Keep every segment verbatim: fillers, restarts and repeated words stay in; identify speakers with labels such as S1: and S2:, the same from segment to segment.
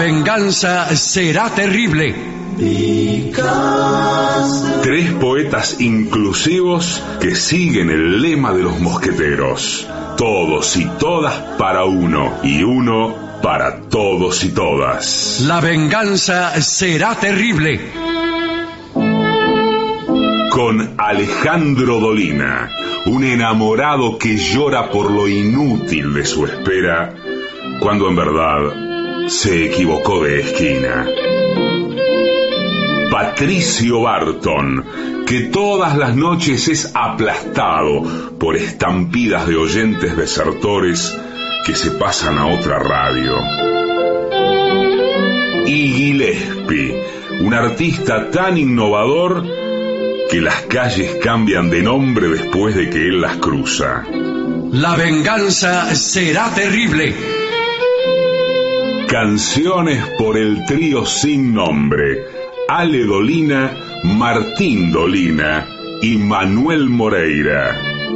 S1: Venganza será terrible.
S2: Tres poetas inclusivos que siguen el lema de los mosqueteros. Todos y todas para uno, y uno para todos y todas.
S1: La venganza será terrible.
S2: Con Alejandro Dolina, un enamorado que llora por lo inútil de su espera, cuando en verdad se equivocó de esquina. Patricio Barton, que todas las noches es aplastado por estampidas de oyentes desertores que se pasan a otra radio. Y Gillespie, un artista tan innovador que las calles cambian de nombre después de que él las cruza.
S1: La venganza será terrible.
S2: Canciones por el trío sin nombre: Ale Dolina, Martín Dolina y Manuel Moreira.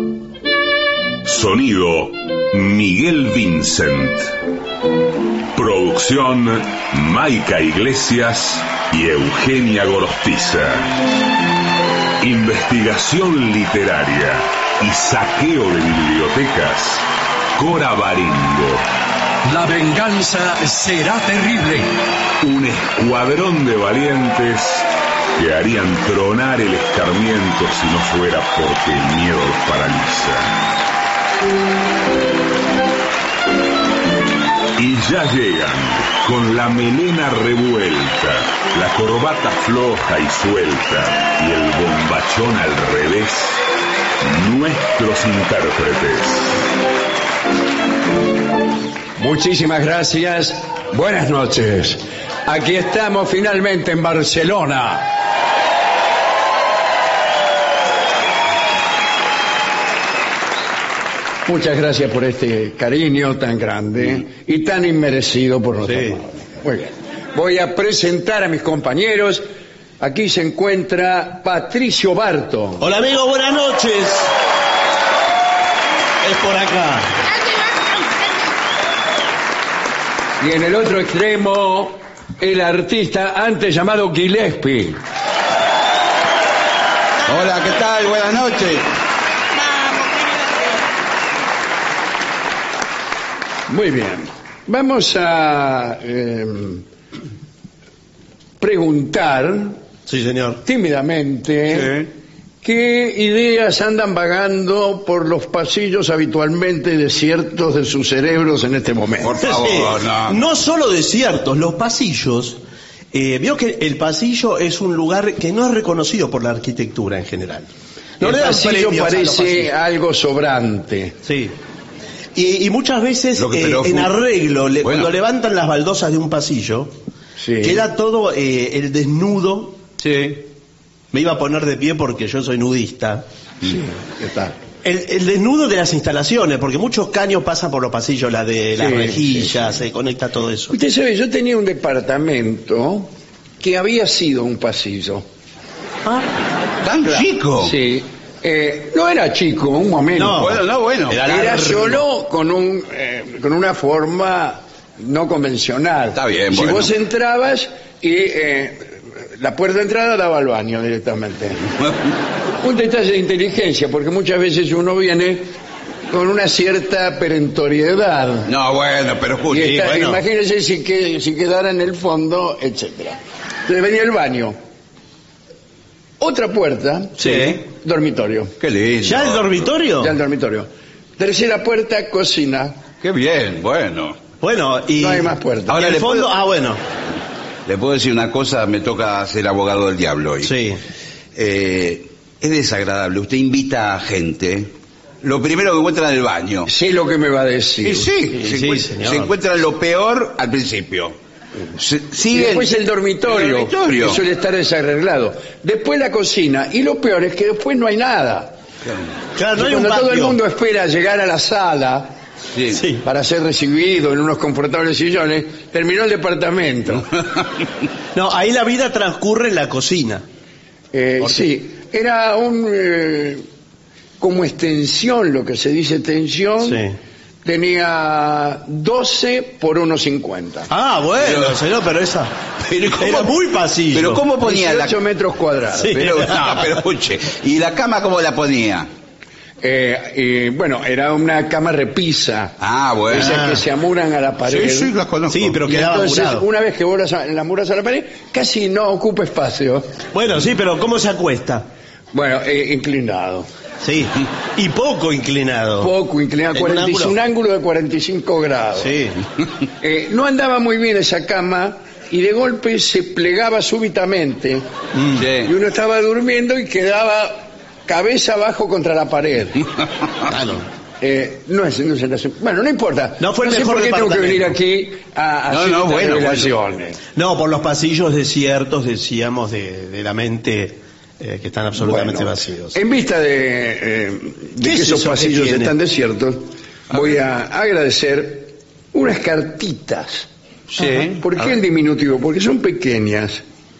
S2: Sonido: Miguel Vincent. Producción: Maica Iglesias y Eugenia Gorostiza. Investigación literaria y saqueo de bibliotecas: Cora Baringo.
S1: La venganza será terrible.
S2: Un escuadrón de valientes que harían tronar el escarmiento si no fuera porque el miedo los paraliza. Y ya llegan, con la melena revuelta, la corbata floja y suelta y el bombachón al revés, nuestros intérpretes.
S3: Muchísimas gracias. Buenas noches. Aquí estamos finalmente en Barcelona. Muchas gracias por este cariño tan grande y tan inmerecido por nosotros. Sí. Muy bien. Voy a presentar a mis compañeros. Aquí se encuentra Patricio Barton.
S4: Hola, amigo, buenas noches. Es por acá.
S3: Y en el otro extremo, el artista antes llamado Gillespie.
S5: Hola, ¿qué tal? Buenas noches.
S3: Muy bien. Vamos a eh, preguntar,
S4: sí, señor,
S3: tímidamente,
S5: Sí.
S3: qué ideas andan vagando por los pasillos habitualmente desiertos de sus cerebros en este momento.
S5: Por favor,
S4: Sí.
S5: no.
S4: No solo desiertos, los pasillos. Eh, vio que el pasillo es un lugar que no es reconocido por la arquitectura en general. No
S3: El
S4: le dan
S3: pasillo
S4: premios a los
S3: parece
S4: pasillos.
S3: algo sobrante.
S4: Sí. Y, y muchas veces
S5: Lo que-
S4: eh,
S5: pero
S4: en
S5: fu-
S4: arreglo, le-
S5: Bueno.
S4: cuando levantan las baldosas de un pasillo,
S3: Sí.
S4: queda todo eh, el desnudo.
S5: Sí.
S4: Me iba a poner de pie porque yo soy nudista.
S3: Sí, está.
S4: El, el desnudo de las instalaciones, porque muchos caños pasan por los pasillos, la de las
S3: Sí,
S4: rejillas,
S3: sí, sí.
S4: se conecta todo eso.
S3: Usted sabe, yo tenía un departamento que había sido un pasillo.
S5: ¿Tan chico?
S3: Sí. Eh, no era chico, un momento.
S4: No.
S5: Bueno, no, bueno.
S4: Era
S3: Era
S4: largo.
S3: solo con un eh, con una forma no convencional.
S5: Está bien,
S3: Si
S5: bueno.
S3: vos entrabas y eh, la puerta de entrada daba al baño directamente. Un detalle de inteligencia, porque muchas veces uno viene con una cierta perentoriedad.
S5: No, bueno, pero
S3: Y
S5: escuche.
S3: está-
S5: bueno.
S3: imagínense si, que, si quedara en el fondo, etcétera. Entonces venía el baño. Otra puerta,
S5: Sí.
S3: dormitorio.
S5: Qué lindo.
S4: ¿Ya el dormitorio?
S3: Ya el dormitorio. Tercera puerta, cocina.
S5: Qué bien, bueno.
S4: Bueno, y...
S3: No hay más puertas.
S4: ¿Y
S5: Ahora
S4: el
S5: le
S4: fondo?
S5: puedo-
S4: Ah, bueno.
S5: Le puedo decir una cosa, me toca ser abogado del diablo hoy.
S4: Sí.
S5: Eh, es desagradable. Usted invita a gente. Lo primero que encuentra en el baño.
S3: Sé lo que me va a decir.
S5: Y sí,
S4: Sí,
S5: se,
S4: sí,
S5: encuent-
S4: señor.
S5: se encuentra lo peor al principio. Se-
S3: Y
S5: sigue
S3: después el dormitorio,
S5: el dormitorio.
S3: que suele estar desarreglado. Después la cocina. Y lo peor es que después no hay nada.
S4: Claro, no hay un
S3: Cuando todo el
S4: patio.
S3: mundo espera llegar a la sala
S5: Sí.
S4: Sí.
S3: para ser recibido en unos confortables sillones, terminó el departamento.
S4: No, ahí la vida transcurre en la cocina.
S3: Eh,
S4: ¿Por qué?
S3: sí, era un eh, como extensión, lo que se dice extensión,
S4: Sí.
S3: tenía doce por uno cincuenta.
S4: Ah, bueno,
S5: Pero-
S4: señor, pero esa...
S5: Pero ¿cómo-
S4: Era muy pasillo.
S5: Pero ¿cómo ponía la
S3: dieciocho metros cuadrados.
S4: Sí.
S5: Pero, no, pero escuche, ¿y la cama cómo la ponía?
S3: Eh, y, bueno, era una cama repisa.
S5: Ah, bueno.
S3: Esas que se amuran a la pared.
S5: Sí, sí, las conozco.
S4: Sí, pero
S3: Y
S4: quedaba
S3: entonces,
S4: apurado.
S3: una vez que vos las, la muras a la pared, casi no ocupa espacio.
S4: Bueno, sí, pero ¿cómo se acuesta?
S3: Bueno, eh, inclinado.
S4: Sí, y poco inclinado.
S3: Poco inclinado.
S4: ¿En un
S3: cuarenta y cinco, un,
S4: ángulo?
S3: ángulo de cuarenta y cinco grados.
S4: Sí.
S3: Eh, no andaba muy bien esa cama y de golpe se plegaba súbitamente.
S4: Mm.
S3: Y
S5: Sí.
S3: uno estaba durmiendo y quedaba cabeza abajo contra la pared.
S4: Claro.
S3: Eh, no es, no es la- bueno, no importa.
S4: No fue el
S3: sé
S4: mejor
S3: por qué tengo que venir
S4: departamento.
S3: aquí a, a
S5: No,
S3: hacer
S5: no,
S3: estas
S5: bueno,
S3: revelaciones.
S4: No, por los pasillos desiertos, decíamos, de, de la mente, eh, que están absolutamente
S3: Bueno,
S4: vacíos.
S3: En vista de, eh, de
S4: ¿Qué
S3: que
S4: es
S3: esos
S4: eso que
S3: pasillos
S4: tiene?
S3: están desiertos, voy a agradecer unas cartitas.
S5: Sí.
S3: ¿Por qué el diminutivo? Porque son pequeñas.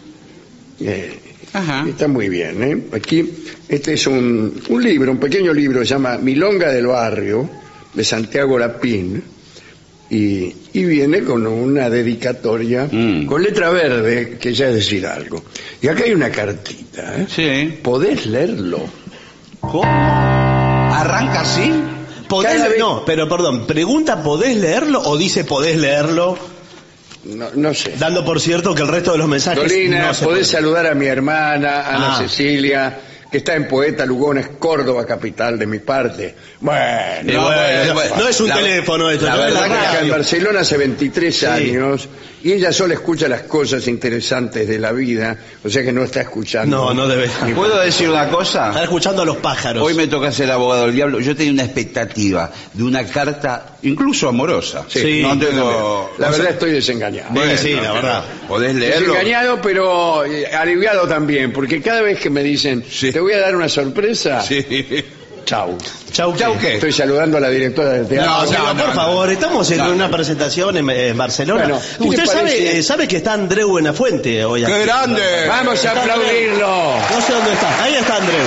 S3: Eh,
S5: Ajá.
S3: Está muy bien, ¿eh? Aquí, este es un, un libro, un pequeño libro, se llama Milonga del Barrio, de Santiago Lapín, y, y viene con una dedicatoria,
S5: Mm.
S3: con letra verde, que ya es decir algo. Y acá hay una cartita, ¿eh?
S5: Sí.
S3: ¿Podés leerlo?
S4: ¿Cómo?
S5: ¿Arranca así?
S4: ¿Podés
S3: Cada
S4: le-
S3: vez-
S4: No, pero perdón, pregunta, ¿podés leerlo o dice podés leerlo?
S3: No, no sé.
S4: Dando por cierto que el resto de los mensajes
S3: Dolina,
S4: no se
S3: podés
S4: pueden.
S3: saludar a mi hermana, Ana
S4: Ah.
S3: Cecilia, que está en Poeta Lugones, Córdoba, capital de mi parte. Bueno,
S4: Eh,
S5: No,
S4: bueno,
S5: bueno,
S4: no,
S5: bueno.
S4: no es un
S5: La-
S4: teléfono esto,
S5: la
S4: no es
S5: verdad
S4: la
S5: que
S3: acá en
S4: radio.
S3: Barcelona hace veintitrés años y ella solo escucha las cosas interesantes de la vida, o sea que no está escuchando.
S4: No, no debe.
S3: Ni-
S5: ¿Puedo decir una cosa?
S4: Están escuchando a los pájaros.
S5: Hoy me toca ser abogado del diablo. Yo tenía una expectativa de una carta, incluso amorosa.
S4: Sí,
S5: no
S4: yo
S5: tengo.
S3: La verdad estoy desengañado.
S4: Bueno, sí, la verdad.
S5: ¿Podés leerlo?
S3: Desengañado, pero eh, aliviado también, porque cada vez que me dicen,
S5: Sí.
S3: te voy a dar una sorpresa,
S5: Sí.
S3: chau.
S4: Chau,
S5: Chau, ¿qué?
S3: Estoy saludando a la directora del teatro.
S5: No,
S4: Señor,
S5: no,
S4: por
S5: no.
S4: favor, estamos en
S5: No.
S4: una presentación en, en Barcelona.
S3: Bueno, ¿qué le
S4: Usted sabe,
S3: parece?
S4: eh, sabe que está Andreu Buenafuente hoy aquí.
S5: ¡Qué grande!
S3: Vamos a aplaudirlo.
S4: No sé dónde está. Ahí está Andreu.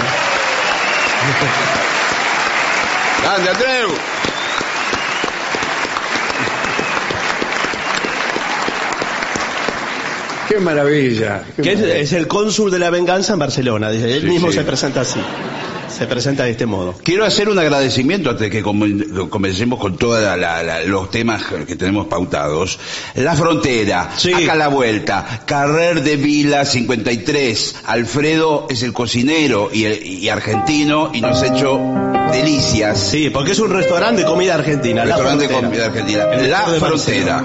S5: ¡Grande, Andreu!
S3: Qué maravilla. qué
S4: Que es,
S3: maravilla.
S4: es el cónsul de la venganza en Barcelona. Dice, él
S5: Sí,
S4: mismo
S5: sí.
S4: se presenta así. Se presenta de este modo.
S5: Quiero hacer un agradecimiento antes de que com- comencemos con todos los temas que tenemos pautados. La Frontera,
S4: Sí.
S5: acá a la vuelta, Carrer de Vila cincuenta y tres. Alfredo es el cocinero y, y argentino y nos ha hecho delicias.
S4: Sí, porque es un restaurante de comida argentina. La
S5: Restaurante de
S4: Frontera.
S5: comida argentina.
S4: En el
S5: La
S4: sur de
S5: Frontera.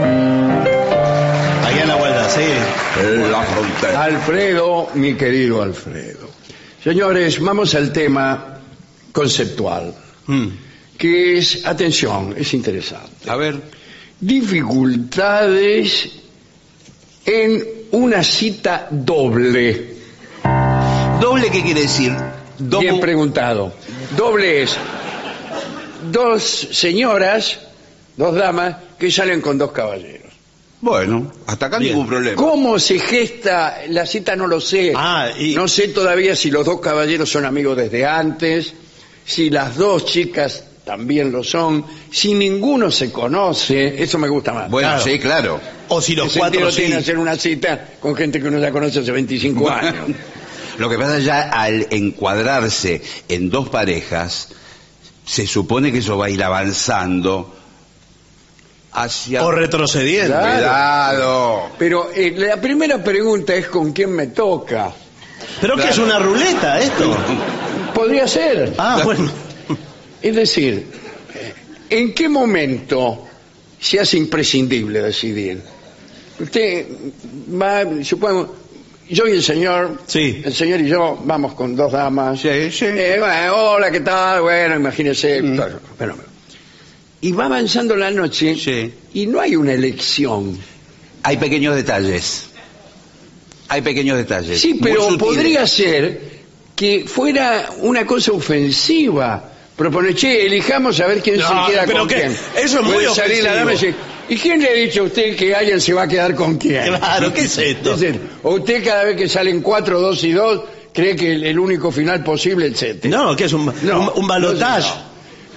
S4: Ahí en la vuelta, sí.
S5: La Frontera.
S3: Alfredo, mi querido Alfredo. Señores, vamos al tema conceptual,
S4: Mm.
S3: que es, atención, es interesante.
S5: A ver.
S3: Dificultades en una cita doble.
S5: ¿Doble qué quiere decir? Doble.
S3: Bien preguntado. Doble es dos señoras, dos damas, que salen con dos caballeros.
S5: Bueno, hasta acá
S4: Bien.
S5: ningún problema.
S3: ¿Cómo se gesta la cita? No lo sé.
S4: Ah, y-
S3: No sé todavía si los dos caballeros son amigos desde antes, si las dos chicas también lo son, si ninguno se conoce, eso me gusta más.
S5: Bueno,
S4: Claro.
S5: sí, claro.
S4: O si los
S3: ¿Qué
S4: cuatro
S3: sentido
S4: sí.
S3: tiene hacer una cita con gente que uno ya conoce hace veinticinco años?
S5: Lo que pasa ya al encuadrarse en dos parejas, se supone que eso va a ir avanzando hacia...
S4: O retrocediendo.
S3: Claro.
S5: Cuidado.
S3: Pero eh, la primera pregunta es con quién me toca.
S4: ¿Pero qué es una ruleta esto?
S3: Podría ser.
S4: Ah, bueno.
S3: Es decir, eh, ¿en qué momento se hace imprescindible decidir? Usted va, supongo, yo y el señor,
S4: Sí.
S3: el señor y yo vamos con dos damas.
S5: Sí, sí.
S3: Eh, bueno, hola, ¿qué tal? Bueno, imagínese.
S5: Mm.
S3: todo. Bueno, y va avanzando la noche
S5: Sí.
S3: y no hay una elección.
S5: Hay pequeños detalles. Hay pequeños detalles.
S3: Sí,
S5: muy
S3: pero
S5: sutiles.
S3: podría ser que fuera una cosa ofensiva. Proponer, che, elijamos a ver quién
S4: No,
S3: se queda
S4: pero
S3: con
S4: ¿qué?
S3: quién.
S4: Eso es muy
S3: Puede salir la
S4: ofensivo.
S3: dama y decir, ¿y quién le ha dicho a usted que alguien se va a quedar con quién?
S4: Claro, ¿qué es esto?
S3: Es decir, o usted cada vez que salen cuatro, dos y dos, cree que el, el único final posible, etcétera.
S4: No, ¿qué es un,
S3: No,
S4: un, un balotage?
S3: no.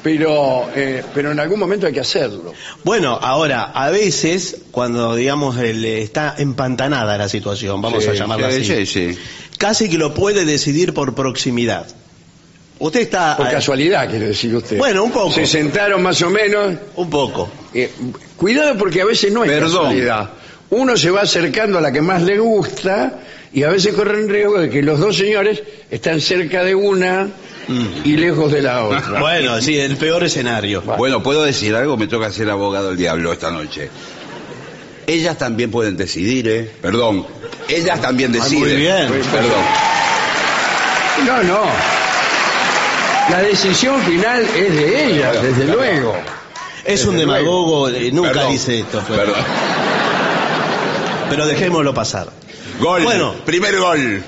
S3: pero, eh, pero en algún momento hay que hacerlo.
S4: Bueno, ahora, a veces, cuando, digamos, el, está empantanada la situación, vamos
S3: Sí,
S4: a llamarla
S5: Sí,
S4: así,
S5: sí, sí.
S4: casi que lo puede decidir por proximidad. Usted está...
S3: Por casualidad, quiere decir usted.
S4: Bueno, un poco.
S3: Se sentaron más o menos.
S4: Un poco.
S3: Eh, cuidado porque a veces no es
S5: Perdón.
S3: casualidad. Uno se va acercando a la que más le gusta y a veces corre el riesgo de que los dos señores están cerca de una y lejos de la otra.
S4: Bueno, sí, el peor escenario.
S5: Bueno, ¿puedo decir algo? Me toca ser abogado del diablo esta noche. Ellas también pueden decidir, ¿eh? Perdón. Ellas también deciden.
S4: muy bien.
S5: Perdón.
S3: No, no. La decisión final es de ellas, desde luego.
S4: Es un
S3: Desde
S4: demagogo, eh, nunca
S5: Perdón.
S4: dice esto. Pero,
S5: Perdón.
S4: pero dejémoslo pasar.
S5: Gol.
S4: Bueno.
S5: Primer gol.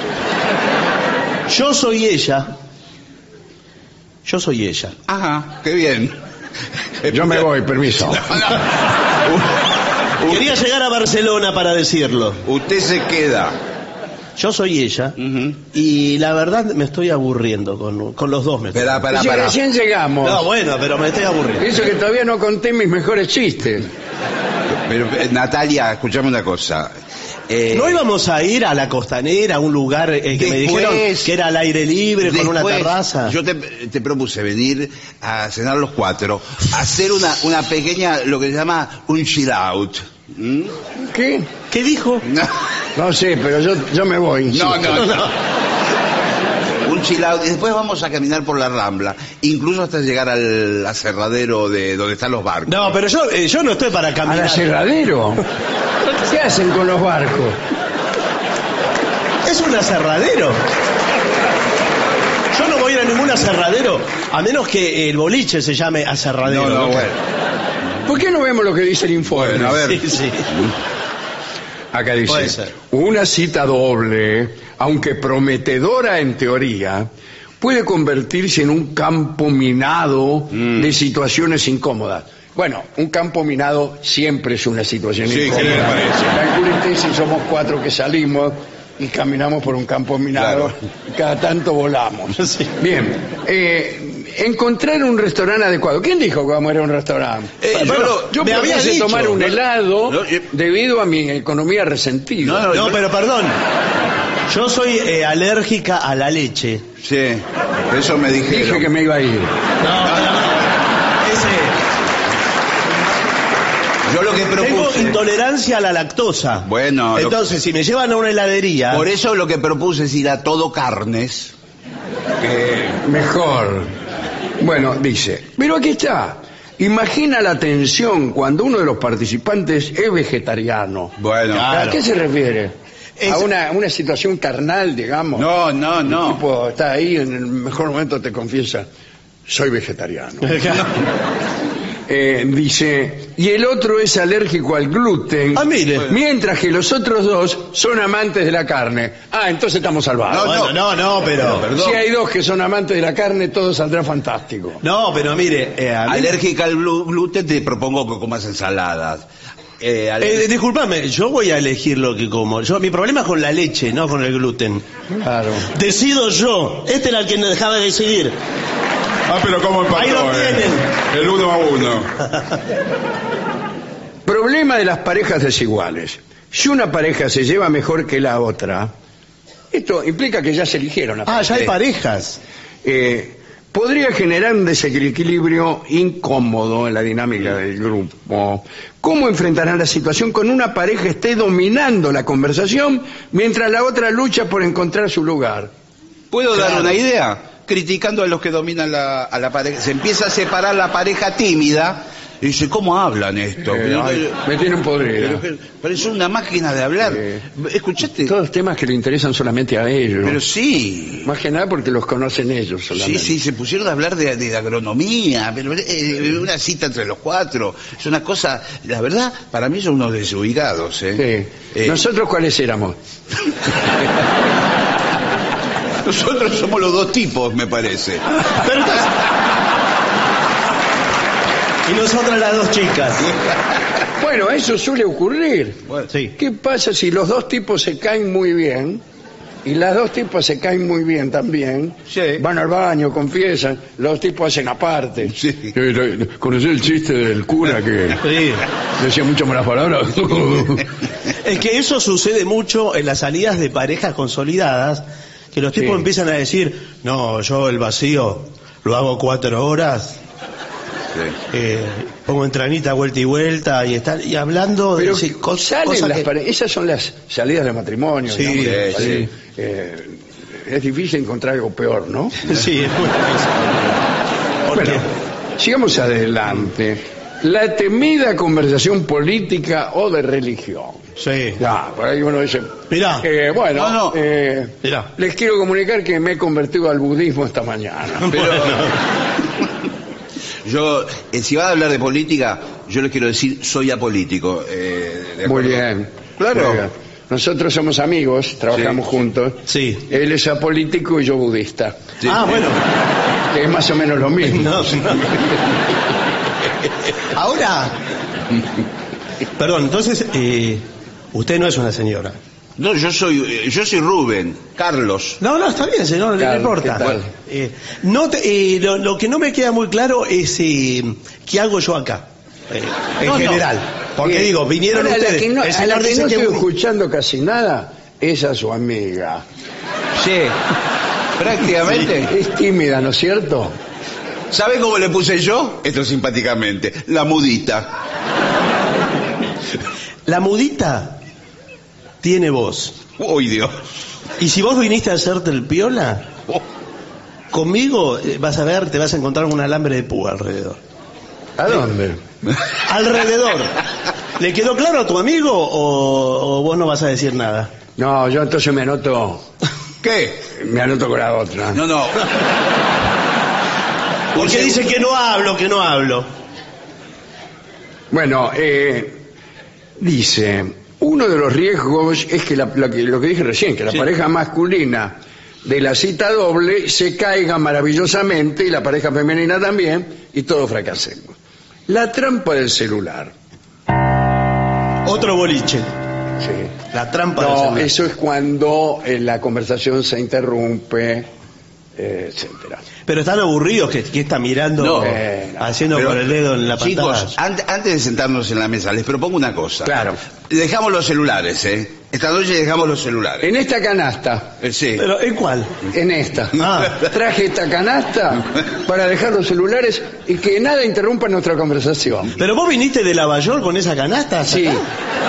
S4: Yo soy ella. Yo soy ella.
S5: Ajá, qué bien.
S3: Yo me voy, permiso.
S4: Quería llegar a Barcelona para decirlo.
S5: Usted se queda.
S4: Yo soy ella.
S5: Ujú.
S4: Y la verdad me estoy aburriendo con, con los dos. Me estoy-
S5: Espera, espera,
S3: Si
S5: espera.
S3: recién llegamos.
S4: No, bueno, pero me estoy aburriendo.
S3: Eso que todavía no conté mis mejores chistes.
S5: Pero, eh, Natalia, escuchame una cosa. Eh,
S4: ¿No íbamos a ir a la costanera, a un lugar eh, que me
S5: después-
S4: dijeron que era al aire libre, con una
S5: después,
S4: terraza?
S5: Yo te, te propuse venir a cenar los cuatro, a hacer una, una pequeña, lo que se llama un chill out. ¿Mm?
S3: ¿Qué?
S4: ¿Qué dijo?
S5: No,
S3: No sé, pero yo, yo me voy.
S5: no,
S3: insisto.
S5: no, no. Un chill out. Y después vamos a caminar por la Rambla, incluso hasta llegar al aserradero de donde están los barcos.
S4: No, pero yo, eh, yo no estoy para
S3: ¿Al
S4: caminar.
S3: aserradero? ¿Qué hacen con los barcos?
S4: ¿Es un aserradero? Yo no voy a ir a ningún aserradero, a menos que el boliche se llame aserradero.
S5: No, no, bueno.
S3: ¿Por qué no vemos lo que dice el informe?
S5: Bueno, a ver.
S4: Sí, sí.
S3: Acá dice,
S4: Puede ser.
S3: una cita doble, aunque prometedora en teoría, puede convertirse en un campo minado
S5: Mm.
S3: de situaciones incómodas. Bueno, un campo minado siempre es una situación
S5: Sí, ¿qué
S3: incómoda.
S5: le parece?
S3: Calcule usted si somos cuatro que salimos y caminamos por un campo minado,
S5: Claro.
S3: y cada tanto volamos.
S4: Sí.
S3: Bien, eh, encontrar un restaurante adecuado. ¿Quién dijo que vamos a ir a un restaurante?
S5: Eh, yo
S3: Bueno,
S5: lo-
S3: yo
S4: me había
S3: propuse
S4: dicho.
S3: tomar un
S4: No,
S3: helado
S5: no, yo-
S3: debido a mi economía resentida.
S5: No, no,
S4: No,
S5: yo-
S4: pero perdón. Yo soy eh, alérgica a la leche.
S5: Sí, eso me
S3: Dije
S5: dijeron.
S3: que me iba a ir.
S4: No, no, no. Ese.
S5: Yo lo que
S4: Tengo
S5: propuse...
S4: intolerancia a la lactosa.
S5: Bueno, lo-
S4: Entonces, si me llevan a una heladería.
S5: Por eso lo que propuse es ir a todo carnes.
S3: Eh, mejor. Bueno, dice, pero aquí está. Imagina la tensión cuando uno de los participantes es vegetariano.
S5: Bueno,
S3: ¿A qué se refiere?
S4: Es-
S3: ¿A una, una situación carnal, digamos?
S5: no, no,
S3: El
S5: no.
S3: tipo está ahí, en el mejor momento te confiesa, soy vegetariano. Eh, dice, y el otro es alérgico al gluten,
S4: Ah, mire.
S3: mientras que los otros dos son amantes de la carne. Ah, entonces estamos salvados.
S4: Bueno, no, no, pero.
S5: Perdón.
S3: Si hay dos que son amantes de la carne, todo saldrá fantástico.
S4: No, pero mire, eh, a mí-
S5: Alérgica al glu- gluten, te propongo que comas ensaladas. Eh, al-
S4: Eh, disculpame, yo voy a elegir lo que como. Yo, mi problema es con la leche, no con el gluten.
S3: Claro.
S4: Decido yo. Este era el que me dejaba de decidir.
S2: Ah, pero ¿cómo empató?
S4: Ahí lo
S2: eh?
S4: tienen.
S2: El uno a uno.
S3: Problema de las parejas desiguales. Si una pareja se lleva mejor que la otra, esto implica que ya se eligieron. a
S4: Ah, ya hay
S3: pareja.
S4: parejas.
S3: Eh, podría generar un desequilibrio incómodo en la dinámica del grupo. ¿Cómo enfrentarán la situación con una pareja esté dominando la conversación mientras la otra lucha por encontrar su lugar?
S5: ¿Puedo dar
S4: Claro.
S5: una idea? Criticando a los que dominan la, a la pareja. Se empieza a separar la pareja tímida y dice, ¿cómo hablan esto?
S3: Eh,
S5: Pero-
S3: ay, me tienen podrida.
S5: pero, pero- pero es una máquina de hablar.
S3: Eh,
S5: ¿Escuchaste?
S3: Todos temas que le interesan solamente a ellos.
S5: Pero sí.
S3: Más que nada porque los conocen ellos
S5: Sí,
S3: solamente.
S5: sí, se pusieron a hablar de, de agronomía, pero eh, una cita entre los cuatro. Es una cosa, la verdad, para mí son unos desubicados. ¿eh?
S3: Sí.
S5: Eh,
S3: ¿Nosotros cuáles éramos?
S5: nosotros somos los dos tipos, me parece.
S4: Pero entonces- Y nosotras las dos chicas.
S3: Bueno, eso suele ocurrir.
S5: Bueno,
S4: Sí.
S3: ¿Qué pasa si los dos tipos se caen muy bien Y las dos tipas se caen muy bien también.
S5: Sí.
S3: Van al baño, confiesan. Los tipos hacen aparte.
S5: Sí.
S3: ¿Conocés el chiste del cura que
S4: Sí.
S3: decía muchas malas palabras?
S4: Es que eso sucede mucho en las salidas de parejas consolidadas, que los tipos
S3: Sí.
S4: empiezan a decir, no, yo el vacío lo hago cuatro horas,
S5: Sí.
S4: eh, pongo entranita vuelta y vuelta, y están y hablando de
S3: Pero
S4: decir, cos-
S3: salen
S4: cosas
S3: las
S4: que-
S3: pare- esas son las salidas de matrimonio.
S4: Sí,
S3: digamos,
S5: sí,
S3: así.
S5: sí.
S3: Eh, es difícil encontrar algo peor, ¿no?
S4: Sí, es muy difícil. Porque
S3: Bueno, sigamos adelante. La temida conversación política o de religión.
S4: sí.
S3: Ya, por ahí uno dice...
S4: Mirá.
S3: eh, bueno,
S5: No, no.
S3: eh,
S4: Mirá.
S3: les quiero comunicar que me he convertido al budismo esta mañana.
S5: Pero yo, eh, si va a hablar de política, yo les quiero decir, soy apolítico. eh, de
S3: Muy
S5: acuerdo.
S3: bien.
S5: Claro.
S3: Muy bien. Nosotros somos amigos, trabajamos
S5: Sí.
S3: juntos.
S4: Sí.
S3: Él es apolítico y yo budista.
S5: Sí.
S4: Ah, bueno.
S3: Que es más o menos lo mismo.
S4: No, no. Ahora, perdón, entonces, eh, usted no es una señora.
S5: No, yo soy, eh, yo soy Rubén, Carlos.
S4: No, no, está bien, señor, no
S3: Claro,
S4: le importa.
S3: ¿qué tal?
S4: Eh, no te- eh, lo, lo que no me queda muy claro es eh, qué hago yo acá, eh, en
S5: No, no.
S4: general. Porque
S3: Bien.
S4: digo, vinieron
S3: Ahora,
S4: ustedes.
S3: La que no,
S4: el
S3: a
S4: señor
S3: la que
S4: dice
S3: no
S4: que
S3: estoy escuchando casi nada es a su amiga.
S5: Sí, prácticamente.
S3: Es tímida, ¿no es cierto?
S5: ¿Sabe cómo le puse yo? Esto simpáticamente, la mudita.
S4: la mudita tiene voz.
S5: Uy, Dios.
S4: Y si vos viniste a hacerte el piola,
S5: Oh,
S4: conmigo eh, vas a ver, te vas a encontrar un alambre de púa alrededor.
S3: ¿A dónde?
S4: Alrededor. ¿Le quedó claro a tu amigo o, o vos no vas a decir nada?
S3: No, yo entonces me anoto,
S5: ¿Qué?
S3: me anoto con la otra.
S5: No, no.
S4: Porque
S5: Un
S4: dice que no hablo, que no hablo.
S3: Bueno, eh, dice, uno de los riesgos es que, la, la que- lo que dije recién, que la
S4: Sí.
S3: pareja masculina de la cita doble se caiga maravillosamente y la pareja femenina también y todos fracasemos. La trampa del celular.
S4: Otro boliche.
S3: Sí.
S4: La trampa del
S3: No,
S4: celular.
S3: eso es cuando eh, la conversación se interrumpe, eh, etcétera.
S4: Pero están aburridos que, que está mirando,
S5: No.
S4: eh, haciendo
S5: Pero,
S4: con el dedo en la
S5: chicos,
S4: pantalla.
S5: ante- antes de sentarnos en la mesa, les propongo una cosa.
S3: Claro.
S5: Dejamos los celulares, ¿eh? Esta noche dejamos los celulares.
S3: En esta canasta,
S5: Eh, sí.
S4: Pero, ¿en cuál?
S3: en esta,
S4: Ah.
S3: traje esta canasta para dejar los celulares y que nada interrumpa nuestra conversación.
S4: ¿Pero vos viniste de Lavallol con esa canasta?
S3: Sí.
S4: acá?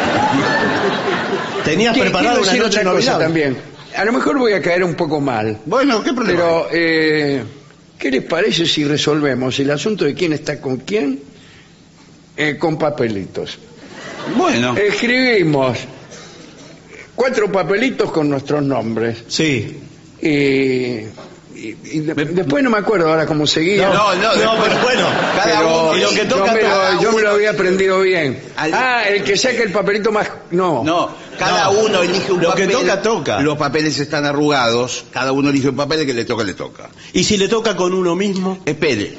S4: Tenías
S3: Qui-
S4: preparado
S3: quiero
S4: una
S3: decir
S4: noche
S3: otra cosa
S4: inolvidable.
S3: también. A lo mejor voy a caer un poco mal,
S5: Bueno, ¿qué problema?
S3: pero eh, ¿qué les parece si resolvemos el asunto de quién está con quién eh, con papelitos?
S5: Bueno.
S3: Escribimos cuatro papelitos con nuestros nombres
S4: Sí.
S3: y, y- y de- después no me acuerdo ahora cómo seguía.
S5: No, no,
S4: No,
S5: después-
S4: pero bueno,
S5: cada
S3: pero
S5: uno.
S4: y lo que
S3: yo,
S4: toca
S3: me
S4: cada
S3: lo, yo me lo
S5: uno-
S3: había aprendido bien.
S5: Al-
S3: Ah, el que saque el papelito más... No.
S5: No, cada
S4: No.
S5: uno elige un
S4: Lo
S5: papel.
S4: que toca, toca.
S5: Los papeles están arrugados. Cada uno elige un papel, el que le toca, le toca.
S4: ¿Y si le toca con uno mismo?
S5: Espere.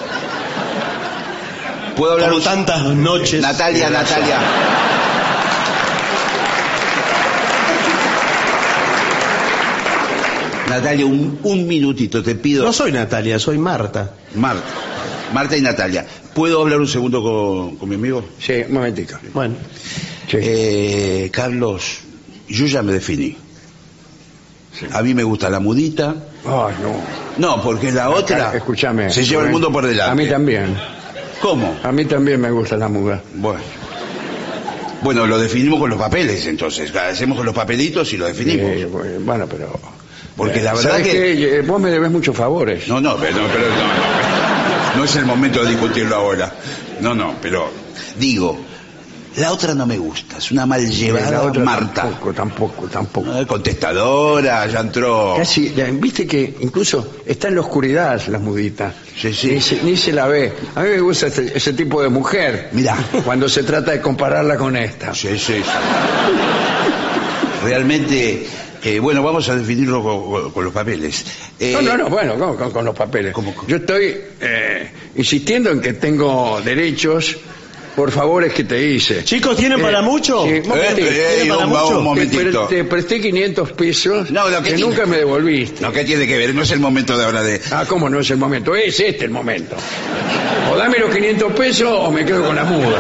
S5: ¿Puedo hablar
S4: Como
S5: un-
S4: tantas noches.
S5: Natalia, Natalia. Natalia, un, un minutito, te pido.
S4: No soy Natalia, soy Marta.
S5: Marta. Marta y Natalia. ¿Puedo hablar un segundo con, con mi amigo?
S3: Sí, un momentico.
S4: Bueno,
S3: Sí.
S5: Eh, Carlos, yo ya me definí. A mí me gusta la mudita.
S3: Ay, no.
S5: No, porque la otra
S3: Escúchame.
S5: se lleva el
S3: Rubén.
S5: mundo por delante.
S3: A mí también.
S5: ¿Cómo?
S3: A mí también me gusta la muga.
S5: Bueno. Bueno, lo definimos con los papeles, entonces. Hacemos con los papelitos y lo definimos.
S3: Eh, bueno, pero...
S5: Porque la verdad
S3: ¿sabes
S5: que...
S3: qué? Eh, Vos me debes muchos favores.
S5: No, no, pero, no, pero no, no, no es el momento de discutirlo ahora. No, no, pero digo, la otra no me gusta, es una mal llevada
S3: La otra
S5: Marta.
S3: Tampoco, tampoco, tampoco.
S5: Ah, Contestadora, ya entró.
S3: Casi, ya, viste que incluso está en la oscuridad la mudita.
S5: Sí, sí.
S3: Ni se, ni se la ve. A mí me gusta este- ese tipo de mujer.
S5: Mirá.
S3: Cuando se trata de compararla con esta.
S5: Sí, sí, sí. Realmente, eh, bueno, vamos a definirlo con, con- con los papeles. Eh,
S3: No, no, no, bueno, con, con- con los papeles.
S5: ¿Cómo?
S3: Yo estoy eh, insistiendo en que tengo derechos por favores que te hice.
S4: Chicos, ¿tienen
S3: Eh,
S4: para mucho?
S3: sí,
S4: Eh,
S3: momentito.
S5: eh,
S4: ¿Tienen para
S5: un-
S4: mucho?
S5: un momentito.
S3: Te, pre- te presté quinientos pesos
S5: No, lo que
S3: que
S5: tiene-
S3: nunca me devolviste.
S5: No, ¿qué tiene que ver? No es el momento de hablar de...
S3: Ah, ¿cómo no es el momento? Es este el momento. O dame los quinientos pesos o me quedo con la muda.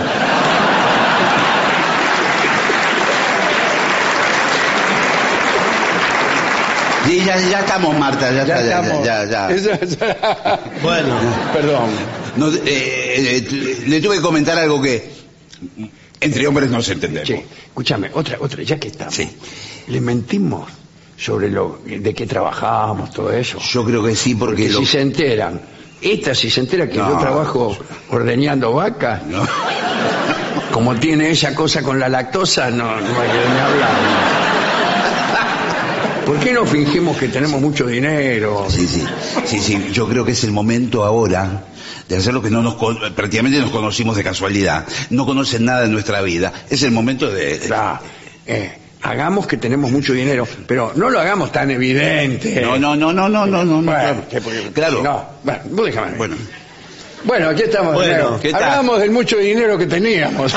S5: Sí, ya, ya estamos, Marta, ya,
S3: Ya
S5: está, ya,
S3: estamos.
S5: ya, ya.
S3: Ya, ya.
S4: Bueno.
S3: Perdón.
S5: No, eh, eh, le tuve que comentar algo que entre hombres no se entendemos.
S3: Sí, escúchame, otra, otra, ya que estamos.
S5: Sí.
S3: Le mentimos sobre lo de qué trabajamos, todo eso.
S5: Yo creo que sí, porque...
S3: Porque
S5: lo-
S3: si se enteran, esta si se entera que
S5: No.
S3: yo trabajo ordeñando vacas,
S5: No.
S3: como tiene esa cosa con la lactosa, no, no hay que ni hablar. ¿Por qué no fingimos que tenemos mucho dinero?
S5: Sí, sí, sí, sí, yo creo que es el momento ahora de hacer lo que no nos con- prácticamente nos conocimos de casualidad, no conocen nada de nuestra vida, es el momento de... de-
S3: Claro, eh, hagamos que tenemos mucho dinero, pero no lo hagamos tan evidente.
S5: No, no, no, no, no, no, no,
S3: Bueno,
S5: claro.
S3: que porque-
S5: Claro.
S3: No, bueno, vos déjame.
S5: Bueno,
S3: Bueno, aquí estamos. de
S4: Bueno,
S3: nuevo.
S5: ¿qué tal?
S3: Hablamos del mucho dinero que teníamos.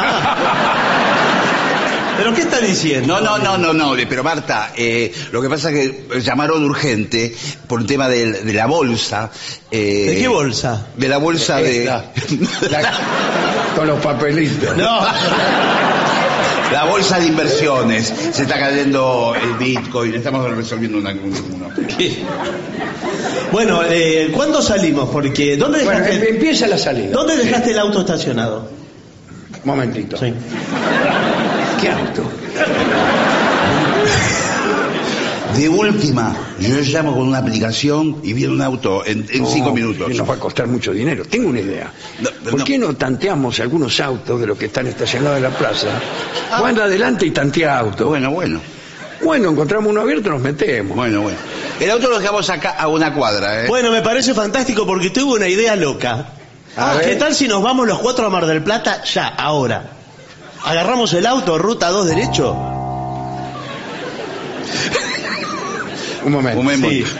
S4: ¿Pero qué está diciendo?
S5: no, no, no, no, no, pero Marta, eh, lo que pasa es que llamaron urgente por un tema de, de la bolsa. eh,
S4: ¿De qué bolsa?
S5: De la bolsa de...
S3: Esta, la- con los papelitos.
S4: No.
S5: La bolsa de inversiones, se está cayendo el Bitcoin, estamos resolviendo una, uno.
S4: Bueno, eh, ¿cuándo salimos? Porque ¿dónde
S3: Bueno,
S4: dejaste,
S3: em- empieza la salida.
S4: ¿dónde dejaste el auto estacionado?
S3: Momentito.
S4: Sí.
S3: ¿Qué auto?
S5: De última, yo llamo con una aplicación y viene un auto en, en
S3: No,
S5: cinco minutos.
S3: que nos va a costar mucho dinero. Tengo una idea.
S5: No,
S3: ¿Por
S5: no.
S3: qué no tanteamos algunos autos de los que están estacionados en la plaza?
S5: Ah.
S3: Vos anda adelante y tantea autos.
S5: Bueno, bueno,
S3: Bueno, encontramos uno abierto, nos metemos.
S5: bueno, bueno. El auto lo dejamos acá a una cuadra, ¿eh?
S4: Bueno, me parece fantástico porque tuve una idea loca.
S3: A
S4: Ah,
S3: ver.
S4: ¿qué tal si nos vamos los cuatro a Mar del Plata ya, ahora? Agarramos el auto, ruta dos derecho.
S3: Un momento.
S5: Un momento.
S4: Sí.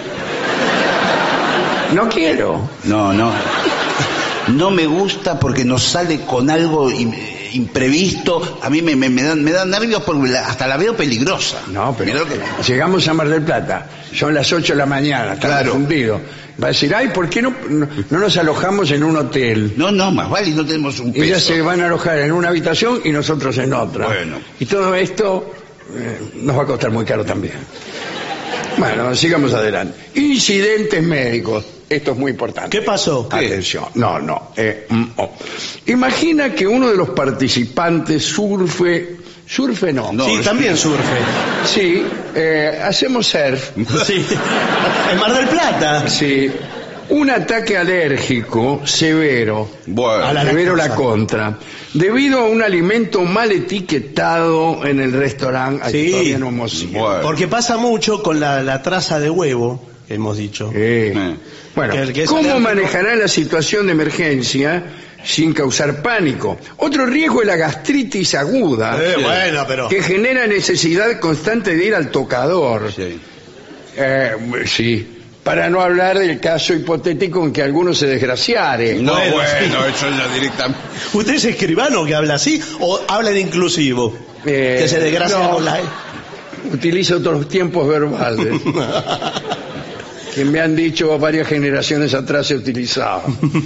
S3: No quiero.
S5: No, no. No me gusta porque nos sale con algo im- imprevisto. A mí me, me, me dan, me dan nervios porque la- hasta la veo peligrosa.
S3: No, pero
S5: Mirá lo que-
S3: llegamos a Mar del Plata, son las ocho de la mañana, está
S5: Claro.
S3: confundido. Va a decir, ay, ¿por qué no, no, no nos alojamos en un hotel?
S5: No, no, más vale, no tenemos un
S3: Ellas
S5: peso.
S3: se van a alojar en una habitación y nosotros en otra.
S5: Bueno.
S3: Y todo esto eh, nos va a costar muy caro también. Bueno, sigamos adelante. Incidentes médicos. Esto es muy importante.
S4: ¿Qué pasó?
S5: ¿Qué?
S3: Atención. No, no. eh, mm, oh. Imagina que uno de los participantes surfe. Surfe no.
S5: No,
S4: sí,
S5: es-
S4: también surfe.
S3: Sí, eh, hacemos surf.
S4: Sí. En Mar del Plata.
S3: Sí. Un ataque alérgico severo.
S5: Bueno.
S4: A la
S3: Severo la
S4: lactosa.
S3: contra. Debido a un alimento mal etiquetado en el restaurante. Ay,
S4: Sí.
S3: todavía no hemos ido.
S5: Bueno.
S4: Porque pasa mucho con la, la traza de huevo, que hemos dicho.
S3: Eh,
S5: Eh.
S3: Bueno,
S4: Que el que es
S3: ¿cómo
S4: alérgico-
S3: manejará la situación de emergencia sin causar pánico? Otro riesgo es la gastritis aguda,
S4: Eh, bueno, pero...
S3: que genera necesidad constante de ir al tocador.
S5: Sí.
S3: Eh, sí, para no hablar del caso hipotético en que alguno se desgraciare.
S5: No,
S4: Bueno,
S5: bueno,
S4: sí.
S5: eso ya directamente.
S4: ¿Usted es escribano que habla así o habla en inclusivo?
S3: Eh,
S4: que se desgracia
S3: no.
S4: con la...
S3: Utilizo otros tiempos verbales que me han dicho varias generaciones atrás se utilizaba.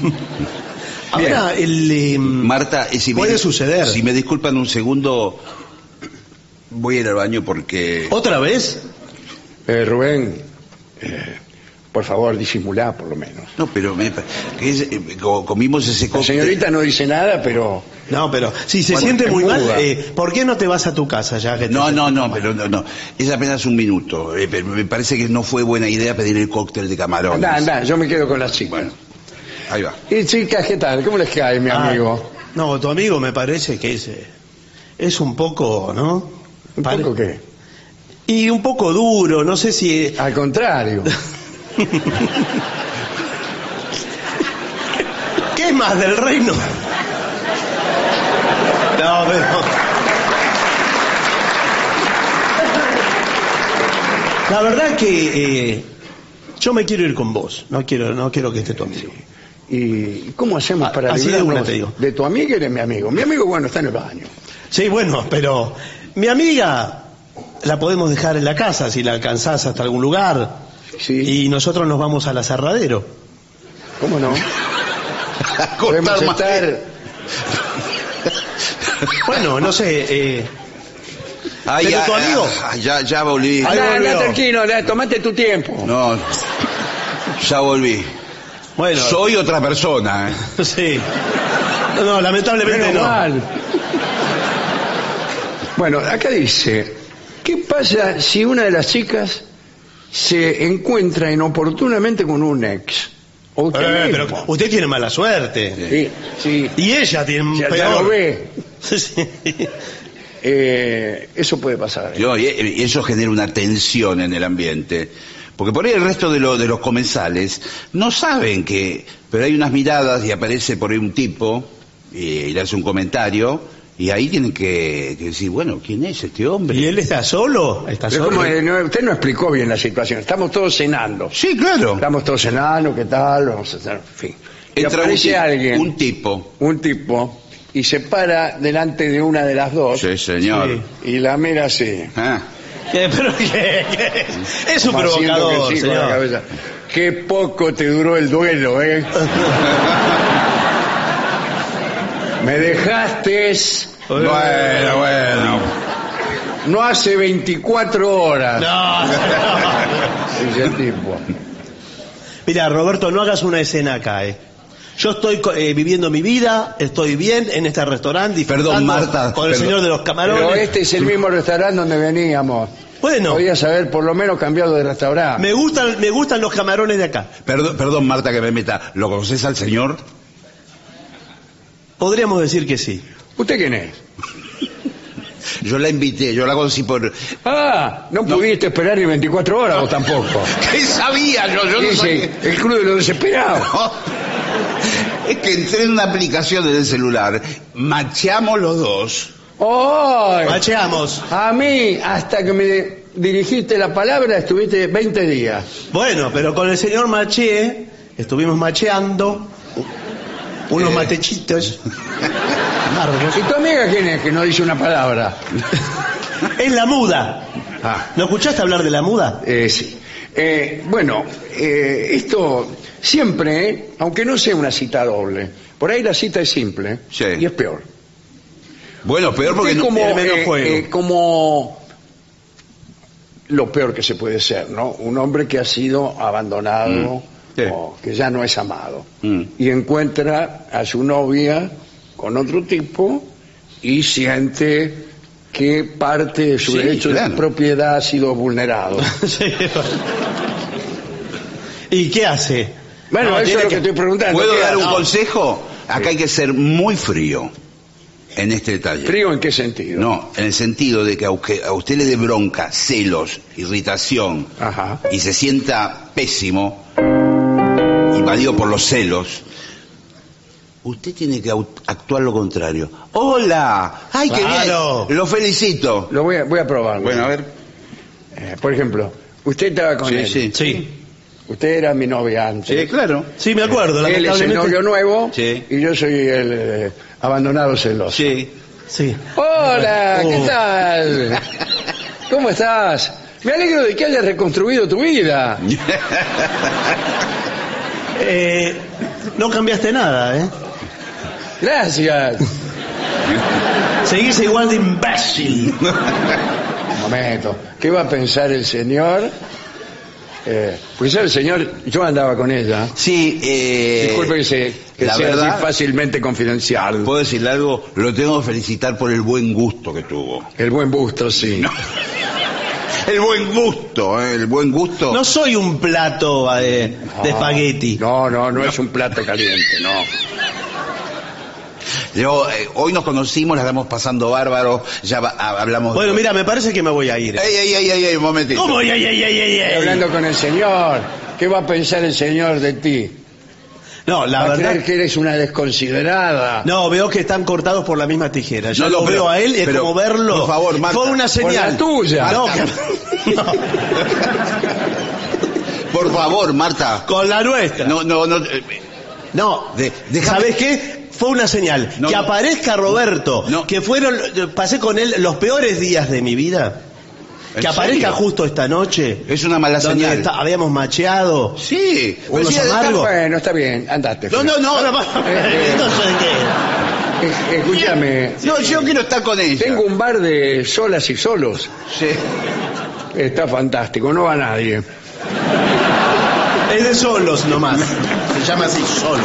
S4: Ahora, el... eh,
S5: Marta, y si
S4: Puede
S5: me,
S4: suceder.
S5: Si me disculpan un segundo, voy a ir al baño porque...
S4: ¿Otra vez?
S3: Eh, Rubén, eh, por favor, disimulá por lo menos.
S5: No, pero me, que es- eh, co- comimos ese
S3: La
S5: cóctel.
S3: señorita no dice nada, pero
S4: No, pero si se
S3: Bueno,
S4: siente
S3: es
S4: muy mal,
S3: muda.
S4: eh, ¿por qué no te vas a tu casa ya? Que te-
S5: No, no, no, pero no, no. Es apenas un minuto. eh, pero me parece que no fue buena idea pedir el cóctel de camarones.
S3: anda, anda, yo me quedo con las chicas.
S5: Bueno, ahí va.
S3: Y chicas, ¿qué tal? ¿Cómo les cae, mi
S4: Ah,
S3: amigo?
S4: No, tu amigo me parece que es, eh, es un poco, ¿no?
S3: ¿Un
S4: Pare-
S3: poco qué?
S4: Y un poco duro, no sé si...
S3: Al contrario.
S4: ¿Qué es más del reino? No, pero... La verdad que eh, yo me quiero ir con vos, no quiero, no quiero que esté tu amigo.
S3: ¿Y cómo hacemos
S4: Ah,
S3: para
S4: así de una
S3: librarnos
S4: te digo.
S3: de tu amiga y de mi amigo? Mi amigo, bueno, está en el baño.
S4: Sí, bueno, pero mi amiga la podemos dejar en la casa si la alcanzás hasta algún lugar.
S3: Sí.
S4: Y nosotros nos vamos al aserradero.
S3: ¿Cómo no?
S5: A
S3: Podemos
S5: cortar madera.
S3: estar...
S4: Bueno, no sé. Eh,
S5: Ay,
S4: ¿Pero
S5: ya,
S4: tu amigo?
S5: ah, ya, ya volví.
S4: Ahí
S3: Anda, anda
S4: volvió.
S3: tranquilo, anda, tomate tu tiempo.
S5: No, ya volví.
S4: bueno,
S5: Soy otra persona. ¿eh?
S4: sí. No, no, lamentablemente
S3: Menos
S4: no.
S3: mal. Bueno, acá dice, ¿qué pasa si una de las chicas se encuentra inoportunamente con un ex? O usted
S4: Eh, pero
S3: mismo.
S4: usted tiene mala suerte.
S3: Sí, sí,
S4: Y ella tiene
S3: ya, ya
S4: peor.
S3: lo ve.
S4: Sí.
S3: Eh, eso puede pasar.
S5: Yo, y y eso genera una tensión en el ambiente. Porque por ahí el resto de, lo- de los comensales no saben que... Pero hay unas miradas y aparece por ahí un tipo y, y le hace un comentario y ahí tienen que, que decir, bueno, ¿quién es este hombre?
S4: ¿Y él está solo? ¿Está
S3: Pero
S4: solo?
S3: como, eh, no, usted no explicó bien la situación. Estamos todos cenando.
S5: Sí, claro.
S3: Estamos todos cenando, ¿qué tal? Vamos a hacer, en fin. Y
S5: Entra un,
S3: aparece
S5: ti-
S3: alguien,
S5: un tipo.
S3: un tipo, y se para delante de una de las dos
S5: Sí, señor.
S4: Sí.
S3: y la mira así.
S5: Ah.
S4: ¿Qué? ¿Pero qué? ¿Qué? Es un
S3: como haciendo
S4: provocador,
S3: que sí con la
S4: señor.
S3: cabeza. Qué poco te duró el duelo, ¿eh? Me dejaste
S5: Bueno, bueno.
S3: no hace veinticuatro horas.
S4: No, no.
S3: Dice el tipo.
S4: Mira, Roberto, no hagas una escena acá, ¿eh? Yo estoy eh, viviendo mi vida, estoy bien en este restaurante, disfrutando
S5: Perdón, Marta,
S4: con el
S5: perdón.
S4: señor de los camarones.
S3: Pero este es el mismo restaurante donde veníamos.
S4: Bueno,
S3: Podías haber por lo menos cambiado de restaurante.
S4: me gustan, me gustan los camarones de acá.
S5: Perdón, perdón, Marta, que me meta. ¿Lo conoces al señor?
S4: Podríamos decir que sí.
S3: ¿Usted quién es?
S5: Yo la invité, yo la conocí por...
S3: Ah, no, pudiste esperar ni veinticuatro horas vos tampoco.
S5: ¿Qué sabía yo? Yo no
S3: Dice,
S5: sabía.
S3: el club de los desesperados.
S5: Es que entré en una aplicación del celular, macheamos los dos.
S3: ¡Ay!
S4: Macheamos.
S3: A mí, hasta que me dirigiste la palabra, estuviste veinte días.
S4: Bueno, pero con el señor Maché estuvimos macheando unos
S5: Eh.
S4: matechitos amargos.
S3: ¿Y tu amiga quién es que no dice una palabra?
S4: Es la muda.
S3: Ah,
S4: ¿No escuchaste hablar de la muda?
S3: eh, sí. Eh, bueno, eh, esto siempre, eh, aunque no sea una cita doble, por ahí la cita es simple
S5: Sí.
S3: y es peor.
S5: Bueno, peor porque
S3: Es
S5: no...
S3: como,
S4: el menos
S3: eh,
S4: juego.
S3: eh, como lo peor que se puede ser, ¿no? Un hombre que ha sido abandonado
S5: Mm, sí.
S3: o que ya no es amado
S5: Mm.
S3: y encuentra a su novia con otro tipo y siente que parte de su
S5: Sí,
S3: derecho
S5: claro.
S3: de propiedad ha sido vulnerado.
S4: Sí. ¿Y qué hace?
S3: Bueno,
S4: No,
S3: eso
S4: tiene
S3: es lo que estoy preguntando.
S5: ¿Puedo
S3: ¿Qué
S5: dar un
S3: hace?
S5: consejo? Acá hay que ser muy frío en este detalle.
S3: ¿Frío en qué sentido?
S5: No, en el sentido de que aunque a usted le dé bronca, celos, irritación,
S3: Ajá.
S5: y se sienta pésimo, invadido por los celos, usted tiene que aut- actuar lo contrario. ¡Hola! ¡Ay, qué
S4: Claro.
S5: bien! Lo felicito.
S3: Lo voy a, voy a probarlo.
S5: Bueno, a ver.
S3: Eh, por ejemplo, usted estaba con
S5: Sí,
S3: él.
S5: sí.
S4: Sí.
S3: Usted era mi novia antes.
S5: Sí, claro.
S4: Sí, me acuerdo.
S3: Él es el
S4: lamentablemente.
S3: novio nuevo
S5: Sí.
S3: y yo soy el eh, abandonado celoso.
S5: Sí.
S4: Sí.
S3: Hola, ¿qué
S4: Oh.
S3: tal? ¿Cómo estás? Me alegro de que hayas reconstruido tu vida.
S4: Eh, no cambiaste nada, ¿eh?
S3: Gracias.
S4: Seguís igual de imbécil.
S3: Un momento. ¿Qué va a pensar el señor? Eh, pues el señor, yo andaba con ella.
S5: Sí, eh...
S3: Disculpe que, se, que
S5: la
S3: sea
S5: verdad-
S3: así fácilmente confidencial.
S5: ¿Puedo decirle algo? Lo tengo que felicitar por el buen gusto que tuvo.
S3: El buen busto, sí.
S5: El buen gusto, ¿eh? El buen gusto.
S4: No soy un plato eh, de espagueti.
S3: No, no, no es un plato caliente, no.
S5: Yo, eh, hoy nos conocimos, la estamos pasando bárbaro, ya va- ha- hablamos...
S4: Bueno, mira, me parece que me voy a ir.
S5: Ey, ey, ey, ey, ey, un momentito.
S4: ¿Cómo? Ey, ey, ey, ey, ey,
S3: Estoy
S4: ey.
S3: hablando con el señor. ¿Qué va a pensar el señor de ti?
S4: No, la
S3: ¿Va a
S4: verdad.
S3: creer que eres una desconsiderada?
S4: No, veo que están cortados por la misma tijera. Yo
S5: No, no,
S4: lo
S5: pero-
S4: veo a él, es
S5: pero,
S4: como verlo.
S5: por favor, Marta.
S4: Fue una señal.
S3: la tuya.
S4: No,
S5: Marta.
S4: que- no,
S5: Por favor, Marta.
S4: con la nuestra.
S5: No, no, no. eh,
S4: No,
S5: De- déjame-
S4: ¿sabes qué? Fue una señal.
S5: No,
S4: que
S5: no.
S4: aparezca Roberto,
S5: No.
S4: que fueron, pasé con él los peores días de mi vida.
S5: ¿En
S4: Que aparezca
S5: serio?
S4: justo esta noche.
S5: Es una mala
S4: donde
S5: señal.
S4: está- habíamos macheado.
S5: Sí, pero
S4: Unos
S5: si-
S4: amargos.
S3: Bueno, está bien, andate.
S5: No, no, no.
S4: No, no,
S3: eh.
S4: no sé de qué.
S3: Eh, Escúchame,
S5: No, yo quiero estar con ella.
S3: tengo un bar de solas y solos.
S5: Sí.
S3: Está fantástico, no va nadie.
S4: Es de solos nomás. Se llama así, solos.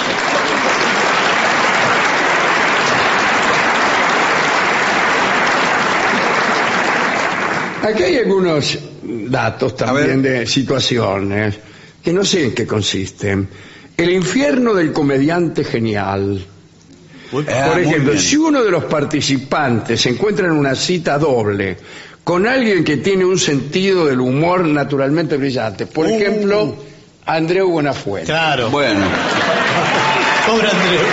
S3: Aquí hay algunos datos también
S5: ver.
S3: de situaciones que no sé en qué consisten. El infierno del comediante genial.
S5: Ah,
S3: Por
S5: muy
S3: ejemplo,
S5: bien.
S3: si uno de los participantes se encuentra en una cita doble con alguien que tiene un sentido del humor naturalmente brillante, por
S4: Uh.
S3: ejemplo, Andreu Buenafuente.
S4: Claro.
S5: Bueno.
S4: Pobre Andreu.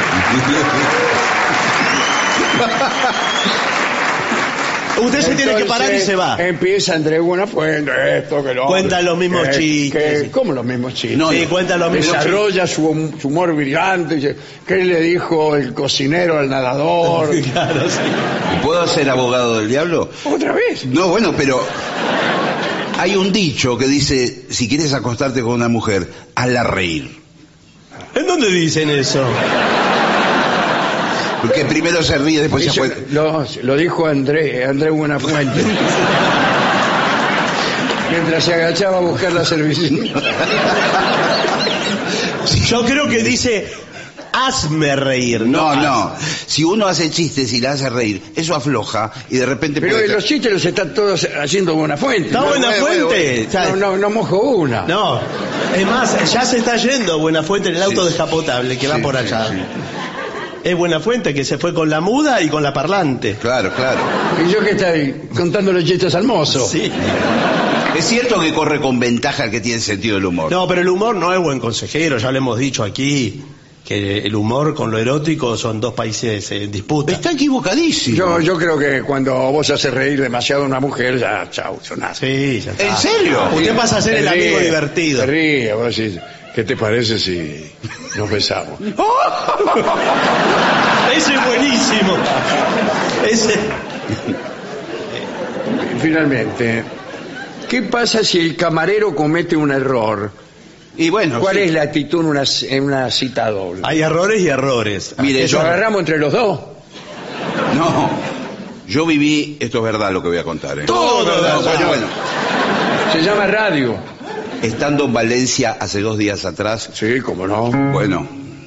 S4: Usted se tiene que parar y se va.
S3: Empieza Andrés Buenafuente, esto que lo
S4: Cuenta los mismos
S3: que-
S4: chistes.
S3: que- ¿Cómo los mismos chistes?
S5: No,
S4: Sí,
S5: no.
S4: cuenta lo mismo.
S3: Desarrolla su, su humor brillante. Dice, ¿qué le dijo el cocinero al nadador?
S4: Claro, sí.
S5: ¿Puedo ser abogado del diablo?
S3: ¿Otra vez?
S5: No, bueno, pero hay un dicho que dice, si quieres acostarte con una mujer, hazla reír.
S4: ¿En dónde dicen eso?
S5: Porque primero se ríe, después se
S3: Eso
S5: acuesta.
S3: lo, lo dijo Andrés Andrés Buenafuente. Mientras se agachaba a buscar la servilleta.
S4: Yo creo que dice, hazme reír.
S5: No,
S4: haz.
S5: no. Si uno hace chistes y la hace reír, eso afloja y de repente
S3: Pero
S5: puede...
S3: los chistes los están todos haciendo Buenafuente.
S4: Está
S3: No,
S4: Buenafuente.
S5: bueno,
S4: Ya-
S3: no, no, no mojo una.
S4: No, es más, ya se está yendo Buenafuente en el auto
S5: Sí.
S4: descapotable que va
S5: Sí,
S4: por
S5: sí,
S4: allá.
S5: sí.
S4: Es Buenafuente que se fue con la muda y con la parlante.
S5: Claro, claro.
S3: Y yo que estoy contando los chistes al mozo.
S4: Sí.
S5: Es cierto que corre con ventaja el que tiene sentido del humor.
S4: No, pero el humor no es buen consejero, ya lo hemos dicho aquí, que el humor con lo erótico son dos países en disputa.
S5: Está equivocadísimo.
S3: Yo, yo creo que cuando vos haces reír demasiado a una mujer, ya, chau, sonás.
S4: Sí, ya está.
S5: ¿En serio?
S4: Usted pasa a ser
S3: Te
S4: el amigo
S3: ríe,
S4: divertido.
S3: Te ríe, vos decís, ¿qué te parece si nos besamos?
S4: Ese es buenísimo. Ese.
S3: Finalmente, ¿qué pasa si el camarero comete un error?
S5: Y bueno,
S3: ¿Cuál
S5: sí.
S3: es la actitud en una, en una cita doble?
S4: Hay errores y errores.
S5: Mire,
S3: ¿Eso
S5: yo...
S3: agarramos entre los dos?
S5: No. Yo viví, esto es verdad lo que voy a contar. ¿eh?
S3: Todo
S5: No,
S3: verdad,
S5: bueno,
S3: señor.
S5: bueno.
S3: Se llama radio.
S5: Estando en Valencia hace dos días atrás,
S3: Sí, cómo no.
S5: bueno,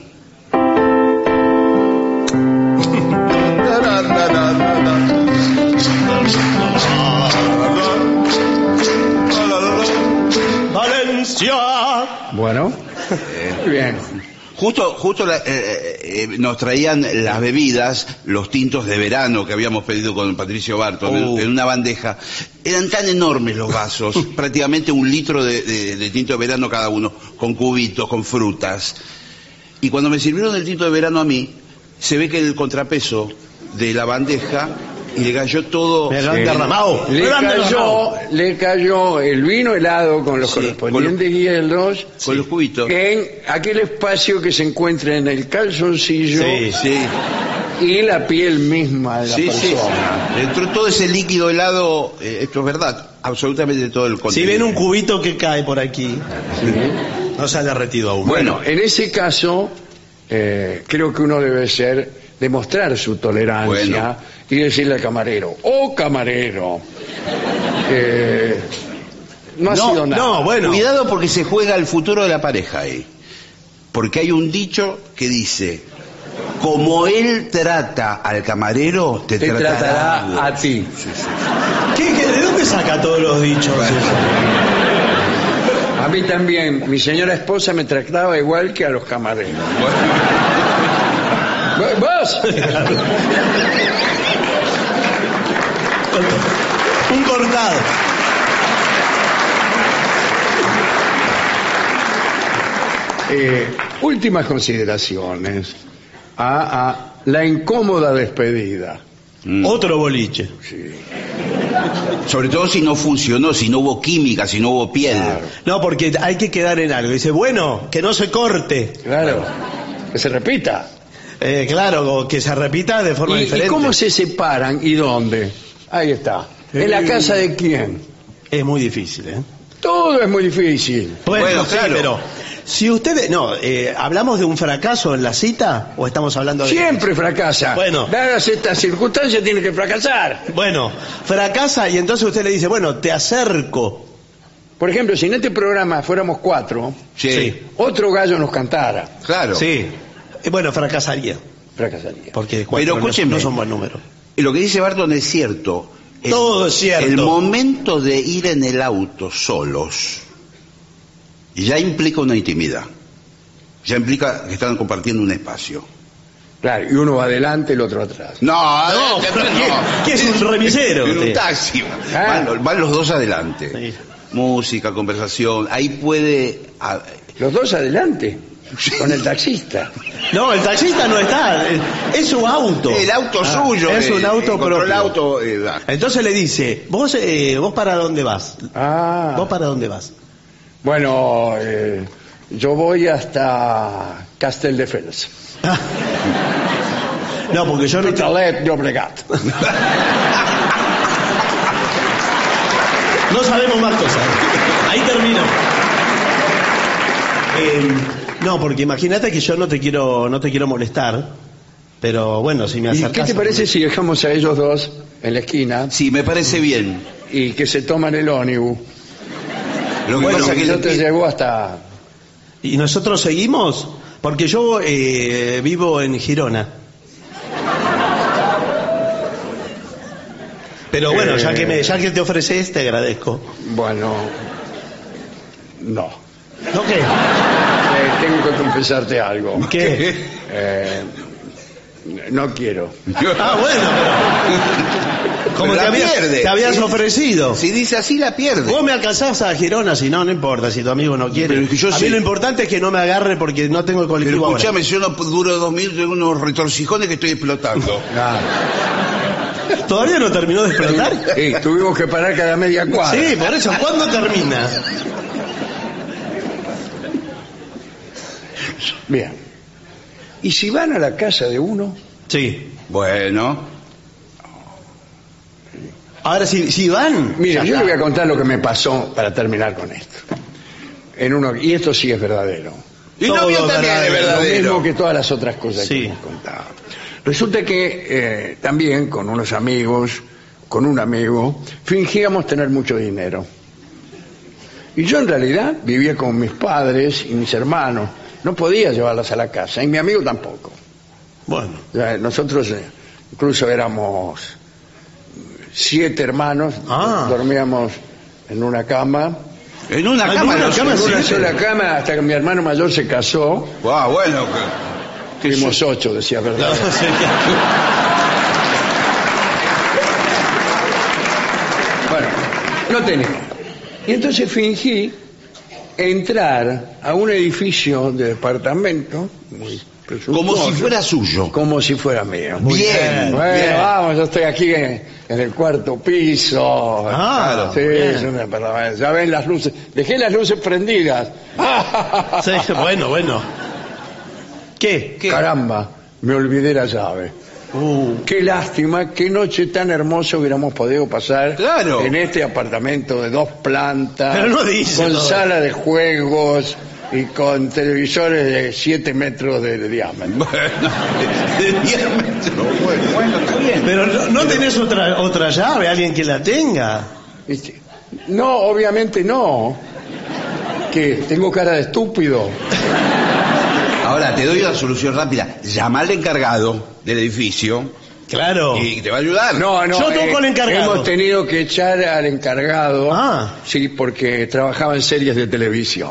S4: Valencia.
S3: Bueno, muy bien.
S5: justo, justo la- eh, eh, nos traían las bebidas, los tintos de verano que habíamos pedido con Patricio Barton en-
S4: Uh.
S5: en, una bandeja. Eran tan enormes los vasos, prácticamente un litro de, de- de tinto de verano cada uno, con cubitos, con frutas. Y cuando me sirvieron el tinto de verano a mí, se ve que el contrapeso de la bandeja y le cayó todo.
S4: Me lo han
S3: Sí.
S4: derramado.
S3: Le
S4: Me lo han
S3: cayó,
S4: derramado.
S3: le cayó el vino helado con los
S5: Sí,
S3: correspondientes hielos
S5: con los cubitos.
S3: en aquel espacio que se encuentra en el calzoncillo
S4: Sí,
S5: Sí,
S3: y la piel misma de la
S5: sí, sí.
S3: persona.
S5: Entró todo ese líquido helado, eh, esto es verdad, absolutamente todo el
S4: Si
S5: contenido.
S4: ven un cubito que cae por aquí, no se ha derretido aún.
S3: Bueno, en ese caso, eh, creo que uno debe ser, demostrar su tolerancia
S5: Bueno.
S3: y decirle al camarero, oh camarero, eh, no ha
S5: No,
S3: sido nada.
S4: no, bueno.
S5: Cuidado porque se juega el futuro de la pareja ahí. Porque hay un dicho que dice, como él trata al camarero, te,
S3: te
S5: tratará,
S3: tratará a ti.
S4: ¿Qué, qué, ¿De dónde saca todos los dichos?
S3: A mí también, mi señora esposa me trataba igual que a los camareros. ¿Vos?
S4: Un cortado.
S3: Eh, últimas consideraciones a, a la incómoda despedida.
S5: Mm.
S4: Otro boliche.
S5: Sobre todo si no funcionó, si no hubo química, si no hubo piel.
S3: Claro.
S4: No, porque hay que quedar en algo. Dice, bueno, que no se corte.
S3: Claro. Que se repita.
S4: Eh, claro, que se repita de forma
S3: ¿Y,
S4: diferente.
S3: ¿Y cómo se separan y dónde? Ahí está. ¿En la casa de quién?
S4: Es muy difícil, ¿eh?
S3: Todo es muy difícil.
S4: Bueno,
S5: Bueno,
S4: sí,
S5: claro.
S4: pero si ustedes... No, eh, ¿hablamos de un fracaso en la cita o estamos hablando de...
S3: Siempre fracasa.
S4: Bueno.
S3: Dadas estas circunstancias tiene que fracasar.
S4: Bueno, fracasa y entonces usted le dice, bueno, te acerco.
S3: Por ejemplo, si en este programa fuéramos cuatro,
S5: Sí,
S4: Sí.
S3: otro gallo nos cantara,
S5: claro.
S4: Sí. Eh, Bueno, fracasaría.
S3: fracasaría.
S4: Porque
S5: Pero
S4: cuatro no-
S5: escúcheme.
S4: no son buen número.
S5: Y lo que dice Barton es cierto. El-
S4: Todo es cierto.
S5: El momento de ir en el auto solos ya implica una intimidad. Ya implica que están compartiendo un espacio.
S3: Claro, y uno va adelante, el otro atrás.
S5: No,
S4: No,
S5: eh,
S4: pero
S5: no.
S4: ¿qué- qué es un remisero
S5: En un
S4: usted?
S5: taxi.
S3: Ah.
S5: Van, los- van los dos adelante.
S4: Sí.
S5: Música, conversación. Ahí puede... ah,
S3: Los dos adelante, con el taxista.
S4: No, el taxista no está. eh, Es su auto.
S5: el auto
S4: Ah,
S5: suyo.
S4: Es
S5: eh,
S4: un auto
S5: encontró
S4: propio.
S5: el auto. eh, da.
S4: Entonces le dice, vos, eh, vos para dónde vas.
S3: Ah,
S4: Vos para dónde vas.
S3: bueno, eh, yo voy hasta Castelldefels.
S4: No, porque yo no...
S3: Hospitalet Llobregat.
S4: No sabemos más cosas. Ahí termino. Eh, no, porque imagínate que yo no te quiero, no te quiero molestar, pero bueno, si me
S3: ¿Y
S4: acercas...
S3: qué te parece si dejamos a ellos dos en la esquina
S5: Sí, me parece bien.
S3: y que se toman el ónibus?
S5: Lo que
S3: Bueno,
S5: pasa es que
S3: yo
S5: le
S3: te
S5: pide-
S3: llevo hasta...
S4: ¿Y nosotros seguimos? Porque yo eh, vivo en Girona. Pero bueno, ya que, me, ya que te ofreces, te agradezco.
S3: Bueno, no.
S4: ¿No qué?
S3: Eh, tengo que confesarte algo.
S4: ¿Qué?
S3: Eh, no quiero.
S4: Ah, bueno, pero... Como
S5: Pero
S4: te
S5: la
S4: habías,
S5: pierde.
S4: te habías
S5: Sí.
S4: ofrecido.
S5: Si dice así, la pierde.
S4: Vos me alcanzás a Girona, si no, no importa, si tu amigo no quiere.
S5: Pero es que yo
S4: a
S5: sé-
S4: mí lo importante es que no me agarre porque no tengo el
S5: Pero
S4: colectivo ahora.
S5: escúchame, si yo no duro dos minutos, tengo unos retorcijones que estoy explotando.
S4: ¿Todavía no terminó de explotar?
S3: Sí, tuvimos que parar cada media cuadra.
S4: Sí, por eso, ¿cuándo termina?
S3: Bien. ¿Y si van a la casa de uno?
S4: Sí.
S5: Bueno,
S4: Ahora, si, si van...
S3: Mira,
S4: ya
S3: yo
S4: está.
S3: le voy a contar lo que me pasó para terminar con esto. En uno, y esto sí es verdadero.
S5: y
S4: Todo
S5: no vio también
S4: verdadero.
S5: es
S3: Lo
S5: verdadero.
S3: mismo que todas las otras cosas
S4: Sí.
S3: que hemos contado. Resulta que eh, también con unos amigos, con un amigo, fingíamos tener mucho dinero. Y yo en realidad vivía con mis padres y mis hermanos. No podía llevarlas a la casa, y mi amigo tampoco.
S4: Bueno,
S3: O sea, nosotros eh, incluso éramos siete hermanos,
S4: Ah.
S3: dormíamos en una cama,
S5: En una
S4: Ay,
S5: cama,
S4: en una
S5: no
S4: cama,
S3: en
S5: sé.
S3: una
S4: sí.
S3: sola cama, hasta que mi hermano mayor se casó.
S5: Ah, bueno. que- que
S3: Fuimos
S5: yo-
S3: ocho, decía verdad.
S4: no sé
S3: Bueno, no tenía. Y entonces fingí entrar a un edificio de departamento, muy
S5: Como
S3: presuntuoso,
S5: si fuera suyo.
S3: como si fuera mío.
S5: Bien,
S3: Bueno,
S5: bien.
S3: vamos, yo estoy aquí en, en el cuarto piso.
S4: Ah,
S3: sí,
S4: bien.
S3: es una parada. Ya ven las luces. Dejé las luces prendidas.
S4: qué. Sí, bueno, bueno. ¿Qué?
S5: ¿Qué?
S3: Caramba, me olvidé la llave.
S4: Uh,
S3: Qué lástima, qué noche tan hermosa hubiéramos podido pasar
S5: Claro.
S3: en este apartamento de dos plantas,
S4: Pero no dice
S3: con
S4: todo.
S3: sala de juegos y con televisores de siete metros de, de diámetro.
S5: Bueno, de diez metros. Bueno, bueno, está bien.
S4: pero no, ¿no tenés otra, otra llave, alguien que la tenga?
S3: ¿Viste? No, obviamente no. Que tengo cara de estúpido.
S5: Ahora, te doy una solución rápida. Llama al encargado del edificio
S4: Claro.
S5: y te va a ayudar.
S3: No, no.
S4: Yo toco al encargado.
S3: Hemos tenido que echar al encargado.
S4: Ah.
S3: Sí, porque trabajaba en series de televisión.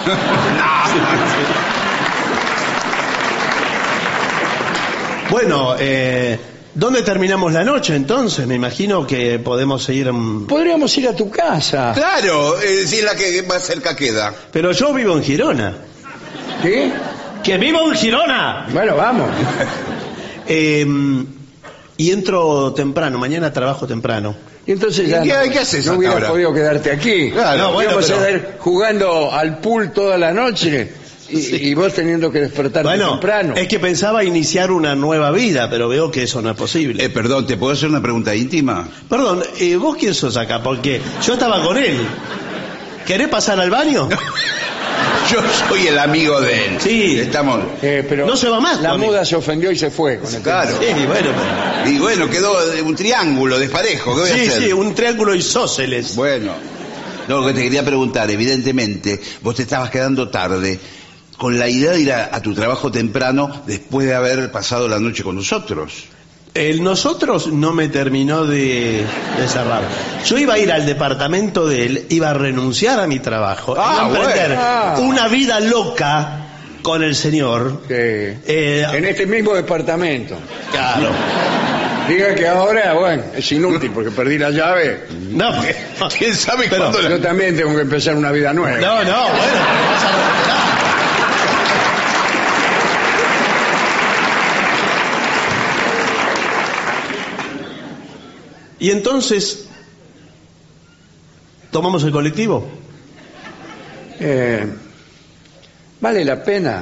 S4: Bueno, eh, ¿dónde terminamos la noche entonces? Me imagino que podemos seguir... en-
S3: Podríamos ir a tu casa.
S5: Claro, eh, si es la que más cerca queda.
S4: Pero yo vivo en Girona.
S3: ¿Qué?
S4: ¡Que vivo en Girona!
S3: Bueno, vamos.
S4: Eh, y entro temprano, mañana trabajo temprano.
S3: Y entonces
S5: ¿Y
S3: ya
S5: qué-
S3: no,
S5: qué haces
S3: no
S5: hasta
S3: hubieras
S5: ahora?
S3: podido quedarte aquí.
S5: Claro,
S4: no, bueno,
S3: Íbamos
S4: pero-
S3: a ver jugando al pool toda la noche Y,
S4: Sí.
S3: y vos teniendo que despertarte
S4: Bueno,
S3: temprano.
S4: es que pensaba iniciar una nueva vida, pero veo que eso no es posible.
S5: Eh, perdón, ¿te puedo hacer una pregunta íntima?
S4: Perdón, eh, ¿vos quién sos acá? Porque yo estaba con él. ¿Querés pasar al baño?
S5: Yo soy el amigo de él.
S4: Sí.
S5: Estamos...
S3: Eh, pero
S4: No se va más,
S3: La
S4: Tony.
S3: muda se ofendió y se fue con el
S5: Claro.
S4: Sí, bueno, pero-
S5: Y bueno, quedó un triángulo desparejo. ¿Qué voy a
S4: sí,
S5: hacer?
S4: sí, un triángulo isósceles.
S5: Bueno, no, lo que te quería preguntar, evidentemente, vos te estabas quedando tarde con la idea de ir a, a tu trabajo temprano después de haber pasado la noche con nosotros.
S4: El nosotros no me terminó de, de cerrar. Yo iba a ir al departamento de él, iba a renunciar a mi trabajo,
S5: Ah,
S4: iba a emprender
S3: bueno. Ah.
S4: una vida loca con el señor.
S3: que-
S4: Eh,
S3: en este mismo departamento.
S4: Claro.
S3: Diga que ahora, bueno, es inútil porque perdí la llave.
S4: No,
S5: ¿Quién sabe
S4: Pero-
S5: cuándo la...
S3: Yo también tengo que empezar una vida nueva.
S4: no, no, bueno, pero vas a recuperar. Y entonces, ¿tomamos el colectivo?
S3: Eh, ¿Vale la pena?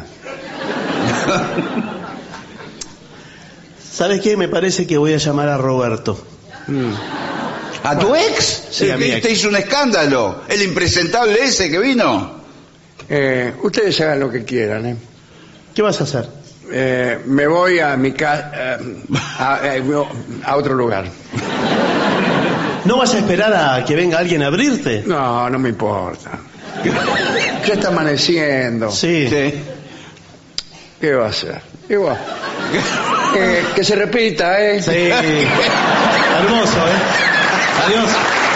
S4: ¿Sabes qué? Me parece que voy a llamar a Roberto.
S5: ¿A tu ex?
S4: Sí, a mi ex.
S5: Te hizo un escándalo. El impresentable ese que vino.
S3: Eh, ustedes hagan lo que quieran, ¿eh?
S4: ¿Qué vas a hacer?
S3: Eh, me voy a mi casa, a, a- a otro lugar.
S4: ¿No vas a esperar a que venga alguien a abrirte?
S3: No, no me importa. Ya está amaneciendo.
S4: Sí.
S5: Sí.
S3: ¿Qué va a hacer? Igual. Eh, que se repita, ¿eh?
S4: Sí. Hermoso, ¿eh? Adiós.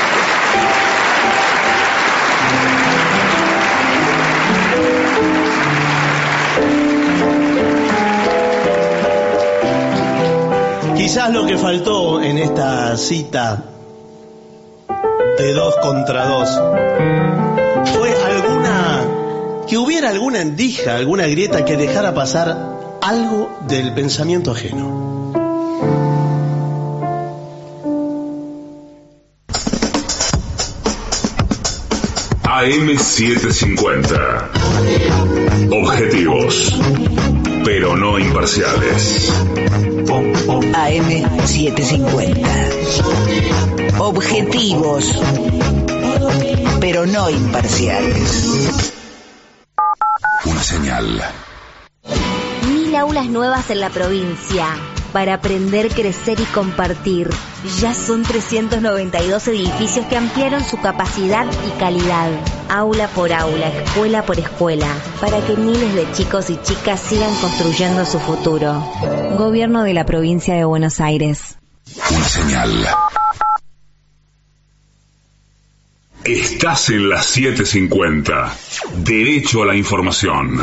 S4: Quizás lo que faltó en esta cita de dos contra dos fue alguna, que hubiera alguna endija, alguna grieta que dejara pasar algo del pensamiento ajeno.
S2: A M setecientos cincuenta. Objetivos, pero no imparciales.
S6: A M setecientos cincuenta. Objetivos, pero no imparciales.
S1: Una señal.
S7: Mil aulas nuevas en la provincia para aprender, crecer y compartir. Ya son trescientos noventa y dos edificios que ampliaron su capacidad y calidad. Aula por aula, escuela por escuela, para que miles de chicos y chicas sigan construyendo su futuro. Gobierno de la provincia de Buenos Aires.
S1: Una señal.
S2: Estás en la setecientos cincuenta. Derecho a la información.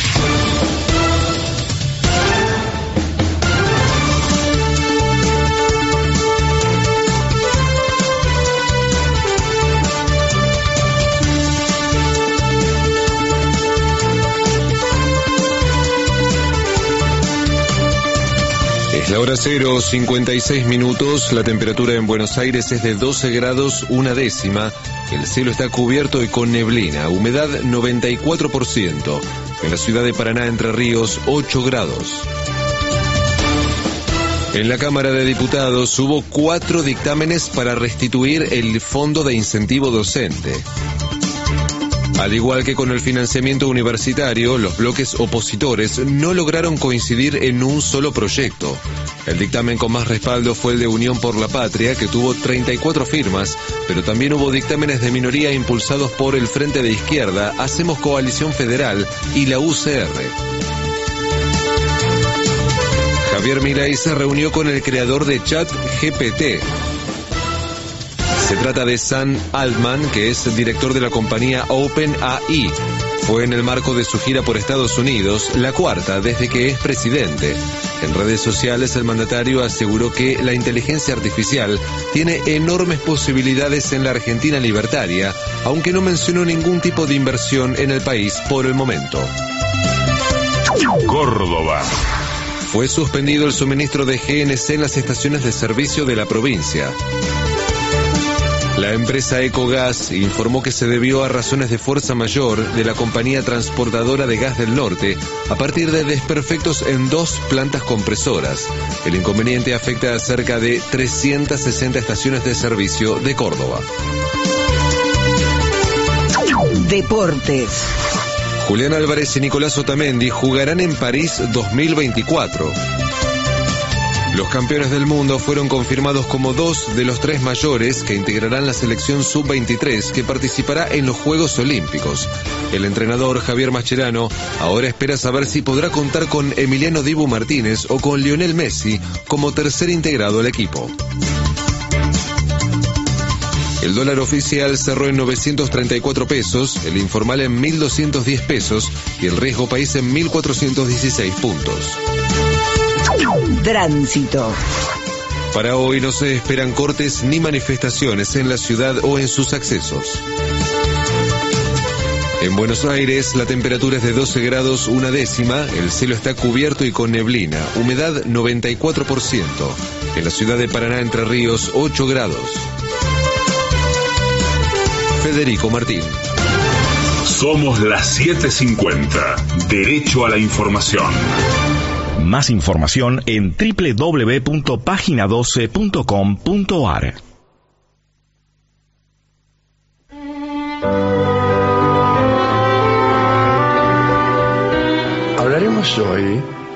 S8: Es la hora cero, cincuenta y seis minutos, la temperatura en Buenos Aires es de doce grados una décima, el cielo está cubierto y con neblina, humedad noventa y cuatro por ciento, en la ciudad de Paraná, Entre Ríos, ocho grados. En la Cámara de Diputados hubo cuatro dictámenes para restituir el Fondo de Incentivo Docente. Al igual que con el financiamiento universitario, los bloques opositores no lograron coincidir en un solo proyecto. El dictamen con más respaldo fue el de Unión por la Patria, que tuvo treinta y cuatro firmas, pero también hubo dictámenes de minoría impulsados por el Frente de Izquierda, Hacemos Coalición Federal y la U C R. Javier Milei se reunió con el creador de ChatGPT. Se trata de Sam Altman, que es director de la compañía OpenAI. Fue en el marco de su gira por Estados Unidos, la cuarta desde que es presidente. En redes sociales el mandatario aseguró que la inteligencia artificial tiene enormes posibilidades en la Argentina libertaria, aunque no mencionó ningún tipo de inversión en el país por el momento.
S2: Córdoba.
S8: Fue suspendido el suministro de G N C en las estaciones de servicio de la provincia. La empresa Ecogas informó que se debió a razones de fuerza mayor de la compañía transportadora de gas del norte a partir de desperfectos en dos plantas compresoras. El inconveniente afecta a cerca de trescientas sesenta estaciones de servicio de Córdoba.
S6: Deportes.
S8: Julián Álvarez y Nicolás Otamendi jugarán en París dos mil veinticuatro. Los campeones del mundo fueron confirmados como dos de los tres mayores que integrarán la selección sub veintitrés que participará en los Juegos Olímpicos. El entrenador Javier Mascherano ahora espera saber si podrá contar con Emiliano Dibu Martínez o con Lionel Messi como tercer integrado al equipo. El dólar oficial cerró en novecientos treinta y cuatro pesos, el informal en mil doscientos diez pesos y el riesgo país en mil cuatrocientos dieciséis puntos.
S6: Tránsito.
S8: Para hoy no se esperan cortes ni manifestaciones en la ciudad o en sus accesos. En Buenos Aires la temperatura es de doce grados una décima, el cielo está cubierto y con neblina, humedad noventa y cuatro por ciento. En la ciudad de Paraná, Entre Ríos, ocho grados. Federico Martín.
S2: Somos las siete cincuenta. Derecho a la información.
S9: Más información en doble u doble u doble u punto página doce punto com punto a r.
S3: Hablaremos hoy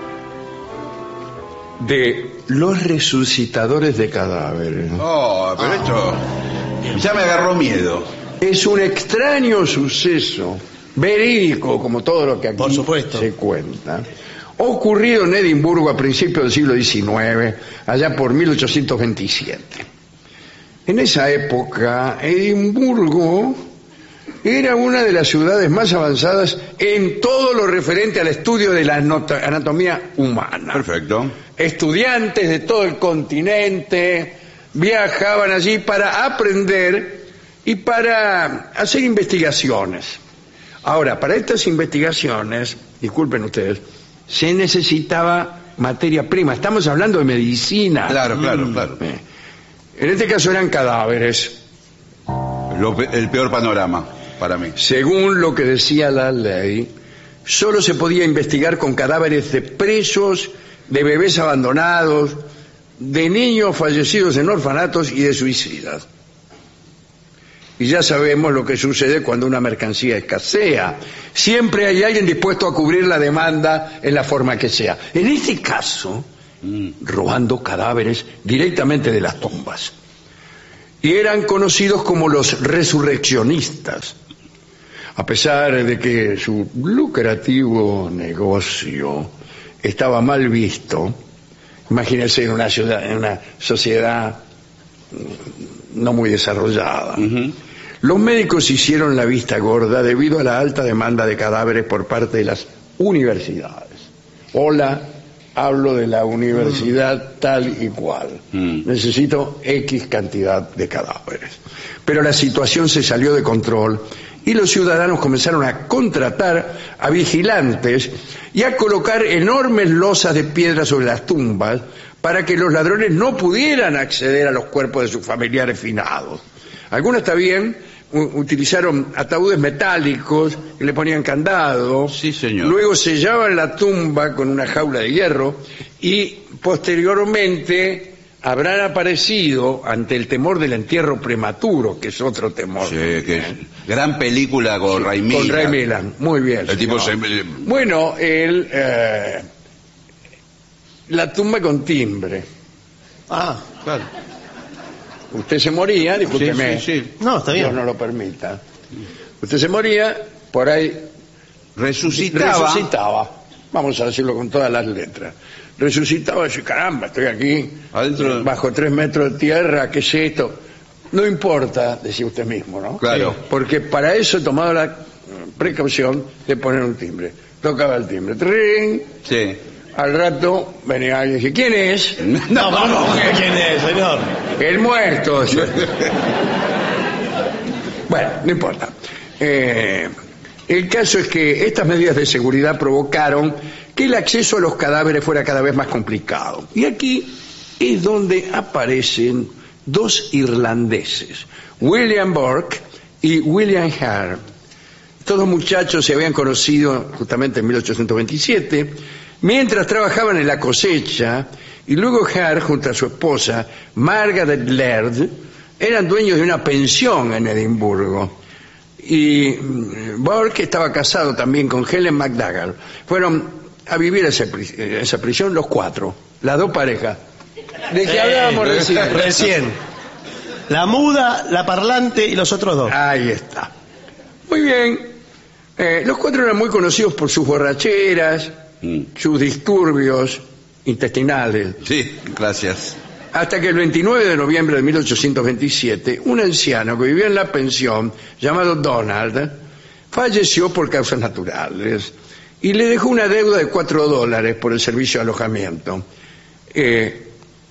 S3: de los resucitadores de cadáveres.
S5: Oh, pero esto ya me agarró miedo.
S3: Es un extraño suceso, verídico, como todo lo que aquí
S4: Por supuesto.
S3: se cuenta, ocurrido en Edimburgo a principios del siglo diecinueve, allá por mil ochocientos veintisiete. En esa época, Edimburgo era una de las ciudades más avanzadas en todo lo referente al estudio de la anatomía humana.
S5: Perfecto.
S3: Estudiantes de todo el continente viajaban allí para aprender y para hacer investigaciones. Ahora, para estas investigaciones, disculpen ustedes, se necesitaba materia prima. Estamos hablando de medicina.
S5: Claro, claro, claro.
S3: En este caso eran cadáveres.
S5: Lo pe- el peor panorama para mí.
S3: Según lo que decía la ley, solo se podía investigar con cadáveres de presos, de bebés abandonados, de niños fallecidos en orfanatos y de suicidas. Y ya sabemos lo que sucede cuando una mercancía escasea. Siempre hay alguien dispuesto a cubrir la demanda en la forma que sea. En este caso, mm. robando cadáveres directamente de las tumbas. Y eran conocidos como los resurreccionistas. A pesar de que su lucrativo negocio estaba mal visto, imagínense en una ciudad, en una sociedad no muy desarrollada. Uh-huh. Los médicos hicieron la vista gorda debido a la alta demanda de cadáveres por parte de las universidades. Hola, hablo de la universidad mm. tal y cual. Mm. Necesito X cantidad de cadáveres. Pero la situación se salió de control y los ciudadanos comenzaron a contratar a vigilantes y a colocar enormes losas de piedra sobre las tumbas para que los ladrones no pudieran acceder a los cuerpos de sus familiares finados. Algunos, está bien, utilizaron ataúdes metálicos que le ponían candado.
S5: Sí, señor.
S3: Luego sellaban la tumba con una jaula de hierro y posteriormente habrán aparecido ante el temor del entierro prematuro, que es otro temor.
S5: Sí, que es gran película con sí, Ray Milland.
S3: Con Ray Milland, muy bien.
S5: El tipo se...
S3: Bueno, el, eh, la tumba con timbre.
S4: Ah, claro.
S3: Usted se moría, discúlpeme.
S5: Sí, sí, sí.
S4: No, está bien.
S3: Dios no lo permita. Usted se moría, por ahí
S5: resucitaba.
S3: Resucitaba. Vamos a decirlo con todas las letras. Resucitaba y decía, caramba, estoy aquí,
S5: adentro,
S3: bajo tres metros de tierra, ¿qué es esto? No importa, decía usted mismo, ¿no?
S5: Claro.
S3: Porque para eso he tomado la precaución de poner un timbre. Tocaba el timbre. ¡Trin!
S5: Sí.
S3: Al rato venía alguien y decía, ¿quién es?
S4: No, vamos, ¿quién es, señor?
S3: El muerto. Bueno, no importa. Eh, el caso es que estas medidas de seguridad provocaron que el acceso a los cadáveres fuera cada vez más complicado. Y aquí es donde aparecen dos irlandeses, William Burke y William Hare. Estos dos muchachos se habían conocido justamente en mil ochocientos veintisiete, mientras trabajaban en la cosecha, y luego Hare, junto a su esposa, Margaret Laird, eran dueños de una pensión en Edimburgo. Y Burke estaba casado también con Helen McDougall. Fueron a vivir a esa, pri- esa prisión los cuatro, las dos parejas. ¿De qué
S4: Eh,
S3: hablábamos recién?
S4: Recién. La muda, la parlante y los otros dos.
S3: Ahí está. Muy bien. Eh, los cuatro eran muy conocidos por sus borracheras,
S5: Mm.
S3: sus disturbios intestinales.
S5: Sí, gracias.
S3: Hasta que el veintinueve de noviembre de mil ochocientos veintisiete, un anciano que vivía en la pensión, llamado Donald, falleció por causas naturales y le dejó una deuda de cuatro dólares por el servicio de alojamiento. Eh,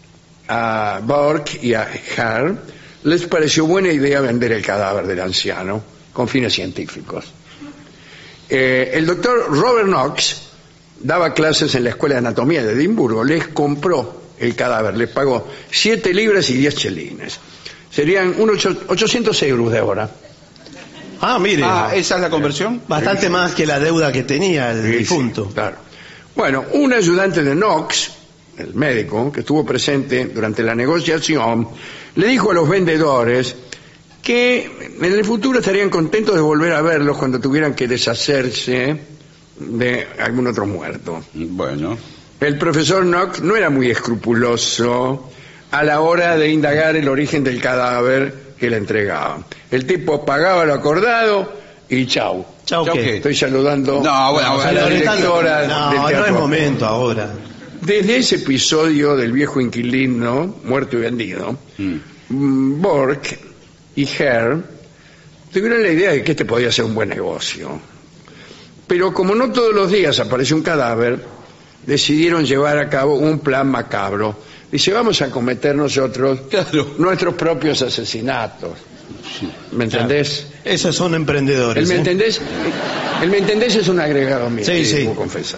S3: a Burke y a Hare les pareció buena idea vender el cadáver del anciano con fines científicos. Eh, el doctor Robert Knox daba clases en la Escuela de Anatomía de Edimburgo. Les compró el cadáver, les pagó siete libras y diez chelines. Serían unos ochocientos euros de ahora.
S4: Ah, mire.
S5: Ah, ¿esa es la conversión?
S4: Bastante más que la deuda que tenía el
S3: Sí, sí,
S4: difunto.
S3: claro. Bueno, un ayudante de Knox, el médico, que estuvo presente durante la negociación, le dijo a los vendedores que en el futuro estarían contentos de volver a verlos cuando tuvieran que deshacerse de algún otro muerto.
S5: Bueno.
S3: El profesor Knox no era muy escrupuloso a la hora de indagar el origen del cadáver que le entregaban. El tipo pagaba lo acordado y chau.
S4: Chau,
S5: Chau,
S4: ¿qué?
S5: ¿qué?
S3: Estoy saludando
S5: No, bueno,
S3: a
S5: bueno,
S3: la
S4: Pero
S3: directora del
S4: no, no
S3: teatro.
S4: es momento ahora.
S3: Desde ese episodio del viejo inquilino, muerto y vendido,
S5: Mm.
S3: mm, Burke y Hare tuvieron la idea de que este podía ser un buen negocio. Pero como no todos los días aparece un cadáver, decidieron llevar a cabo un plan macabro. Dice, vamos a cometer nosotros
S5: Claro.
S3: nuestros propios asesinatos. ¿Me entendés?
S4: Esos son emprendedores.
S3: ¿El me
S4: ¿eh?
S3: entendés? El me entendés es un agregado mío,
S4: Sí, sí.
S3: debo confesar.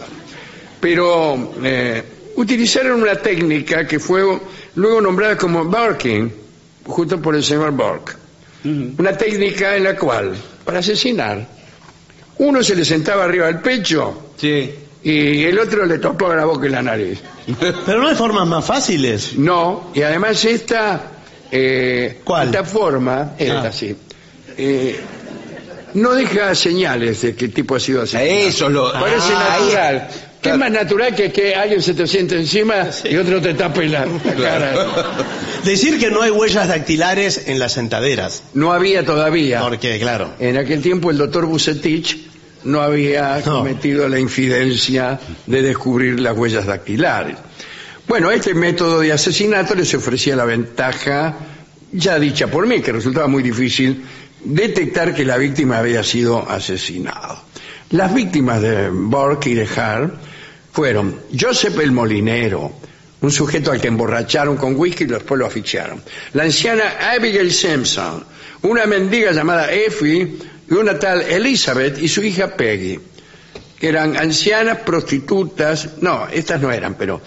S3: Pero eh, utilizaron una técnica que fue luego nombrada como Burking, justo por el señor Burke. Una técnica en la cual, para asesinar, uno se le sentaba arriba del pecho
S5: Sí.
S3: y el otro le topaba la boca y la nariz.
S4: Pero no hay formas más fáciles.
S3: No, y además esta, eh,
S4: ¿Cuál?
S3: esta forma, esta
S4: Ah.
S3: sí, eh, no deja señales de qué tipo ha sido asesinado.
S5: Eso es lo...
S3: Parece
S5: Ah,
S3: natural. ¿Qué es más natural que que alguien se te siente encima y otro te tape la, la cara?
S4: Decir que no hay huellas dactilares en las sentaderas.
S3: No había todavía.
S4: Porque, claro.
S3: En aquel tiempo el doctor Bucetich no había
S4: No.
S3: cometido la infidencia de descubrir las huellas dactilares. Bueno, este método de asesinato les ofrecía la ventaja, ya dicha por mí, que resultaba muy difícil detectar que la víctima había sido asesinada. Las víctimas de Burke y de Hare fueron Joseph el Molinero, un sujeto al que emborracharon con whisky y después lo asfixiaron. La anciana Abigail Simpson, una mendiga llamada Effie y una tal Elizabeth y su hija Peggy, que eran ancianas prostitutas, no, estas no eran, pero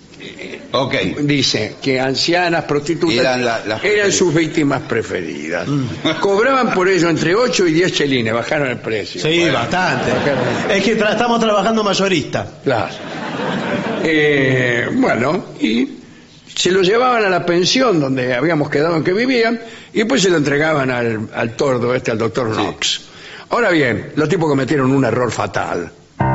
S5: Ok.
S3: dice que ancianas prostitutas
S5: Eran la- las
S3: eran
S5: preferidas.
S3: sus víctimas preferidas. Cobraban por ello entre ocho y diez chelines, bajaron el precio.
S4: Sí,
S3: Bueno,
S4: bastante.
S3: bajaron el-
S4: Es que tra- estamos trabajando mayorista.
S3: Claro. Eh, bueno, y se lo llevaban a la pensión donde habíamos quedado en que vivían y después se lo entregaban al, al tordo este, al doctor Knox. Ahora bien, los tipos cometieron un error fatal.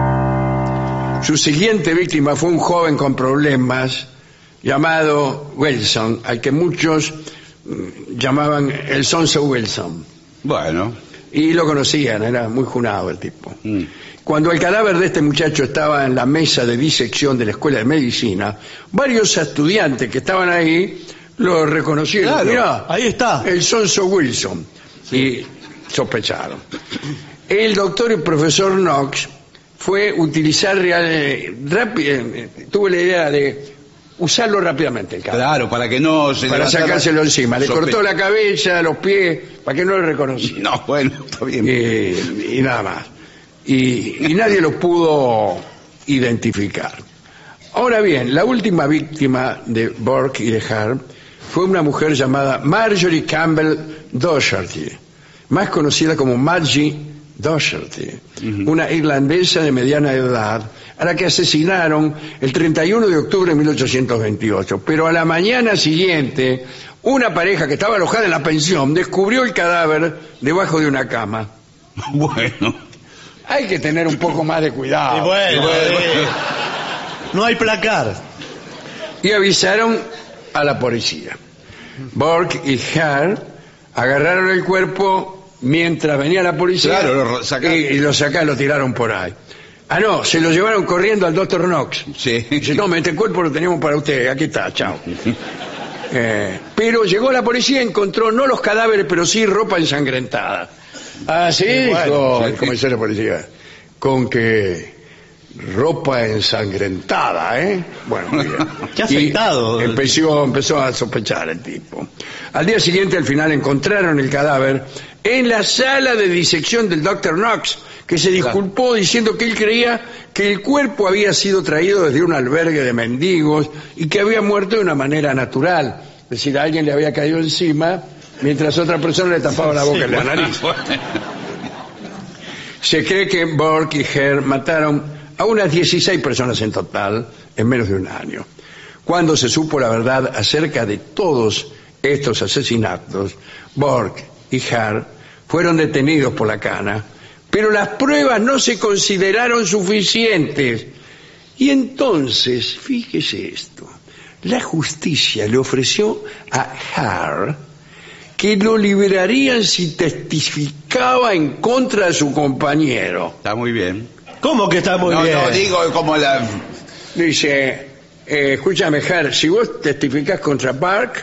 S3: Su siguiente víctima fue un joven con problemas llamado Wilson, al que muchos mm, llamaban el Sonso Wilson.
S5: Bueno.
S3: Y lo conocían, era muy junado el tipo.
S5: Mm.
S3: Cuando el cadáver de este muchacho estaba en la mesa de disección de la escuela de medicina, varios estudiantes que estaban ahí lo reconocieron.
S4: Claro,
S3: Mirá,
S4: ahí está.
S3: el Sonso Wilson. Y sospecharon. El doctor y profesor Knox fue utilizar real, eh, rápi- eh, tuvo la idea de usarlo rápidamente el cadáver.
S5: Claro, para que no se
S3: Para
S5: levantara
S3: sacárselo encima. Le
S5: sospecha.
S3: cortó la cabeza, los pies, para que no lo reconociera.
S5: No, bueno, está bien.
S3: Eh, y nada más. Y, y nadie lo pudo identificar. Ahora bien, la última víctima de Burke y de Hare fue una mujer llamada Marjorie Campbell Doherty, más conocida como Maggie Doherty, uh-huh. una irlandesa de mediana edad, a la que asesinaron el treinta y uno de octubre de mil ochocientos veintiocho. Pero a la mañana siguiente, una pareja que estaba alojada en la pensión descubrió el cadáver debajo de una cama.
S5: Bueno.
S3: Hay que tener un poco más de cuidado.
S4: Y bueno, eh, no hay placar.
S3: Y avisaron a la policía. Burke y Hare agarraron el cuerpo mientras venía la policía.
S5: Claro, lo sacaron.
S3: y, y lo sacaron, lo tiraron por ahí. Ah, no, se lo llevaron corriendo al doctor Knox.
S5: Sí.
S3: Dice, no, este cuerpo lo teníamos para usted, aquí está, chao. eh, pero llegó la policía y encontró no los cadáveres, pero sí ropa ensangrentada. Ah, sí, sí, bueno, dijo sí. el comisario de policía. Con que ropa ensangrentada, ¿eh? Bueno, muy bien.
S4: Qué afectado.
S3: Y empezó, empezó a sospechar el tipo. Al día siguiente, al final, encontraron el cadáver en la sala de disección del doctor Knox, que se disculpó diciendo que él creía que el cuerpo había sido traído desde un albergue de mendigos y que había muerto de una manera natural. Es decir, a alguien le había caído encima mientras otra persona le tapaba la boca sí, y la nariz. Se cree que Burke y Hare mataron a unas dieciséis personas en total en menos de un año. Cuando se supo la verdad acerca de todos estos asesinatos, Burke y Hare fueron detenidos por la cana, pero las pruebas no se consideraron suficientes. Y entonces, fíjese esto, la justicia le ofreció a Hare que lo liberarían si testificaba en contra de su compañero.
S5: Está muy bien.
S4: ¿Cómo que está muy
S5: no,
S4: bien?
S5: No, digo como la...
S3: Dice, eh, escúchame, Hare, si vos testificás contra Burke,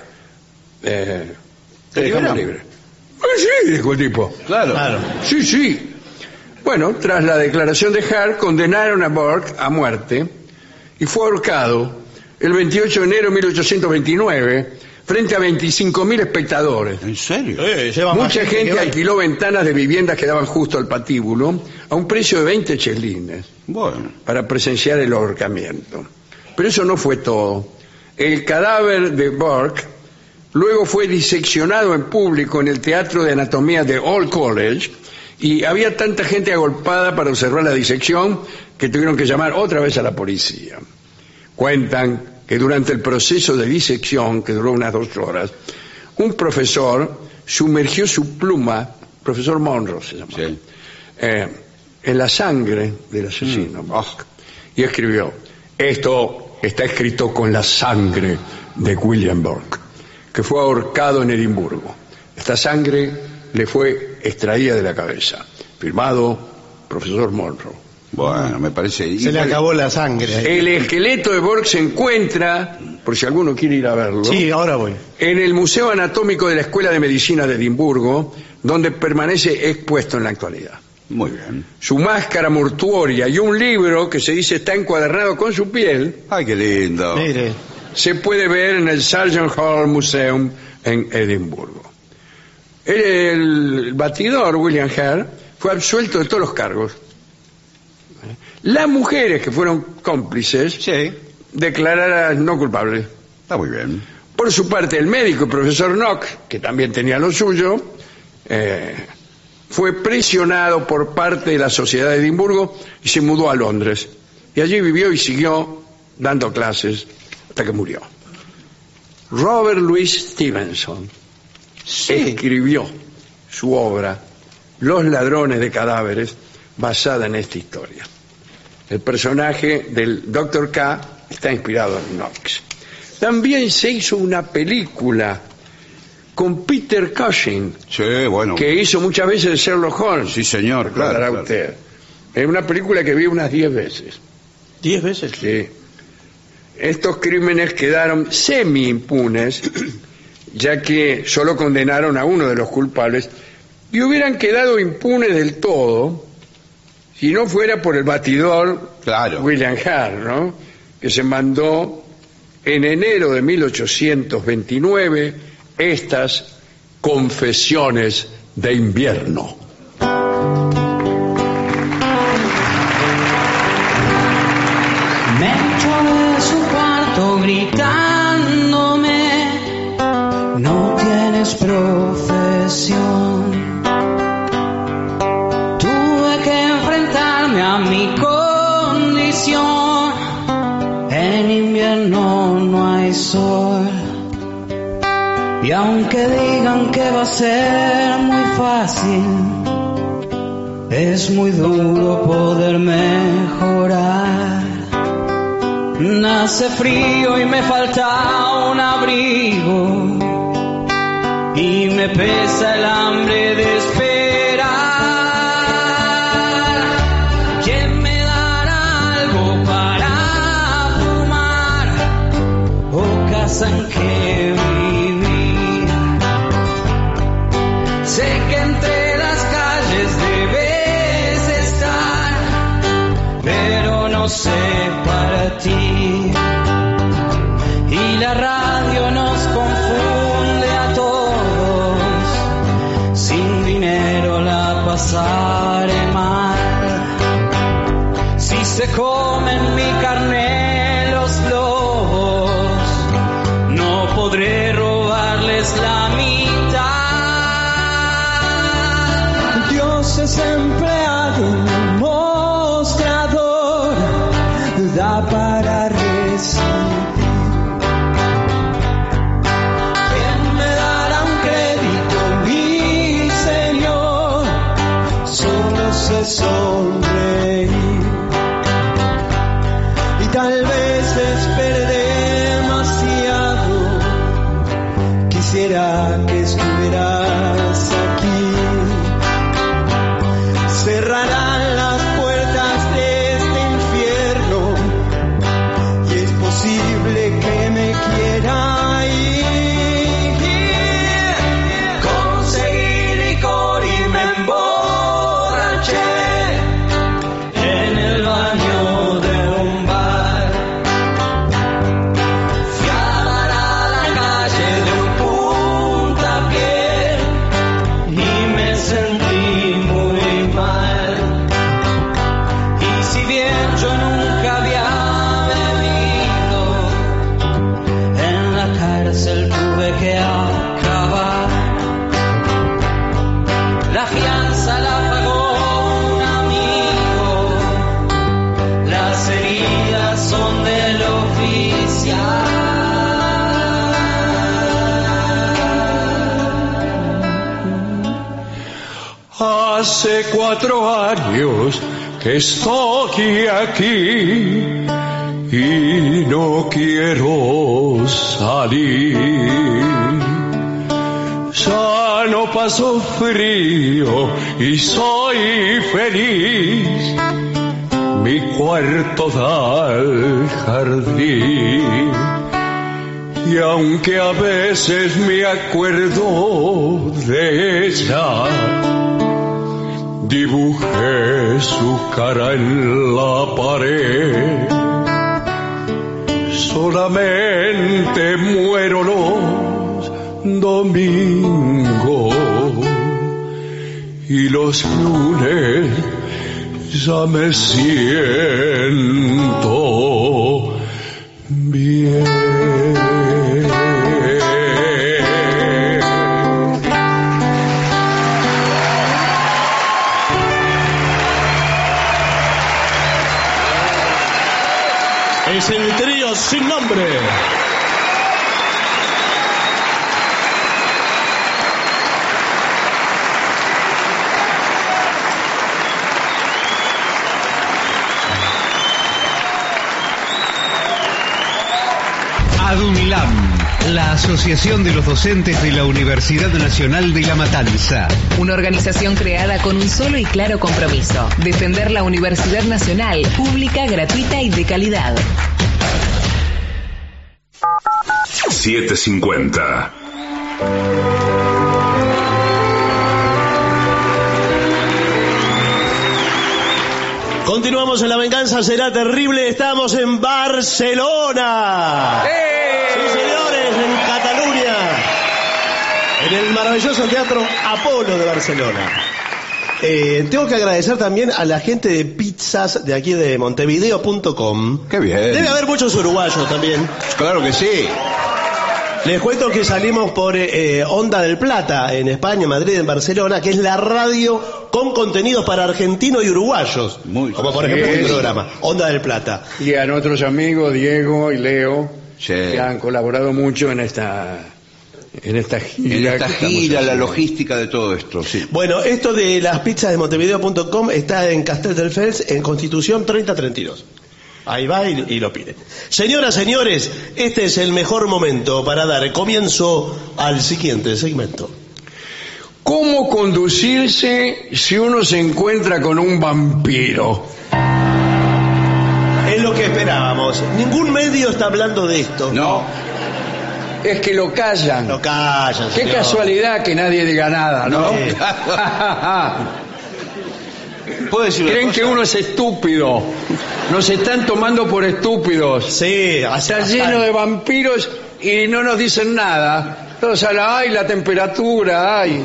S3: eh, te dejamos libre. Ah, sí, dijo el tipo.
S5: Claro. claro.
S3: Sí, sí. Bueno, tras la declaración de Hare, condenaron a Burke a muerte y fue ahorcado el veintiocho de enero de mil ochocientos veintinueve frente a veinticinco mil espectadores.
S5: ¿En serio?
S3: Eh, Mucha gente, gente alquiló ventanas de viviendas que daban justo al patíbulo a un precio de veinte chelines.
S5: Bueno.
S3: Para presenciar el ahorcamiento. Pero eso no fue todo. El cadáver de Burke luego fue diseccionado en público en el Teatro de Anatomía de Old College y había tanta gente agolpada para observar la disección que tuvieron que llamar otra vez a la policía. Cuentan que durante el proceso de disección, que duró unas dos horas, un profesor sumergió su pluma, profesor Monroe se llama, sí. eh, en la sangre del asesino, mm. oh, y escribió, esto está escrito con la sangre de William Burke, que fue ahorcado en Edimburgo. Esta sangre le fue extraída de la cabeza. Firmado, profesor Monroe.
S5: Bueno, me parece...
S4: Se le acabó la sangre.
S3: El esqueleto de Burke se encuentra, por si alguno quiere ir a verlo...
S4: Sí, ahora voy.
S3: En el Museo Anatómico de la Escuela de Medicina de Edimburgo, donde permanece expuesto en la actualidad.
S5: Muy bien.
S3: Su máscara mortuoria y un libro que se dice está encuadernado con su piel...
S5: ¡Ay, qué lindo!
S4: Mire.
S3: Se puede ver en el Sargent Hall Museum en Edimburgo. El batidor, William Hare, fue absuelto de todos los cargos. Las mujeres que fueron cómplices
S5: sí.
S3: declaradas no culpables.
S5: Está muy bien.
S3: Por su parte, el médico, el profesor Knox, que también tenía lo suyo, eh, fue presionado por parte de la Sociedad de Edimburgo y se mudó a Londres. Y allí vivió y siguió dando clases hasta que murió. Robert Louis Stevenson sí. escribió su obra Los ladrones de cadáveres, basada en esta historia. El personaje del doctor K está inspirado en Knox. También se hizo una película con Peter Cushing,
S5: sí, bueno.
S3: que hizo muchas veces de Sherlock Holmes.
S5: Sí, señor, claro. claro.
S3: usted. Es una película que vi unas diez veces.
S4: ¿Diez veces?
S3: Sí. Estos crímenes quedaron semi impunes, ya que solo condenaron a uno de los culpables y hubieran quedado impunes del todo si no fuera por el batidor
S5: claro.
S3: William Hare, ¿no? Que se mandó en enero de mil ochocientos veintinueve estas confesiones de invierno.
S10: Me echó de su cuarto gritándome, no tienes profesión. pasión. Tuve que enfrentarme a mi condición. En invierno no hay sol. Y aunque digan que va a ser muy fácil, es muy duro poder mejorar. Hace frío y me falta un abrigo, y me pesa el hambre de esperar. ¿Quién me dará algo para fumar o casa en que vivir? Sé que entre las calles debes estar, pero no sé para ti. Y la radio nos confunde a todos, sin dinero la pasaré mal. Si se comen mi carne los lobos, no podré robarles la mitad. Dios es empleado en un mostrador, da para recibir. ¿Quién me dará un crédito, mi Señor? Solo sé sonreír. Y tal vez esperé demasiado. Quisiera que estuvieras aquí. Cerrarán las puertas de este infierno, y es posible que me quiera ir. Conseguí licor y me emborraché en el baño de un bar. Fui a dar a la calle de un puntapié y me sentí muy mal. Y si bien yo nunca había bebido, en la cárcel tuve que acabar. La fianza la pagó un amigo, las heridas son del oficial.
S3: Hace cuatro años que estoy aquí y no quiero salir. Ya no paso frío y soy feliz. Mi cuarto da al jardín. Y aunque a veces me acuerdo de ella, dibujé su cara en la pared. Solamente muero los domingos y los lunes ya me siento bien.
S4: Es el trío sin nombre.
S11: ADUNILAM, la Asociación de los Docentes de la Universidad Nacional de La Matanza.
S12: Una organización creada con un solo y claro compromiso: defender la Universidad Nacional, pública, gratuita y de calidad.
S2: siete cincuenta.
S4: Continuamos en La Venganza Será Terrible. Estamos en Barcelona.
S3: ¡Eh!
S4: Sí, señores, en Cataluña. En el maravilloso Teatro Apolo de Barcelona. Eh, tengo que agradecer también a la gente de pizzas de aquí de Montevideo punto com.
S5: Qué bien.
S4: Debe haber muchos uruguayos también.
S5: Claro que sí.
S4: Les cuento que salimos por eh, Onda del Plata, en España, en Madrid, en Barcelona, que es la radio con contenidos para argentinos y uruguayos. Muy como por ejemplo este programa, Onda del Plata.
S3: Y a nuestros amigos Diego y Leo, sí, que han colaborado mucho en esta en esta gira.
S5: En esta gira, la logística de todo esto, sí.
S4: Bueno, esto de las pizzas de Montevideo punto com está en Castel del Fels, en Constitución treinta treinta y dos. Ahí va y, y lo pide. Señoras, señores, este es el mejor momento para dar comienzo al siguiente segmento.
S3: ¿Cómo conducirse si uno se encuentra con un vampiro?
S4: Es lo que esperábamos. Ningún medio está hablando de esto.
S5: No.
S3: Es que lo callan.
S4: Lo callan.
S3: Qué
S4: señor.
S3: Casualidad que nadie diga nada, ¿no?
S4: Sí.
S5: ¿Puedo decir una
S3: Creen
S5: cosa?
S3: que uno es estúpido. Nos están tomando por estúpidos.
S4: Sí,
S3: Está lleno de vampiros y no nos dicen nada. Todos hablan, ay, la temperatura, ay.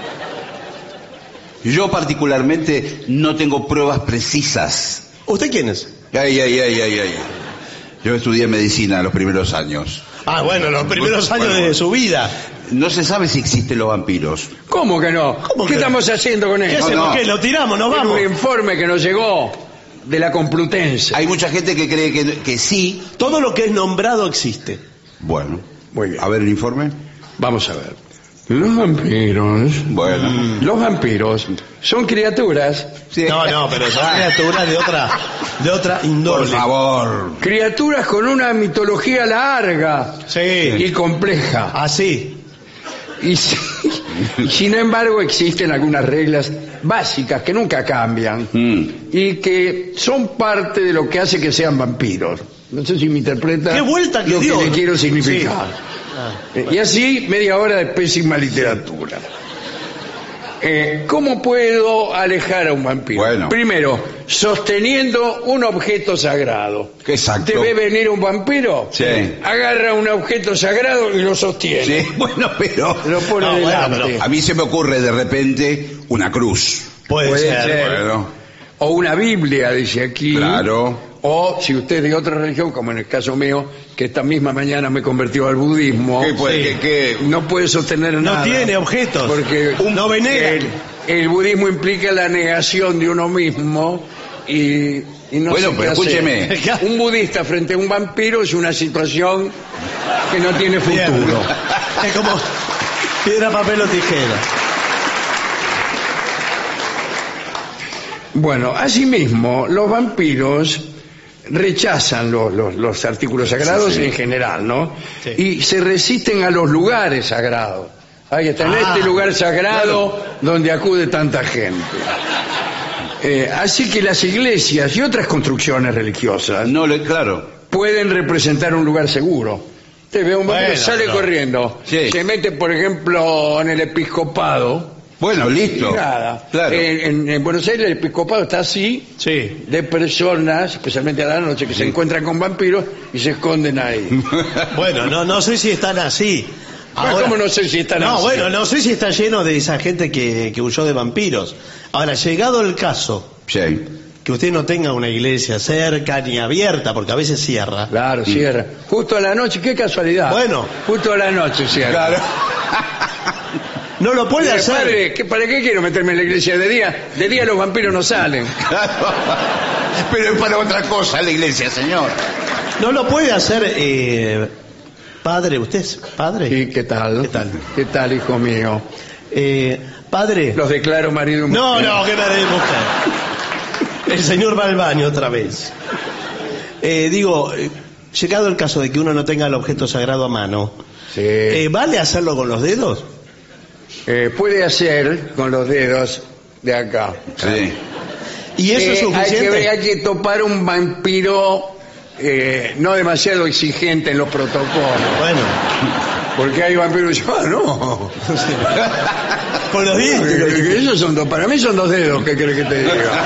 S5: Yo particularmente no tengo pruebas precisas.
S4: ¿Usted quién es?
S5: Ay, ay, ay, ay, ay. Yo estudié medicina los primeros años.
S4: Ah, bueno, los primeros años
S5: Bueno,
S4: de su vida.
S5: No se sabe si existen los vampiros.
S3: ¿Cómo que no?
S4: ¿Cómo
S3: ¿Qué
S4: que
S3: estamos haciendo con
S4: ¿Qué
S3: eso?
S4: hacemos?
S5: no.
S4: ¿Qué? ¿Lo tiramos? ¿Nos
S3: Es
S4: vamos?
S3: un informe que nos llegó de la Complutense.
S5: Hay mucha gente que cree que, que sí.
S4: Todo lo que es nombrado existe.
S5: Bueno,
S3: Muy bien.
S5: a ver el informe.
S3: Vamos a ver. Los vampiros.
S5: Bueno.
S3: Los vampiros son criaturas.
S5: Sí.
S4: No, no, pero son criaturas de otra, de otra índole.
S5: Por favor.
S3: Criaturas con una mitología larga
S4: Sí.
S3: y compleja.
S4: Así.
S3: Y, si- y sin embargo existen algunas reglas básicas que nunca cambian
S5: Mm.
S3: y que son parte de lo que hace que sean vampiros. No sé si me interpreta
S4: ¡Qué vuelta que
S3: lo
S4: dio!
S3: que le quiero significar.
S4: Sí.
S3: Eh, Y así media hora de pésima literatura. Eh, ¿Cómo puedo alejar a un vampiro?
S5: Bueno.
S3: Primero, sosteniendo un objeto sagrado.
S5: Exacto.
S3: ¿Te ve venir un vampiro?
S5: Sí.
S3: Agarra un objeto sagrado y lo sostiene.
S5: Sí, bueno, pero
S3: Lo pone
S4: No, bueno,
S3: delante.
S4: pero
S5: a mí se me ocurre de repente una cruz.
S4: Puede,
S3: Puede
S4: ser.
S3: ser.
S5: Bueno,
S3: O una Biblia, dice aquí.
S5: claro.
S3: O si usted es de otra religión, como en el caso mío, que esta misma mañana me convirtió al budismo,
S5: ¿Qué puede-
S3: sí,
S5: qué- qué?
S3: no puede sostener
S4: No
S3: nada.
S4: tiene objetos.
S3: Porque
S4: Un- no venera.
S3: el, el budismo implica la negación de uno mismo y, y no
S5: Bueno,
S3: sé
S5: pero
S3: qué hacer.
S4: escúcheme.
S3: Un budista frente a un vampiro es una situación que no tiene
S4: Bien.
S3: futuro.
S4: Es como piedra, papel o tijera.
S3: Bueno, asimismo, los vampiros rechazan los, los- los artículos sagrados
S5: Sí, sí.
S3: en general, ¿no?
S4: Sí.
S3: Y se resisten a los lugares sagrados. Ahí está, en
S4: Ah,
S3: este lugar sagrado donde acude tanta gente. Eh, así que las iglesias y otras construcciones religiosas
S5: No le, claro.
S3: pueden representar un lugar seguro. Usted ve a un vampiro,
S4: Bueno,
S3: sale
S4: pero-
S3: corriendo,
S5: Sí.
S3: se mete, por ejemplo, en el episcopado.
S5: Bueno,
S3: Y
S5: listo.
S3: nada.
S5: Claro.
S3: En, en- en Buenos Aires el episcopado está así,
S4: Sí.
S3: de personas, especialmente a la noche, que se encuentran con vampiros y se esconden ahí.
S4: Bueno, no, no sé si están así.
S3: Bueno, ¿cómo no sé si están
S4: no,
S3: así?
S4: bueno, no sé si está lleno de esa gente que, que huyó de vampiros. Ahora, llegado el caso,
S5: Sí.
S4: que usted no tenga una iglesia cerca ni abierta, porque a veces cierra.
S3: Claro, cierra. Justo a la noche, qué casualidad.
S4: Bueno.
S3: Justo a la noche cierra.
S5: Claro.
S4: No lo puede
S3: Mire,
S4: hacer.
S3: padre, ¿qué- ¿para qué quiero meterme en la iglesia de día? De día los vampiros no salen.
S5: Pero es para otra cosa la iglesia, señor.
S4: No lo puede hacer, eh, padre. ¿Usted es padre?
S3: ¿Y qué tal?
S4: ¿Qué tal?
S3: ¿Qué tal, hijo mío?
S4: Eh, padre.
S3: Los declaro marido y
S4: No,
S3: mujer.
S4: no, que madre de mujer. El señor va al baño otra vez. Eh, digo, eh, llegado el caso de que uno no tenga el objeto sagrado a mano,
S3: Sí.
S4: eh, ¿vale hacerlo con los dedos?
S3: Eh, puede hacer con los dedos de acá.
S5: Sí.
S4: ¿Y eso
S3: Eh,
S4: es
S3: hay, que,
S4: suficiente?
S3: hay que topar un vampiro eh, no demasiado exigente en los protocolos.
S4: Bueno,
S3: Porque hay vampiros que dicen, ah, no.
S4: con los
S3: Que-
S4: dientes.
S3: que- que esos son dos, para mí son dos dedos, ¿qué crees que te diga?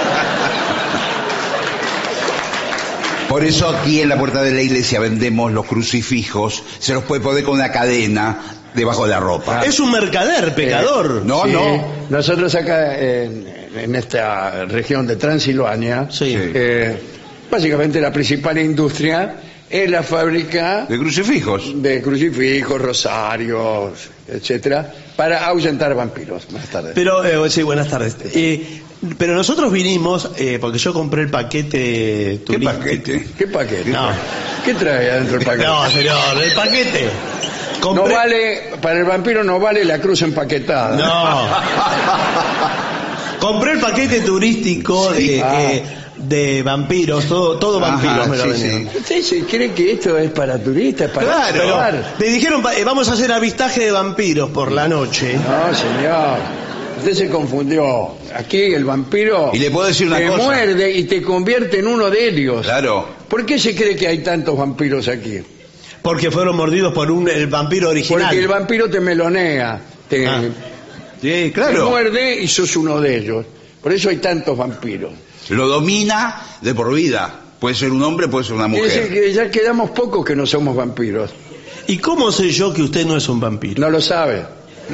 S5: Por eso aquí en la puerta de la iglesia vendemos los crucifijos. Se los puede poner con una cadena debajo de la ropa.
S4: Es un mercader, pecador.
S5: Eh, no,
S3: Sí,
S5: no.
S3: Nosotros acá en, en esta región de Transilvania,
S4: Sí.
S3: eh, básicamente la principal industria es la fábrica
S5: de crucifijos,
S3: de crucifijos, rosarios, etcétera, para ahuyentar vampiros. Más tarde.
S4: Pero, eh, sí, buenas tardes. Eh, pero nosotros vinimos, eh, porque yo compré el paquete
S5: ¿Qué
S4: turístico.
S5: paquete?
S3: ¿Qué paquete?
S4: No.
S3: ¿Qué trae adentro el paquete?
S4: No, señor, el paquete. Compré...
S3: No vale, para el vampiro no vale la cruz empaquetada.
S4: No. Compré el paquete turístico
S3: Sí.
S4: de,
S3: Ah.
S4: eh, de vampiros, todo, todo vampiros
S5: Ajá,
S4: me lo
S5: sí,
S4: vendieron.
S5: sí.
S3: ¿Usted se cree que esto es para turistas? Para
S4: Claro,
S3: observar?
S4: me dijeron, eh, vamos a hacer avistaje de vampiros por la noche.
S3: No, señor. Usted se confundió. Aquí el vampiro
S5: Y le puedo decir una
S3: te
S5: cosa.
S3: muerde y te convierte en uno de ellos.
S5: Claro.
S3: ¿Por qué se cree que hay tantos vampiros aquí?
S4: Porque fueron mordidos por un el vampiro original.
S3: Porque el vampiro te melonea, te,
S4: Ah.
S5: Sí,
S3: te
S5: claro.
S3: muerde y sos uno de ellos. Por eso hay tantos vampiros.
S5: Lo domina de por vida. Puede ser un hombre, puede ser una
S3: Quiere decir
S5: mujer.
S3: que ya quedamos pocos que no somos vampiros.
S4: ¿Y cómo sé yo que usted no es un vampiro?
S3: No lo sabe.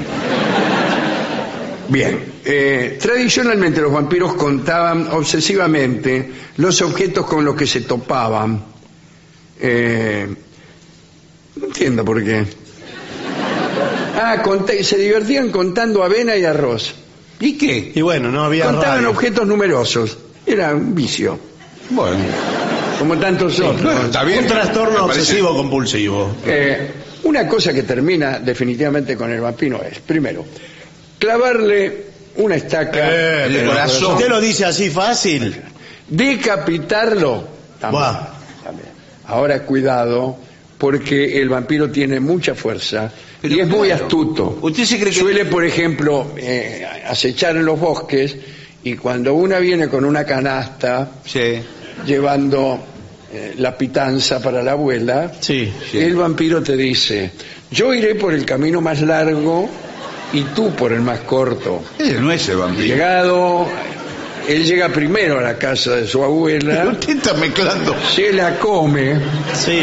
S3: Bien, eh, tradicionalmente los vampiros contaban obsesivamente los objetos con los que se topaban. Eh, no entiendo por qué. Ah, conté- se divertían contando avena y arroz.
S5: ¿Y qué?
S4: Y bueno, no había
S3: Contaban
S4: radio.
S3: objetos numerosos. Era un vicio,
S5: Bueno,
S3: como tantos otros.
S5: bueno, está bien.
S4: Un trastorno
S5: Me parece.
S4: obsesivo compulsivo.
S3: Eh, una cosa que termina definitivamente con el vampiro es, primero, clavarle una estaca
S4: Eh,
S3: en
S5: el
S3: el
S5: corazón.
S4: ¿Usted lo dice así fácil?
S3: decapitarlo también.
S4: Buah.
S3: También. Ahora cuidado, porque el vampiro tiene mucha fuerza
S5: Pero
S3: y es muy
S5: claro.
S3: astuto.
S5: ¿Usted se cree que-
S3: Suele, por ejemplo, eh, acechar en los bosques, y cuando una viene con una canasta
S5: Sí.
S3: llevando eh, la pitanza para la abuela,
S4: Sí.
S5: Sí.
S3: el vampiro te dice: yo iré por el camino más largo y tú por el más corto.
S5: Ese no es el vampiro.
S3: Llegado, él llega primero a la casa de su
S5: Pero
S3: abuela,
S5: usted está mezclando.
S3: se la come
S4: Sí.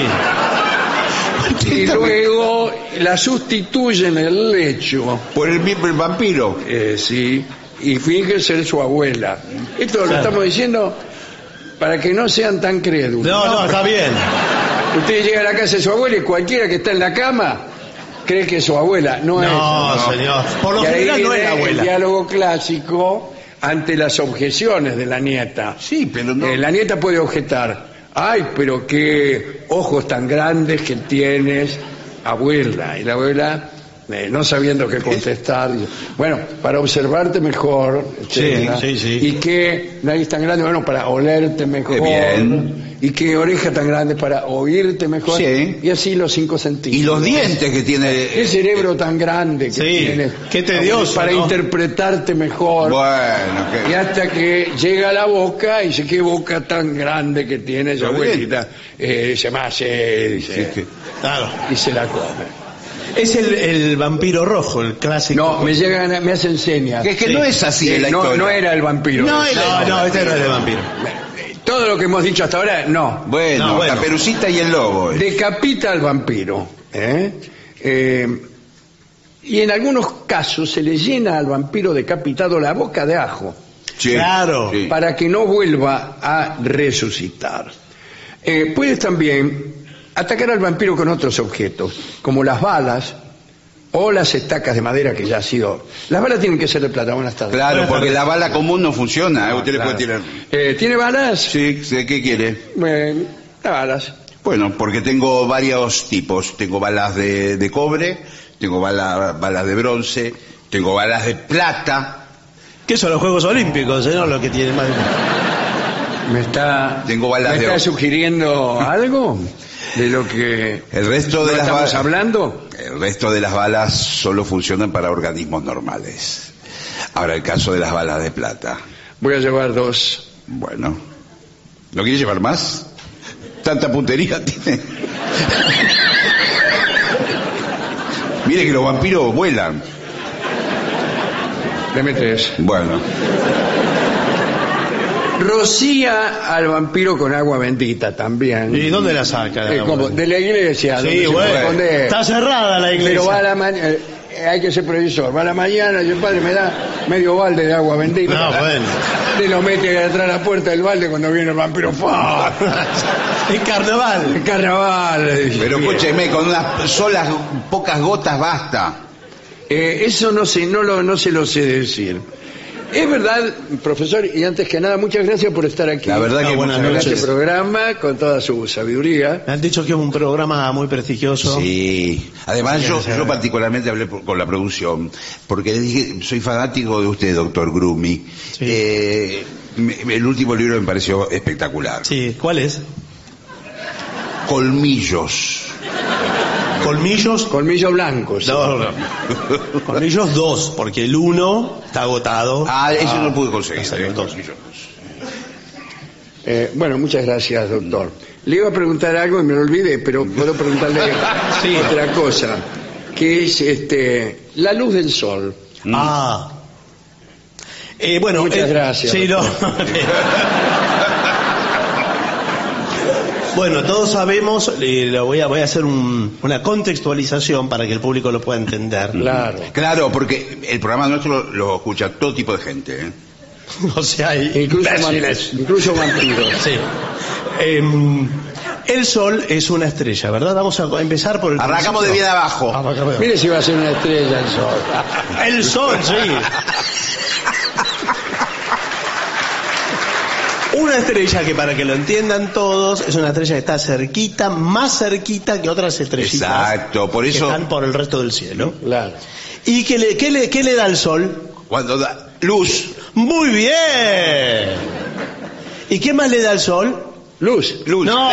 S3: y luego la sustituye en el lecho,
S5: Por el mismo el vampiro.
S3: eh, sí, y finge ser su abuela. Esto lo
S4: Claro.
S3: estamos diciendo para que no sean tan crédulos.
S4: No, no, está bien.
S3: Usted llega a la casa de su abuela y cualquiera que está en la cama cree que es su abuela. No, es.
S4: No, señor. Por lo
S3: Y ahí
S4: general no es la
S3: viene
S4: abuela.
S3: El diálogo clásico ante las objeciones de la nieta.
S5: Sí, pero no.
S3: Eh, la nieta puede objetar: ay, pero qué ojos tan grandes que tienes, abuela. Y la abuela, eh, no sabiendo qué contestar, dice: bueno, para observarte mejor, etcétera.
S4: Sí, sí, sí.
S3: Y qué nariz tan grande, bueno, para olerte mejor.
S5: Qué bien.
S3: Y qué oreja tan grande para oírte mejor.
S5: Sí.
S3: Y así los cinco sentidos.
S5: Y los dientes que tiene.
S3: Qué cerebro tan grande que
S4: Sí,
S3: tienes.
S4: qué tedioso,
S3: Para
S4: ¿no?
S3: interpretarte mejor.
S5: Bueno,
S3: Y
S5: que.
S3: hasta que llega a la boca y dice: qué boca tan grande que tiene esa
S5: Está
S3: abuelita. Eh, dice: más, eh, dice,
S5: Sí, que-
S4: Claro.
S3: y se la come.
S4: Es el, el vampiro rojo, el clásico.
S3: No, me llegan, me hacen señas.
S5: Que es que
S4: Sí.
S5: no es así
S3: Eh,
S5: en la
S3: no,
S5: historia.
S3: no era el vampiro.
S5: No, el-
S4: No, no, este no es el vampiro.
S3: Todo lo que hemos dicho hasta ahora, no.
S5: Bueno,
S4: No, bueno.
S5: Caperucita y el lobo. eh.
S3: Decapita al vampiro. ¿eh? Eh, y en algunos casos se le llena al vampiro decapitado la boca de ajo,
S5: Sí,
S4: Claro.
S5: sí.
S3: para que no vuelva a resucitar. Eh, puedes también atacar al vampiro con otros objetos, como las balas o las estacas de madera que ya ha sido... Las balas tienen que ser de plata. Buenas tardes.
S5: Claro, porque la bala común no funciona. eh, Usted le
S3: Claro.
S5: puede tirar.
S3: Eh, ¿Tiene balas?
S5: Sí, ¿de qué quiere?
S3: Eh, balas.
S5: Bueno, porque tengo varios tipos. Tengo balas de, de cobre, tengo bala- balas de bronce, tengo balas de plata,
S4: ¿Qué son los Juegos Olímpicos, señor? Lo que tiene más.
S3: ¿Me está,
S5: Tengo balas
S3: ¿me
S5: de
S3: está
S5: oro.
S3: sugiriendo algo de lo que
S5: el resto
S3: no
S5: de las
S3: estamos
S5: balas.
S3: hablando?
S5: El resto de las balas solo funcionan para organismos normales. Ahora el caso de las balas de plata.
S3: Voy a llevar dos.
S5: Bueno, ¿no quiere llevar más? Tanta puntería tiene. Mire que los vampiros vuelan.
S3: Deme tres.
S5: Bueno,
S3: Rocía al vampiro con agua bendita también.
S4: ¿Y dónde la saca?
S3: Eh, como de la iglesia. donde
S4: Sí,
S3: se
S4: bueno.
S3: puede esconder.
S4: Está cerrada la iglesia.
S3: Pero va a la mañana, hay que ser previsor. Va a la mañana y el padre me da medio balde de agua bendita.
S4: No, bueno.
S3: Te lo mete atrás de la puerta del balde cuando viene el vampiro. ¡Fua!
S4: En carnaval.
S3: En carnaval.
S5: Pero escúcheme, con unas solas pocas gotas basta.
S3: Eh, eso no sé, no, lo, no se lo sé decir. Es verdad, profesor, y antes que nada, muchas gracias por estar aquí.
S5: La verdad
S4: No,
S5: que
S4: buenas
S5: muchas
S3: en este
S4: noches.
S3: programa, con toda su sabiduría.
S4: Me han dicho que es un programa muy prestigioso.
S5: Sí. Además,
S4: Sí,
S5: yo,
S4: sí,
S5: yo
S4: sí.
S5: particularmente hablé por- con la producción, porque le dije, soy fanático de usted, doctor Grumi.
S4: Sí.
S5: Eh, me- el último libro me pareció espectacular.
S4: Sí, ¿cuál es?
S5: Colmillos.
S4: Colmillos.
S3: Colmillo blanco. sí.
S4: No, no. Colmillos dos, porque el uno está agotado.
S5: Ah, eso no pude conseguir.
S4: Ah, salió
S5: eh,
S4: dos.
S5: Colmillos.
S3: Eh, bueno, muchas gracias, doctor. Le iba a preguntar algo y me lo olvidé, pero puedo preguntarle
S4: Sí.
S3: otra cosa, que es este la luz del sol.
S4: Ah. Eh, bueno,
S3: Muchas
S4: eh,
S3: gracias,
S4: Sí, no. Bueno, todos sabemos, eh, lo voy a, voy a hacer un- una contextualización para que el público lo pueda entender.
S3: Claro.
S5: Claro, porque el programa nuestro lo, lo escucha todo tipo de gente. ¿eh?
S4: O sea, hay
S3: Incluso,
S4: imbéciles.
S3: vam- incluso vampiros.
S4: Sí. Em, el sol es una estrella, ¿verdad? Vamos a empezar por el
S5: Arrancamos de
S4: principio.
S5: bien abajo.
S4: Arrancamos de-
S3: Mire si va a ser una estrella el sol.
S4: El sol, sí. Una estrella que, para que lo entiendan todos, es una estrella que está cerquita, más cerquita que otras estrellitas.
S5: Exacto, por eso-
S4: Que están por el resto del cielo.
S3: Claro.
S4: ¿Y qué le, qué le, qué le da el sol?
S5: Cuando da luz.
S4: ¡Muy bien! ¿Y qué más le da el sol?
S3: Luz.
S5: Luz.
S4: ¡No!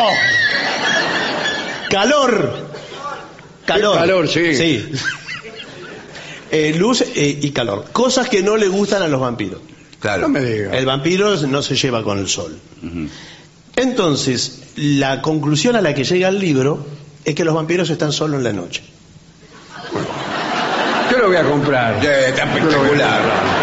S4: ¡Calor! Calor.
S3: Calor, sí.
S4: Sí. Eh, luz eh, y calor. Cosas que no le gustan a los vampiros.
S5: Claro.
S3: No me diga.
S4: El vampiro no se lleva con el sol.
S5: Ujú.
S4: Entonces, la conclusión a la que llega el libro es que los vampiros están solo en la noche.
S3: Yo lo voy a comprar.
S5: Ya, está espectacular.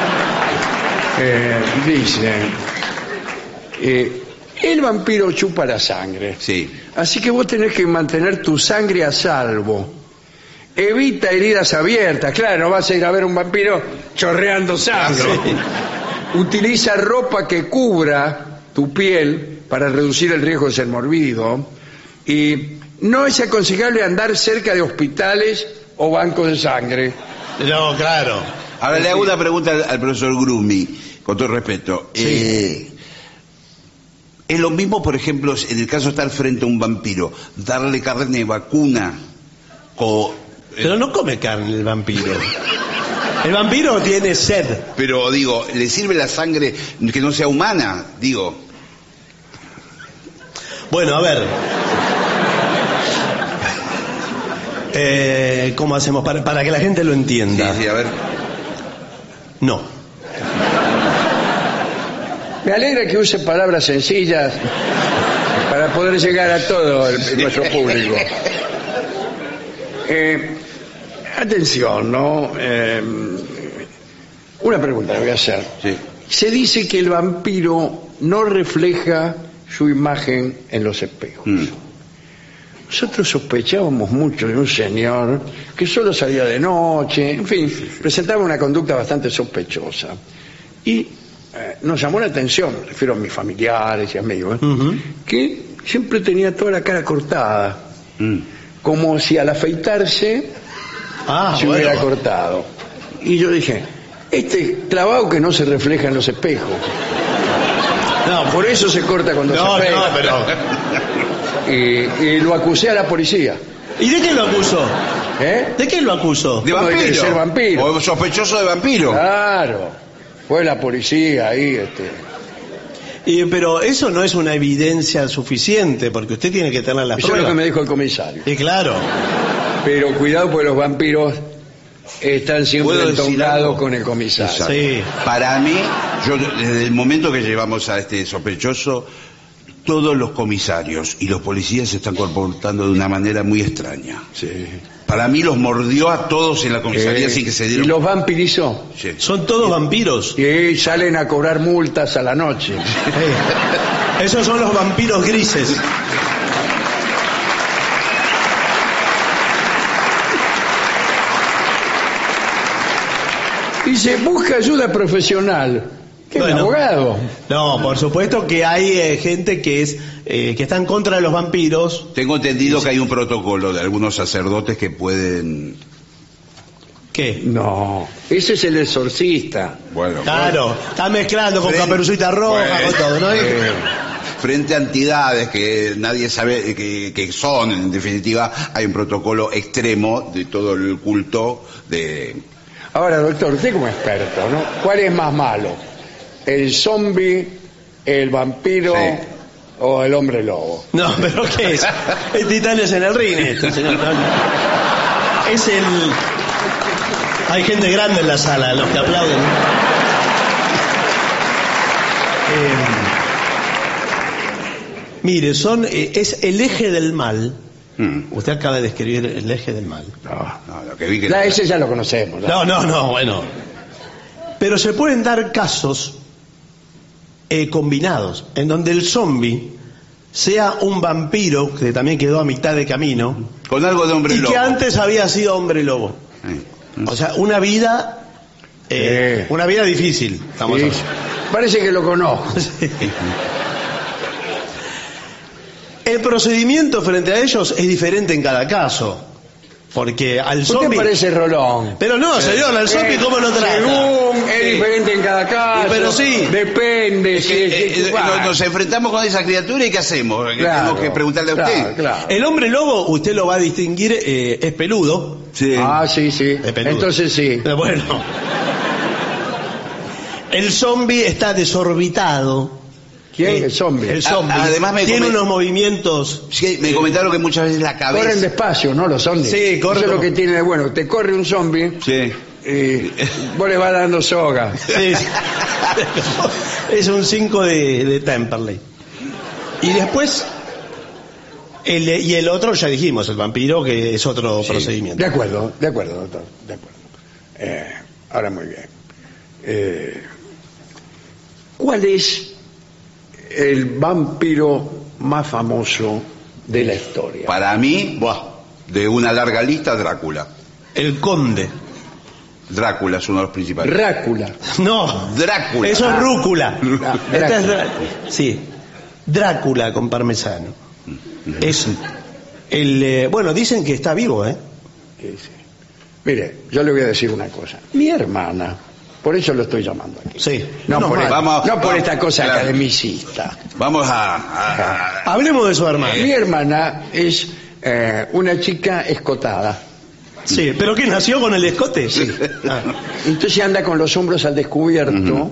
S3: Eh, dice, eh, el vampiro chupa la sangre.
S5: Sí.
S3: Así que vos tenés que mantener tu sangre a salvo. Evita heridas abiertas. Claro, no vas a ir a ver un vampiro chorreando sangre. Utiliza ropa que cubra tu piel para reducir el riesgo de ser mordido. Y no es aconsejable andar cerca de hospitales o bancos de sangre.
S4: No, claro.
S5: Ahora le hago una pregunta al, al profesor Grumi, con todo respeto. Eh, es lo mismo, por ejemplo, en el caso de estar frente a un vampiro, darle carne vacuna o...
S4: Pero no come carne el vampiro. El vampiro tiene sed.
S5: Pero digo, ¿le sirve la sangre que no sea humana? Digo,
S4: Bueno, a ver. Eh, ¿Cómo hacemos? Para, para que la gente lo
S5: sí,
S4: entienda.
S5: sí, a ver.
S4: No.
S3: Me alegra que use palabras sencillas para poder llegar a todo el- nuestro público. Eh, atención, ¿no? Eh, una pregunta le voy a hacer.
S5: Sí.
S3: Se dice que el vampiro no refleja su imagen en los espejos.
S5: Mm.
S3: Nosotros sospechábamos mucho de un señor que solo salía de noche, en fin, presentaba una conducta bastante sospechosa. Y eh, nos llamó la atención, me refiero a mis familiares y amigos, ¿eh?
S4: Ujú.
S3: que siempre tenía toda la cara cortada,
S5: Mm.
S3: como si al afeitarse
S4: Ah,
S3: se
S4: bueno.
S3: hubiera cortado. Y yo dije, este clavado que no se refleja en los espejos. No, por eso se corta cuando
S4: No,
S3: se
S4: no,
S3: afeita.
S4: pero...
S3: Y, y lo acusé a la policía.
S4: ¿Y de qué lo acusó?
S3: ¿Eh?
S4: ¿De qué lo acusó?
S5: ¿De
S3: ¿Cómo de
S5: vampiro?
S3: ser vampiro?
S5: ¿O sospechoso de vampiro?
S3: Claro. Fue la policía ahí, este.
S4: Y, pero eso no es una evidencia suficiente, porque usted tiene que tener las
S3: Eso es lo que
S4: pruebas.
S3: me dijo el comisario.
S4: Y claro.
S3: Pero cuidado porque los vampiros están siempre
S5: ¿Puedo decir
S3: entongados
S5: algo?
S3: con el comisario.
S5: Exacto.
S4: Sí.
S5: Para mí, yo desde el momento que llevamos a este sospechoso, todos los comisarios y los policías se están comportando de una manera muy extraña.
S3: Sí.
S5: Para mí los mordió a todos en la comisaría
S3: Eh,
S5: sin que se
S3: y
S5: dieron.
S3: los vampirizó.
S5: Sí.
S4: Son todos vampiros.
S3: Y salen a cobrar multas a la noche.
S4: Eh, Esos son los vampiros grises.
S3: Dice, busca ayuda profesional. ¿Qué,
S4: Bueno,
S3: un abogado?
S4: No, por supuesto que hay eh, gente que es eh, que está en contra de los vampiros.
S5: Tengo entendido que hay un protocolo de algunos sacerdotes que pueden...
S4: ¿Qué?
S3: No, ese es el exorcista.
S5: Bueno,
S4: Claro,
S5: bueno,
S4: está mezclando con
S5: Frente-
S4: Caperucita Roja,
S5: Bueno,
S4: con todo, ¿no?
S5: eh, frente a entidades que nadie sabe que, que son, en definitiva, hay un protocolo extremo de todo el culto de...
S3: Ahora, doctor, usted como experto, ¿no? ¿Cuál es más malo? ¿El zombi, el vampiro
S5: Sí.
S3: o el hombre lobo?
S4: No, pero ¿qué es? El Titanes en el ring, esto, señor. No, no. Es el... Hay gente grande en la sala, los que aplauden. Eh, mire, son eh, es el eje del mal.
S5: Hmm.
S4: Usted acaba de describir el eje del mal.
S3: No,
S5: No, lo que vi que...
S3: ya ese ya lo conocemos. ¿no?
S4: No, no, no, bueno. Pero se pueden dar casos eh, combinados, en donde el zombi sea un vampiro que también quedó a mitad de camino
S5: Con algo de hombre
S4: y
S5: lobo.
S4: que antes había sido hombre lobo.
S5: Sí.
S4: O sea, una vida, eh,
S3: Sí.
S4: una vida difícil. Estamos
S3: Sí,
S4: hablando.
S3: parece que lo conozco.
S4: El procedimiento frente a ellos es diferente en cada caso, porque al
S3: Usted
S4: zombi.
S3: parece Rolón.
S4: Pero no, señor, al zombi
S3: Eh,
S4: cómo lo trata.
S3: Según, es
S4: Sí.
S3: diferente en cada caso.
S4: Pero sí.
S3: Depende.
S5: Es
S3: si
S5: que,
S3: es-
S5: eh, eh,
S3: bueno,
S5: nos, nos enfrentamos con esa criatura y ¿qué hacemos?
S3: claro,
S5: Tenemos que preguntarle a usted.
S3: claro, claro.
S4: El hombre lobo, usted lo va a distinguir, eh, es peludo.
S5: Sí.
S3: Ah, sí, sí.
S4: Es peludo.
S3: Entonces sí.
S4: Pero bueno. El zombi está desorbitado.
S3: ¿Quién?
S4: Eh,
S3: El zombi.
S4: El zombi.
S5: A- además me
S4: tiene
S5: comen-
S4: unos movimientos.
S5: Sí, me comentaron que muchas veces la cabeza...
S3: Corren despacio, ¿no? Los zombies.
S4: Sí, corren
S3: Eso es lo
S4: como-
S3: que tiene de bueno. Te corre un zombie
S5: Sí.
S3: y vos le vas dando soga.
S4: Sí. Es un cinco de, de Temperley. Y después, el, y el otro ya dijimos, el vampiro, que es otro procedimiento.
S3: De acuerdo, de acuerdo, doctor. De acuerdo. Eh, ahora muy bien. Eh, ¿Cuál es el vampiro más famoso de la historia?
S5: Para mí, buah, de una larga lista, Drácula.
S4: El conde.
S5: Drácula es uno de los principales.
S3: Drácula.
S4: No,
S5: Drácula.
S4: eso es rúcula.
S3: Ah,
S4: Esta es
S3: Drácula.
S4: Drá- sí, Drácula con parmesano. Es el, eh, bueno, dicen que está vivo, ¿eh?
S3: Sí, sí. Mire, yo le voy a decir una cosa. Mi hermana, por eso lo estoy llamando aquí.
S4: Sí.
S3: No,
S4: Menos
S3: por,
S4: mal.
S3: el-
S5: Vamos-
S3: no por
S5: vamos-
S3: esta cosa
S5: claro.
S3: academicista.
S5: Vamos a... a- a-
S4: Hablemos de su hermano.
S3: Mi hermana es eh, una chica escotada.
S4: Sí, pero ¿qué nació con el escote?
S3: Sí.
S4: Ah.
S3: Entonces anda con los hombros al descubierto.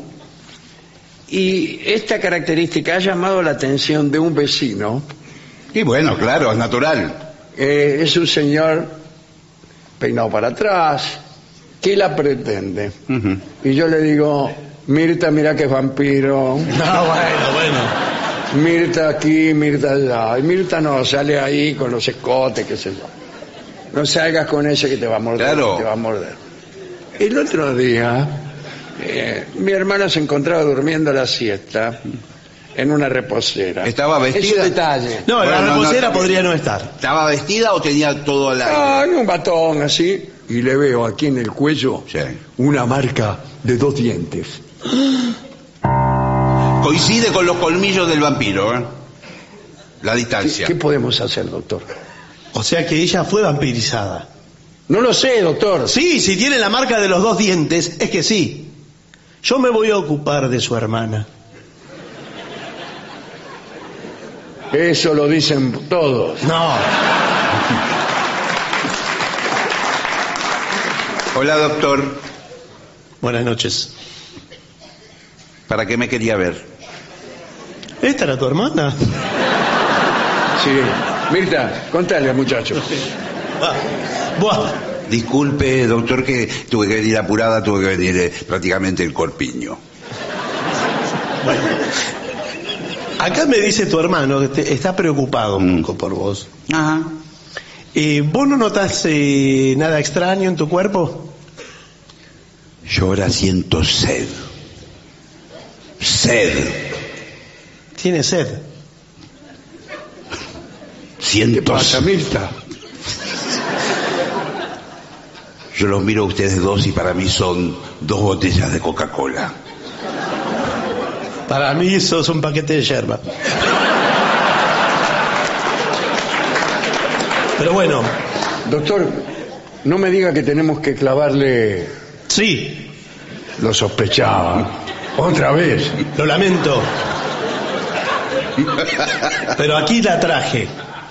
S3: Y esta característica ha llamado la atención de un vecino.
S5: Y bueno, claro, es natural.
S3: Eh, es un señor peinado para atrás. ¿Qué la pretende?
S5: Ujú.
S3: Y yo le digo, Mirta, mira que es vampiro.
S4: No, bueno, bueno.
S3: Mirta aquí, Mirta allá. Y Mirta no, sale ahí con los escotes, qué sé yo. No salgas con ese que te va a morder.
S5: Claro.
S3: que te va a morder. El otro día, eh, mi hermana se encontraba durmiendo la siesta en una reposera.
S5: ¿Estaba vestida?
S3: Es un detalle.
S4: No,
S5: Bueno,
S4: la
S5: no,
S4: reposera
S5: no,
S4: podría no estar.
S5: ¿Estaba vestida o tenía todo al aire?
S3: Ah, en un batón así. Y le veo aquí en el cuello
S5: Sí.
S3: una marca de dos dientes.
S5: Coincide con los colmillos del vampiro, ¿eh? La
S3: ¿Qué,
S5: distancia.
S3: qué podemos hacer, doctor?
S4: O sea que ella fue vampirizada.
S3: No lo sé, doctor.
S4: Sí, si tiene la marca de los dos dientes, es que sí. Yo me voy a ocupar de su hermana.
S3: Eso lo dicen todos.
S4: No.
S5: Hola, doctor.
S4: Buenas noches.
S5: ¿Para qué me quería ver?
S4: ¿Esta era tu hermana?
S3: Sí. Mirta, contale al muchacho.
S4: Ah, buah.
S5: Disculpe, doctor, que tuve que venir apurada, tuve que venir eh, prácticamente el corpiño.
S4: Bueno. Acá me dice tu hermano que te- está preocupado un
S5: Mm.
S4: poco por vos.
S5: Ajá.
S4: Eh, ¿Vos no notás eh, nada extraño en tu cuerpo?
S5: Yo ahora siento sed. Sed.
S4: Tiene sed.
S3: ¿Qué
S5: Siento
S3: pasa,
S5: sed.
S3: Mirta?
S5: Yo los miro a ustedes dos y para mí son dos botellas de Coca-Cola.
S4: Para mí eso es un paquete de yerba. Pero bueno.
S3: Doctor, no me diga que tenemos que clavarle...
S4: Sí.
S3: Lo sospechaba. Otra vez.
S4: Lo lamento. Pero aquí la traje.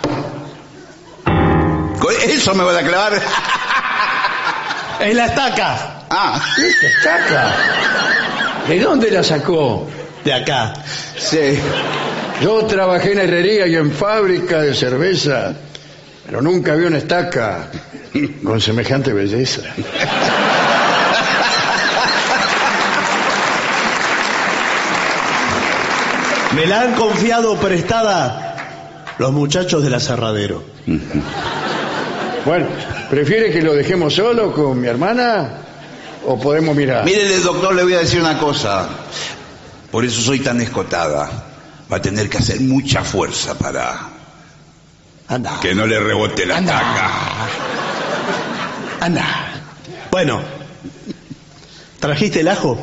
S5: ¿Eso me va a clavar?
S4: Es la estaca.
S5: Ah.
S3: ¿Esta estaca? ¿De dónde la sacó?
S4: De acá.
S3: Sí. Yo trabajé en herrería y en fábrica de cerveza, pero nunca vi una estaca con semejante belleza.
S4: Me la han confiado prestada los muchachos del aserradero.
S3: Bueno, ¿prefiere que lo dejemos solo con mi hermana o podemos mirar?
S5: Mírele, doctor, le voy a decir una cosa. Por eso soy tan escotada. Va a tener que hacer mucha fuerza para...
S4: Anda.
S5: Que no le rebote la
S4: Anda.
S5: estaca.
S4: Anda. Bueno. ¿Trajiste el ajo?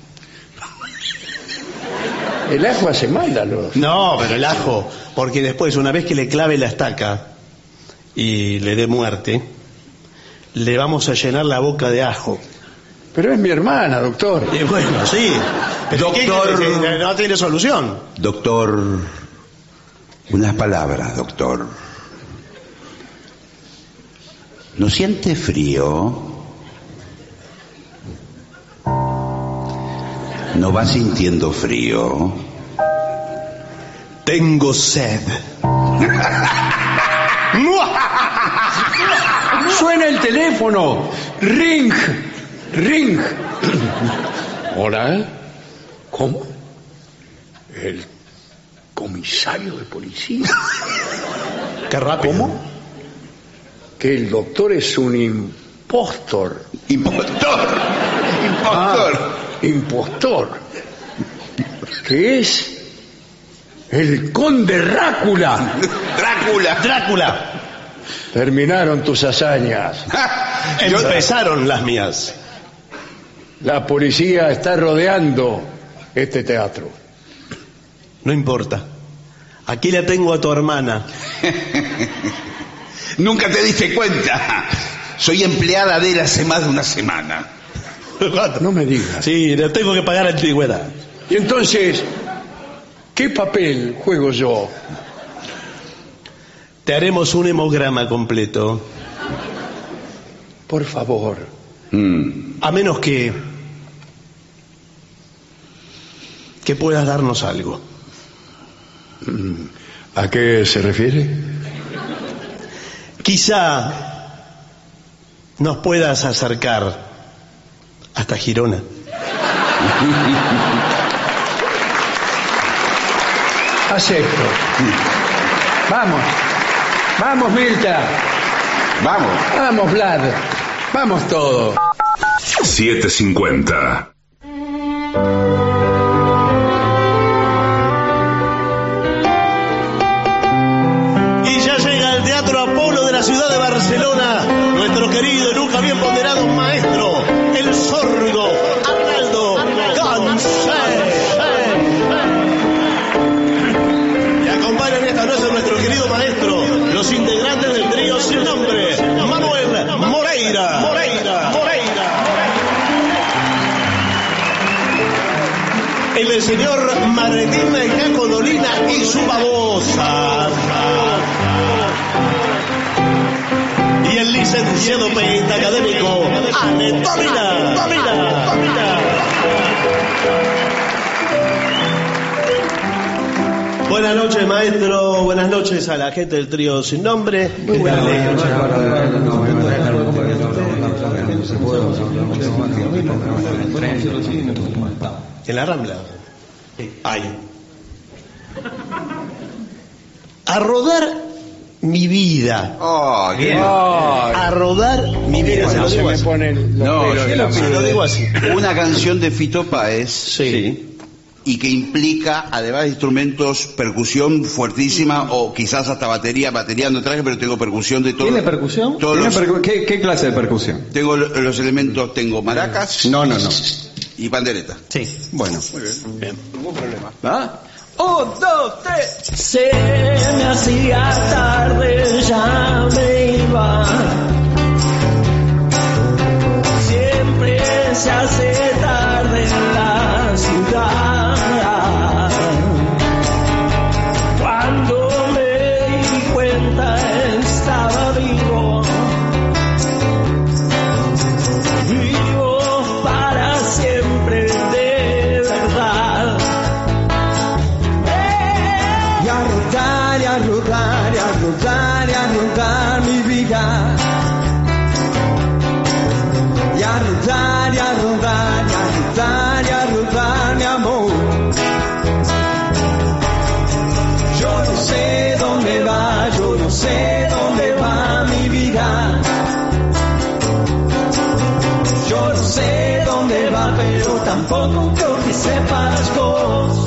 S3: El ajo hace mal a los...
S4: No, pero el ajo. Porque después, una vez que le clave la estaca y le dé muerte, le vamos a llenar la boca de ajo.
S3: Pero es mi hermana, doctor.
S4: Y bueno, sí. Pero
S5: Doctor...
S4: ¿qué, qué, no tiene solución.
S5: Doctor... Unas palabras, doctor. ¿No siente frío? ¿No va sintiendo frío?
S4: Tengo sed.
S3: Suena el teléfono. Ring. Ring. Hola. ¿Cómo? El comisario de policía.
S4: Qué rápido.
S3: ¿Cómo? Que el doctor es un impostor.
S5: Impostor. Impostor.
S3: Ah, impostor. Que es el conde Drácula.
S5: Drácula.
S4: Drácula.
S3: Terminaron tus hazañas.
S4: Empezaron las mías.
S3: La policía está rodeando este teatro.
S4: No importa. Aquí la tengo a tu hermana.
S5: Nunca te diste cuenta. Soy empleada de él hace más de una semana.
S3: No me digas.
S4: Sí, le tengo que pagar antigüedad.
S3: Y entonces, ¿qué papel juego yo?
S4: Te haremos un hemograma completo.
S3: Por favor.
S5: Mm.
S4: A menos que... que puedas darnos algo.
S3: ¿A qué se refiere?
S4: Quizá nos puedas acercar hasta Girona.
S3: Acepto. Vamos. Vamos, Mirta.
S5: Vamos.
S3: Vamos, Vlad. Vamos todos.
S2: siete cincuenta.
S4: Y ya llega al Teatro Apolo de la ciudad de Barcelona nuestro querido y nunca bien ponderado maestro, el sordo Arnaldo González. Y acompañan esta noche a nuestro querido maestro, los integrantes del trío sin nombre, Manuel Moreira. Moreira. Moreira. El señor Martín Jacodolina y su babosa. Y el licenciado pentacadémico Anatomina. Buenas noches, maestro. Buenas noches a la gente del trío sin nombre.
S3: Muy buenas noches.
S4: En la Rambla. Ahí. A rodar mi vida.
S5: Oh, qué
S4: A rodar mi vida. Se lo digo así.
S3: ponen los
S5: No,
S3: pelos de la
S4: Se lo
S3: mano.
S4: digo así.
S5: Una canción de Fito Páez.
S4: Sí.
S5: y que implica, además de instrumentos, percusión fuertísima o quizás hasta batería. Batería no traje, pero tengo percusión de todo.
S13: ¿Tiene percusión?
S5: Todos
S13: ¿Tiene
S5: los,
S13: percu ¿Qué, ¿Qué clase de percusión?
S5: Tengo los elementos, tengo maracas.
S13: No, no, no.
S5: Y pandereta.
S4: Sí.
S13: Bueno.
S5: Muy bien.
S4: Bien.
S5: Ningún problema.
S13: ¿Ah? Un, dos, tres.
S10: Se me hacía tarde, ya me iba. Siempre se hace tarde en la ciudad. Cuando me di cuenta estaba vivo. Vivo para siempre de verdad.
S13: Y a rodar, y a rodar, y a rodar, y a rodar mi vida. Y a rodar, y a rodar, y a rodar, y a rodar mi amor. Yo no sé dónde va, yo no sé dónde va mi vida. Yo no sé dónde va, pero tampoco creo que sepas vos.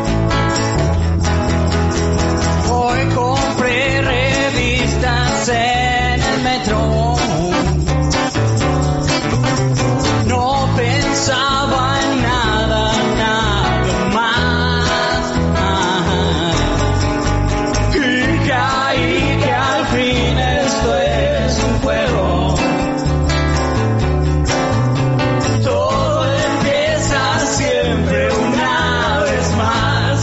S10: Hoy compré revistas en el metro. No pensaba en nada, nada más. Y caí que al fin esto es un juego. Todo empieza siempre una vez más.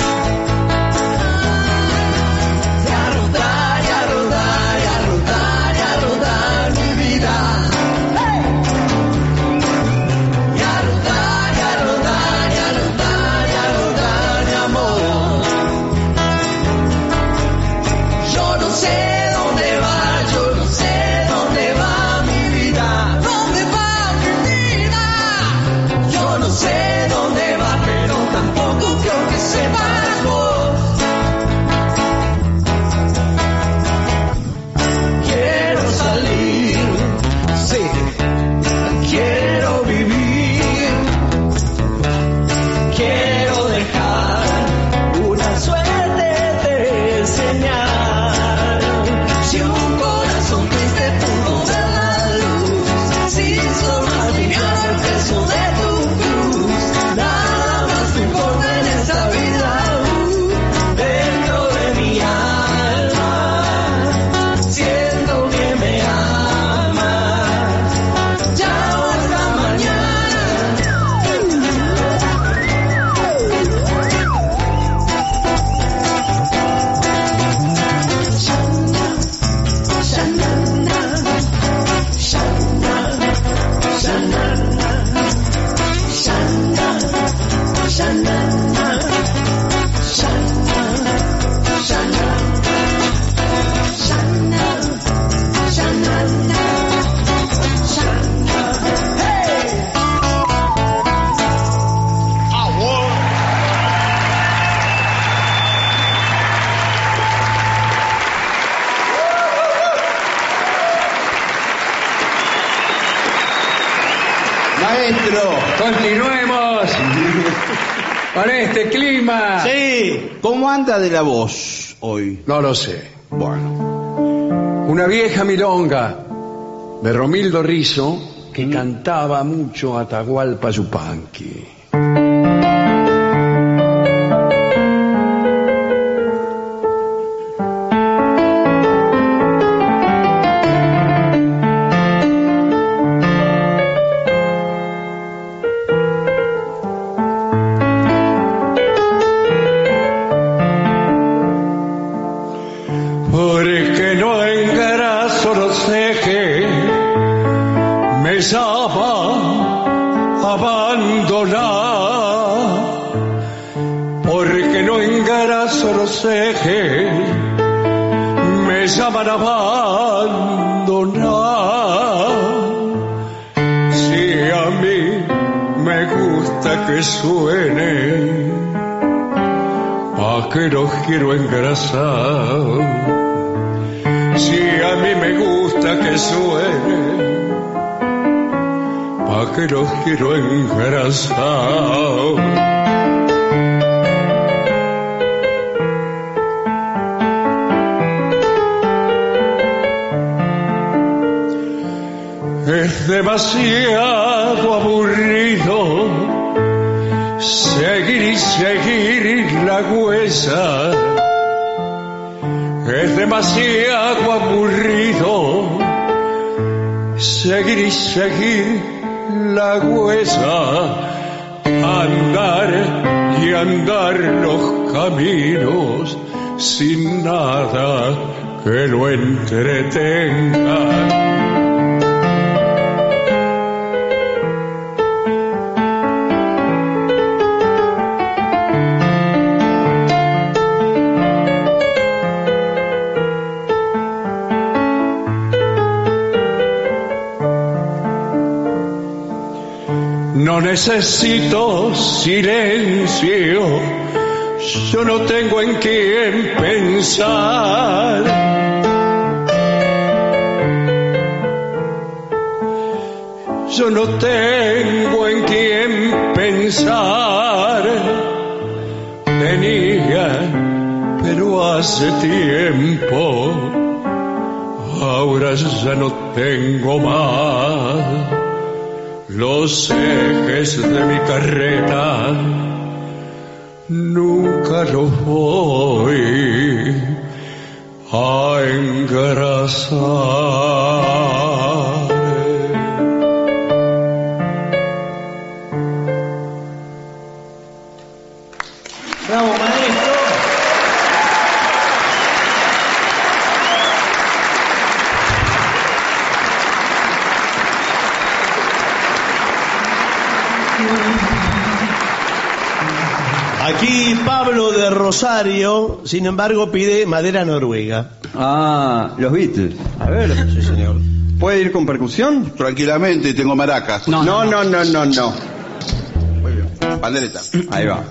S10: Y a rodar, y a rodar, y a rodar, y a rodar mi vida. Y a rodar, y a rodar, y a rodar, y a rodar mi amor. Yo no sé dónde va, yo no sé dónde va mi vida. ¿Dónde va mi vida? Yo no sé dónde va, pero tampoco creo que sepas vos. Quiero salir, sí, quiero vivir, quiero dejar una suerte de señal. Si un corazón triste pudo ver la luz, si solo aliviar el peso de tu cruz, nada más me importa en esta vida. uh, Dentro de mi alma siento que me amas. Chao, hasta mañana.
S5: Maestro.
S3: Continuemos con este clima.
S5: Sí. ¿Cómo anda de la voz hoy?
S3: No lo sé.
S5: Bueno.
S3: Una vieja milonga de Romildo Rizzo que cantaba mucho Atahualpa Yupanqui.
S14: Porque no engraso los ejes, me llama abandonar. Porque no engraso los ejes, me llaman abandonar. Si a mí me gusta que suene, ¿a qué los quiero engrasar? Si a mí me gusta que suene, ¿pa' qué los quiero engrasar? demasiado aburrido seguir y seguir la huesa. Es demasiado aburrido seguir y seguir la huesa. Andar y andar los caminos sin nada que lo entretenga. No necesito silencio, yo no tengo en quién pensar. Yo no tengo en quién pensar. Tenía, pero hace tiempo, ahora ya no tengo más. Los ejes de mi carreta nunca los voy a engrasar.
S4: Bravo, maestro. Aquí Pablo de Rosario, sin embargo, pide madera noruega.
S15: Ah, los Beatles.
S4: A ver, sí, señor.
S15: ¿Puede ir con percusión?
S5: Tranquilamente, tengo maracas.
S15: No, no, no, no, no. no.
S5: Muy bien. Pandereta.
S15: Ahí va.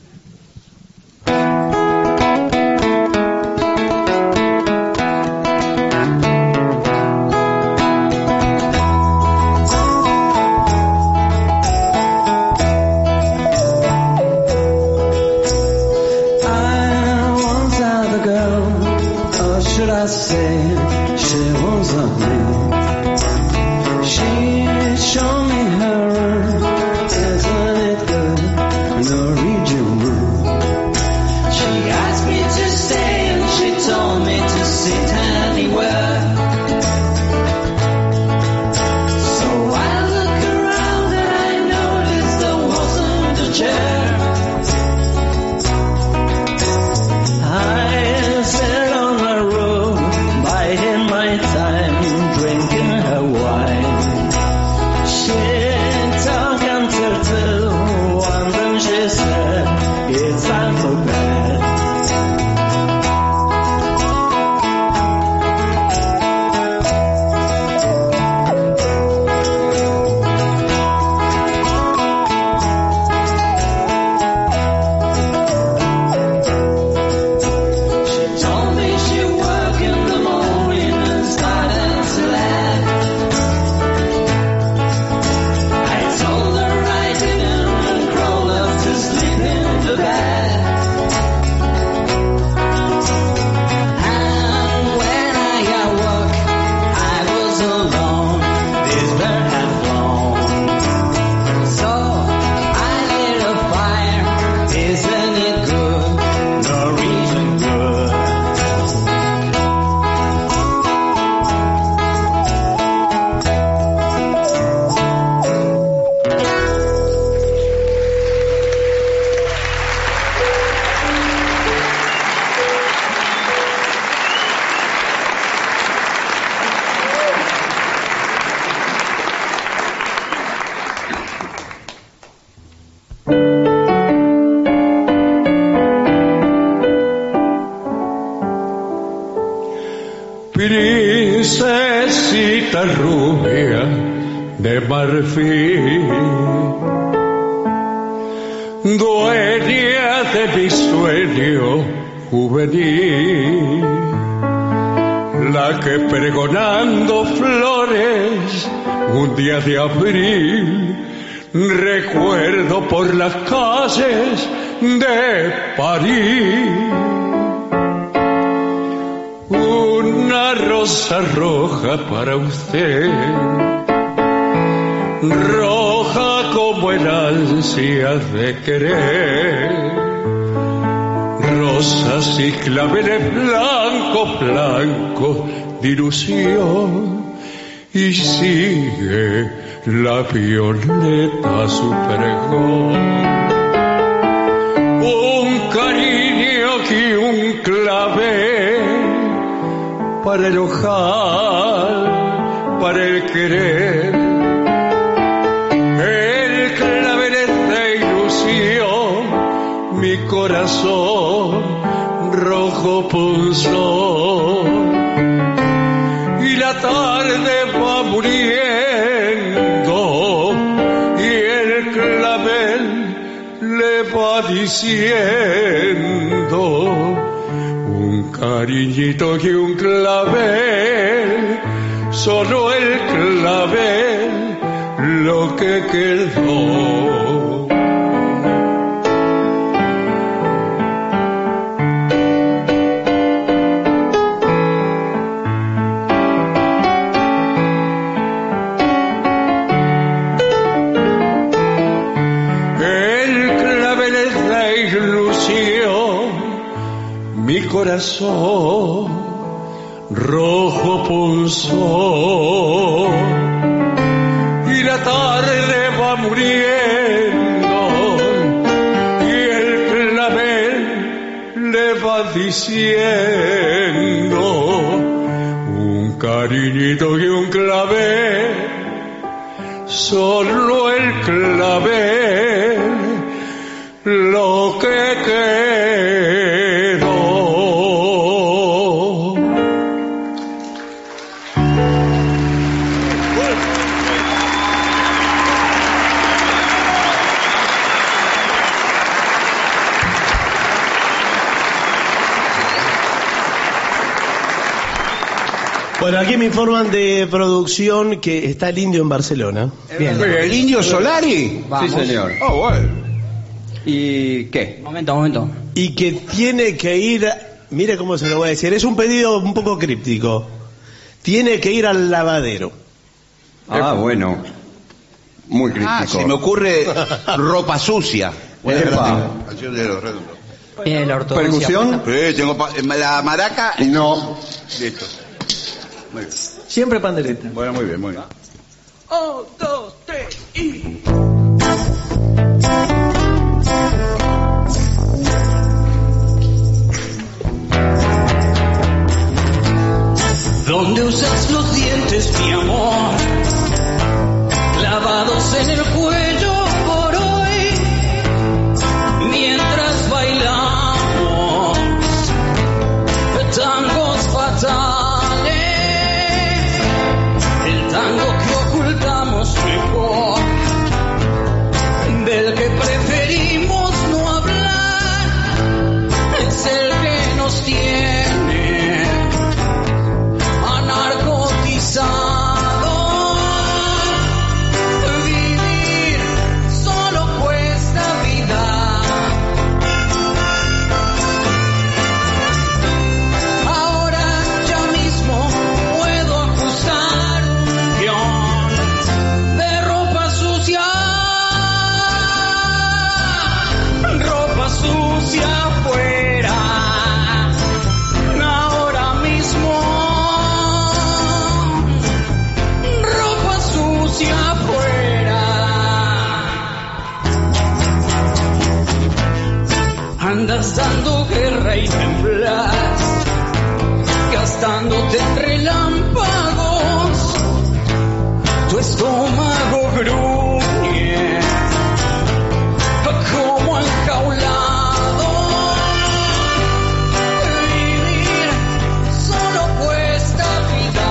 S14: Princesita rubia de marfil, dueña de mi sueño juvenil, la que pregonando flores un día de abril recuerdo por las calles de París. Una rosa roja para usted, roja como el ansia de querer, rosas y claveles blancos, blancos de ilusión, y sigue la violeta su pregón. Un cariño que un clavel para el ojal, para el querer. El clavel es de ilusión, mi corazón rojo punzón. Y la tarde va muriendo y el clavel le va diciendo: un cariñito y un clavel, solo el clavel lo que quedó. Mi corazón rojo punzón y la tarde va muriendo y el clavel le va diciendo: un cariñito y un clavel, solo el clavel lo que quedó.
S4: Bueno, aquí me informan de producción que está el Indio en Barcelona.
S15: Bien.
S5: ¿El Indio Solari?
S15: Sí, señor.
S5: Oh, bueno.
S15: ¿Y qué?
S10: Momento, momento.
S4: Y que tiene que ir, mire cómo se lo voy a decir, es un pedido un poco críptico. Tiene que ir al lavadero.
S15: Ah, bueno. Muy crítico.
S5: Ah, se me ocurre ropa sucia.
S15: Epa.
S10: Bien, la ortodoxia.
S15: ¿Percusión?
S5: Sí, tengo pa- la maraca.
S15: No.
S5: Listo. Muy bien.
S4: Siempre pandereta.
S5: Bueno, muy bien, muy bien.
S10: Un, dos, tres y...
S13: Donde usas los dientes, mi amor, clavados en el cuello por hoy, mientras bailamos tangos fatales, el tango que ocultamos mejor, del que preferimos no hablar, es el que nos tiene vivir solo cuesta vida. Ahora ya mismo puedo ajustar un guión de ropa sucia, ropa sucia afuera. Ahora mismo afuera, andas dando guerra y temblas, gastándote en relámpagos, tu estómago gruñe como enjaulado. Vivir solo cuesta vida.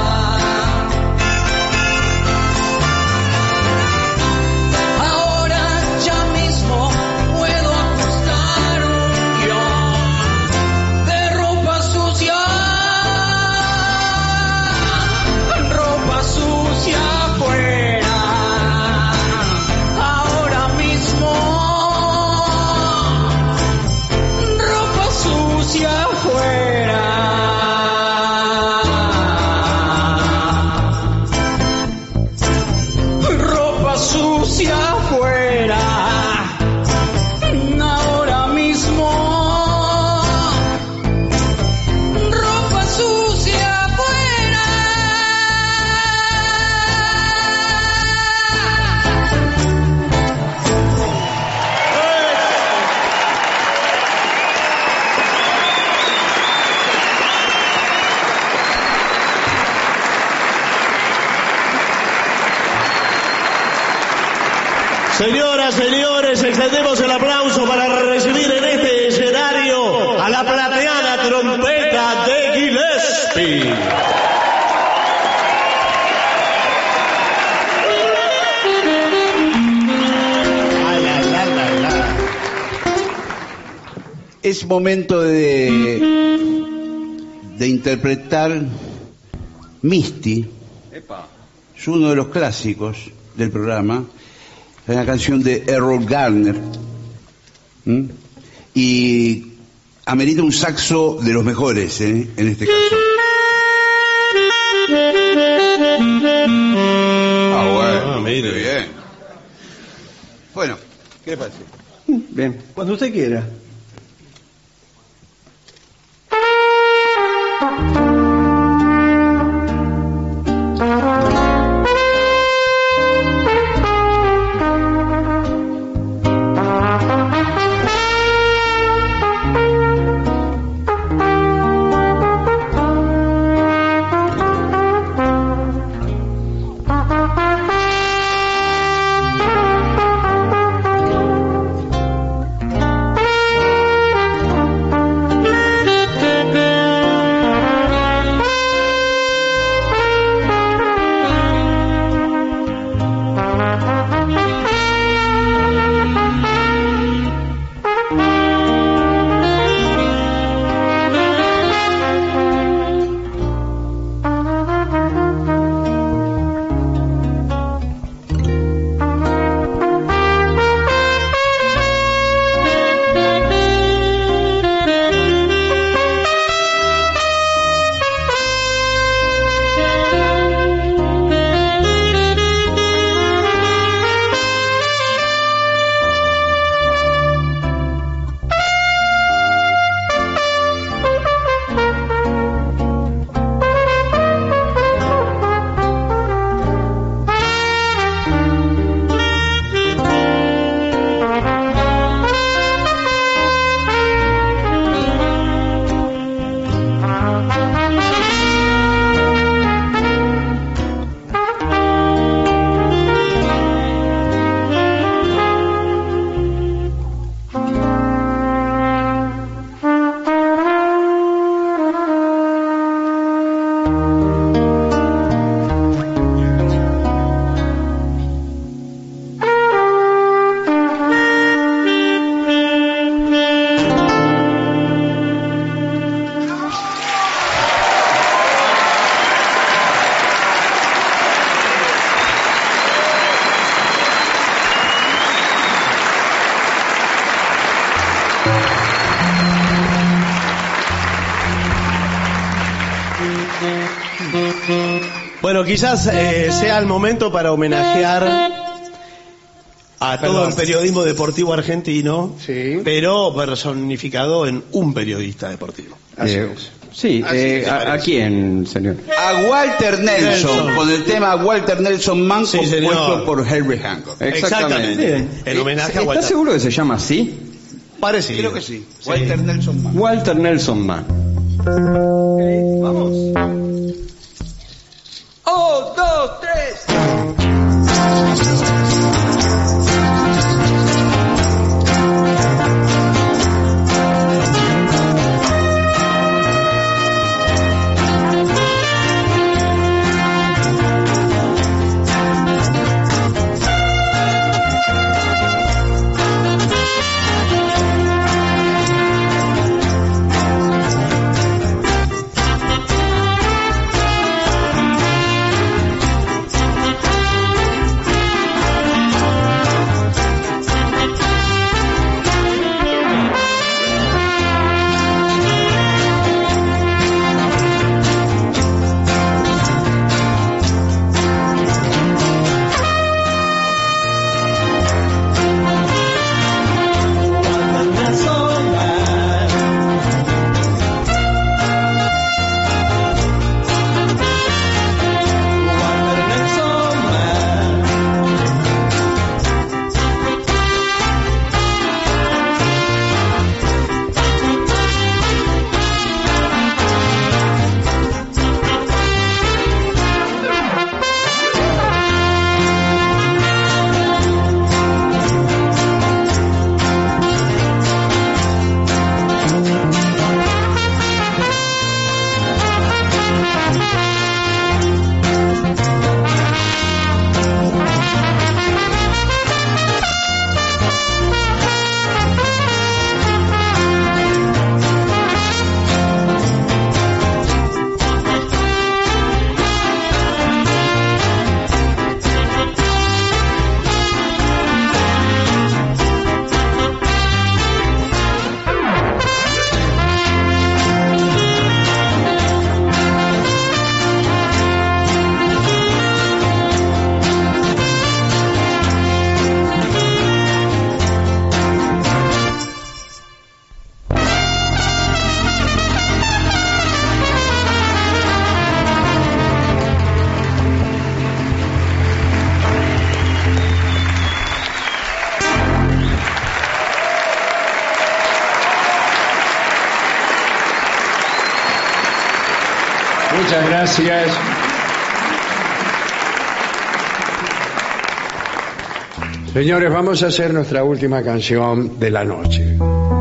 S13: Ropa sucia afuera.
S4: Señoras, señores, extendemos el aplauso para recibir en este escenario a la plateada trompeta de Gillespie.
S5: Ay, ay, ay, ay, ay. Es momento de, de interpretar Misty.
S15: Epa.
S5: Es uno de los clásicos del programa. Es una canción de Errol Garner. ¿Mm? Y amerita un saxo de los mejores, ¿eh? En este caso. Ah, bueno.
S4: Ah, mire.
S5: Muy bien. Bueno, ¿qué le parece?
S15: Bien.
S4: Cuando usted quiera. Bueno, quizás eh, sea el momento para homenajear a todo el periodismo deportivo argentino,
S3: sí,
S4: pero personificado en un periodista deportivo.
S15: Así eh, es. Sí,
S5: Así
S15: eh, a, ¿a quién, señor?
S5: A Walter Nelson,
S4: Nelson.
S5: con el tema Walter Nelson Man,
S4: Sí,
S5: compuesto
S4: señor.
S5: por Henry Hancock.
S4: Exactamente.
S15: Bien.
S4: En homenaje a
S15: ¿Estás
S4: Walter.
S15: seguro que se llama así?
S4: Parecido.
S5: Creo que sí. Walter Nelson Man.
S15: Walter Nelson Man. Ok, vamos.
S3: ¡Oh, dos, tres! Muchas gracias. Señores, vamos a hacer nuestra última canción de la noche.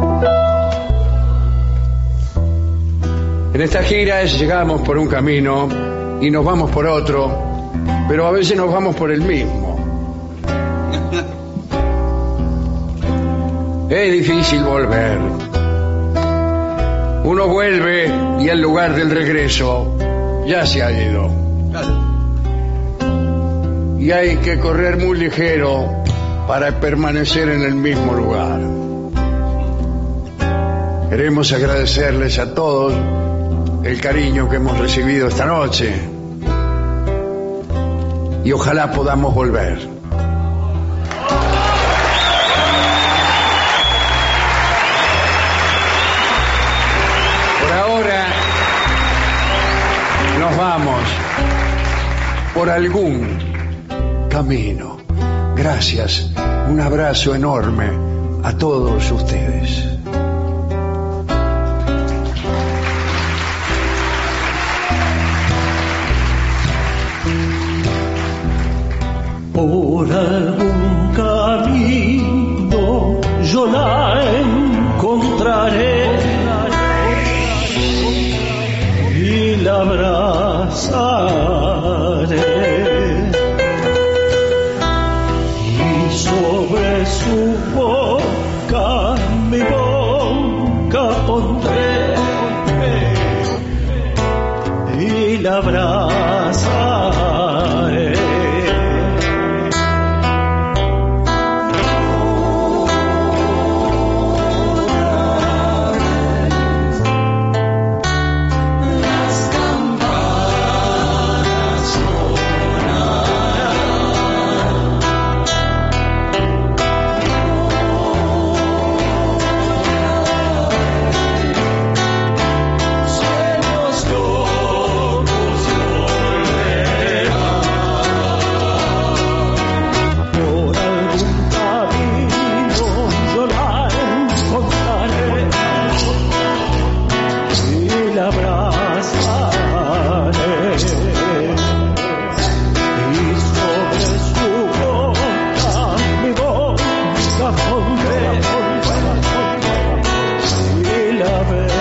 S3: En estas giras llegamos por un camino y nos vamos por otro, pero a veces nos vamos por el mismo. Es difícil volver. Uno vuelve y el lugar del regreso ya se ha ido. Y hay que correr muy ligero para permanecer en el mismo lugar. Queremos agradecerles a todos el cariño que hemos recibido esta noche y ojalá podamos volver. Por ahora nos vamos por algún camino. Gracias, un abrazo enorme a todos ustedes.
S13: Por algún camino yo la encontraré y la abrazaré. Sobre su boca mi boca pondré y la abrazaré. Love it.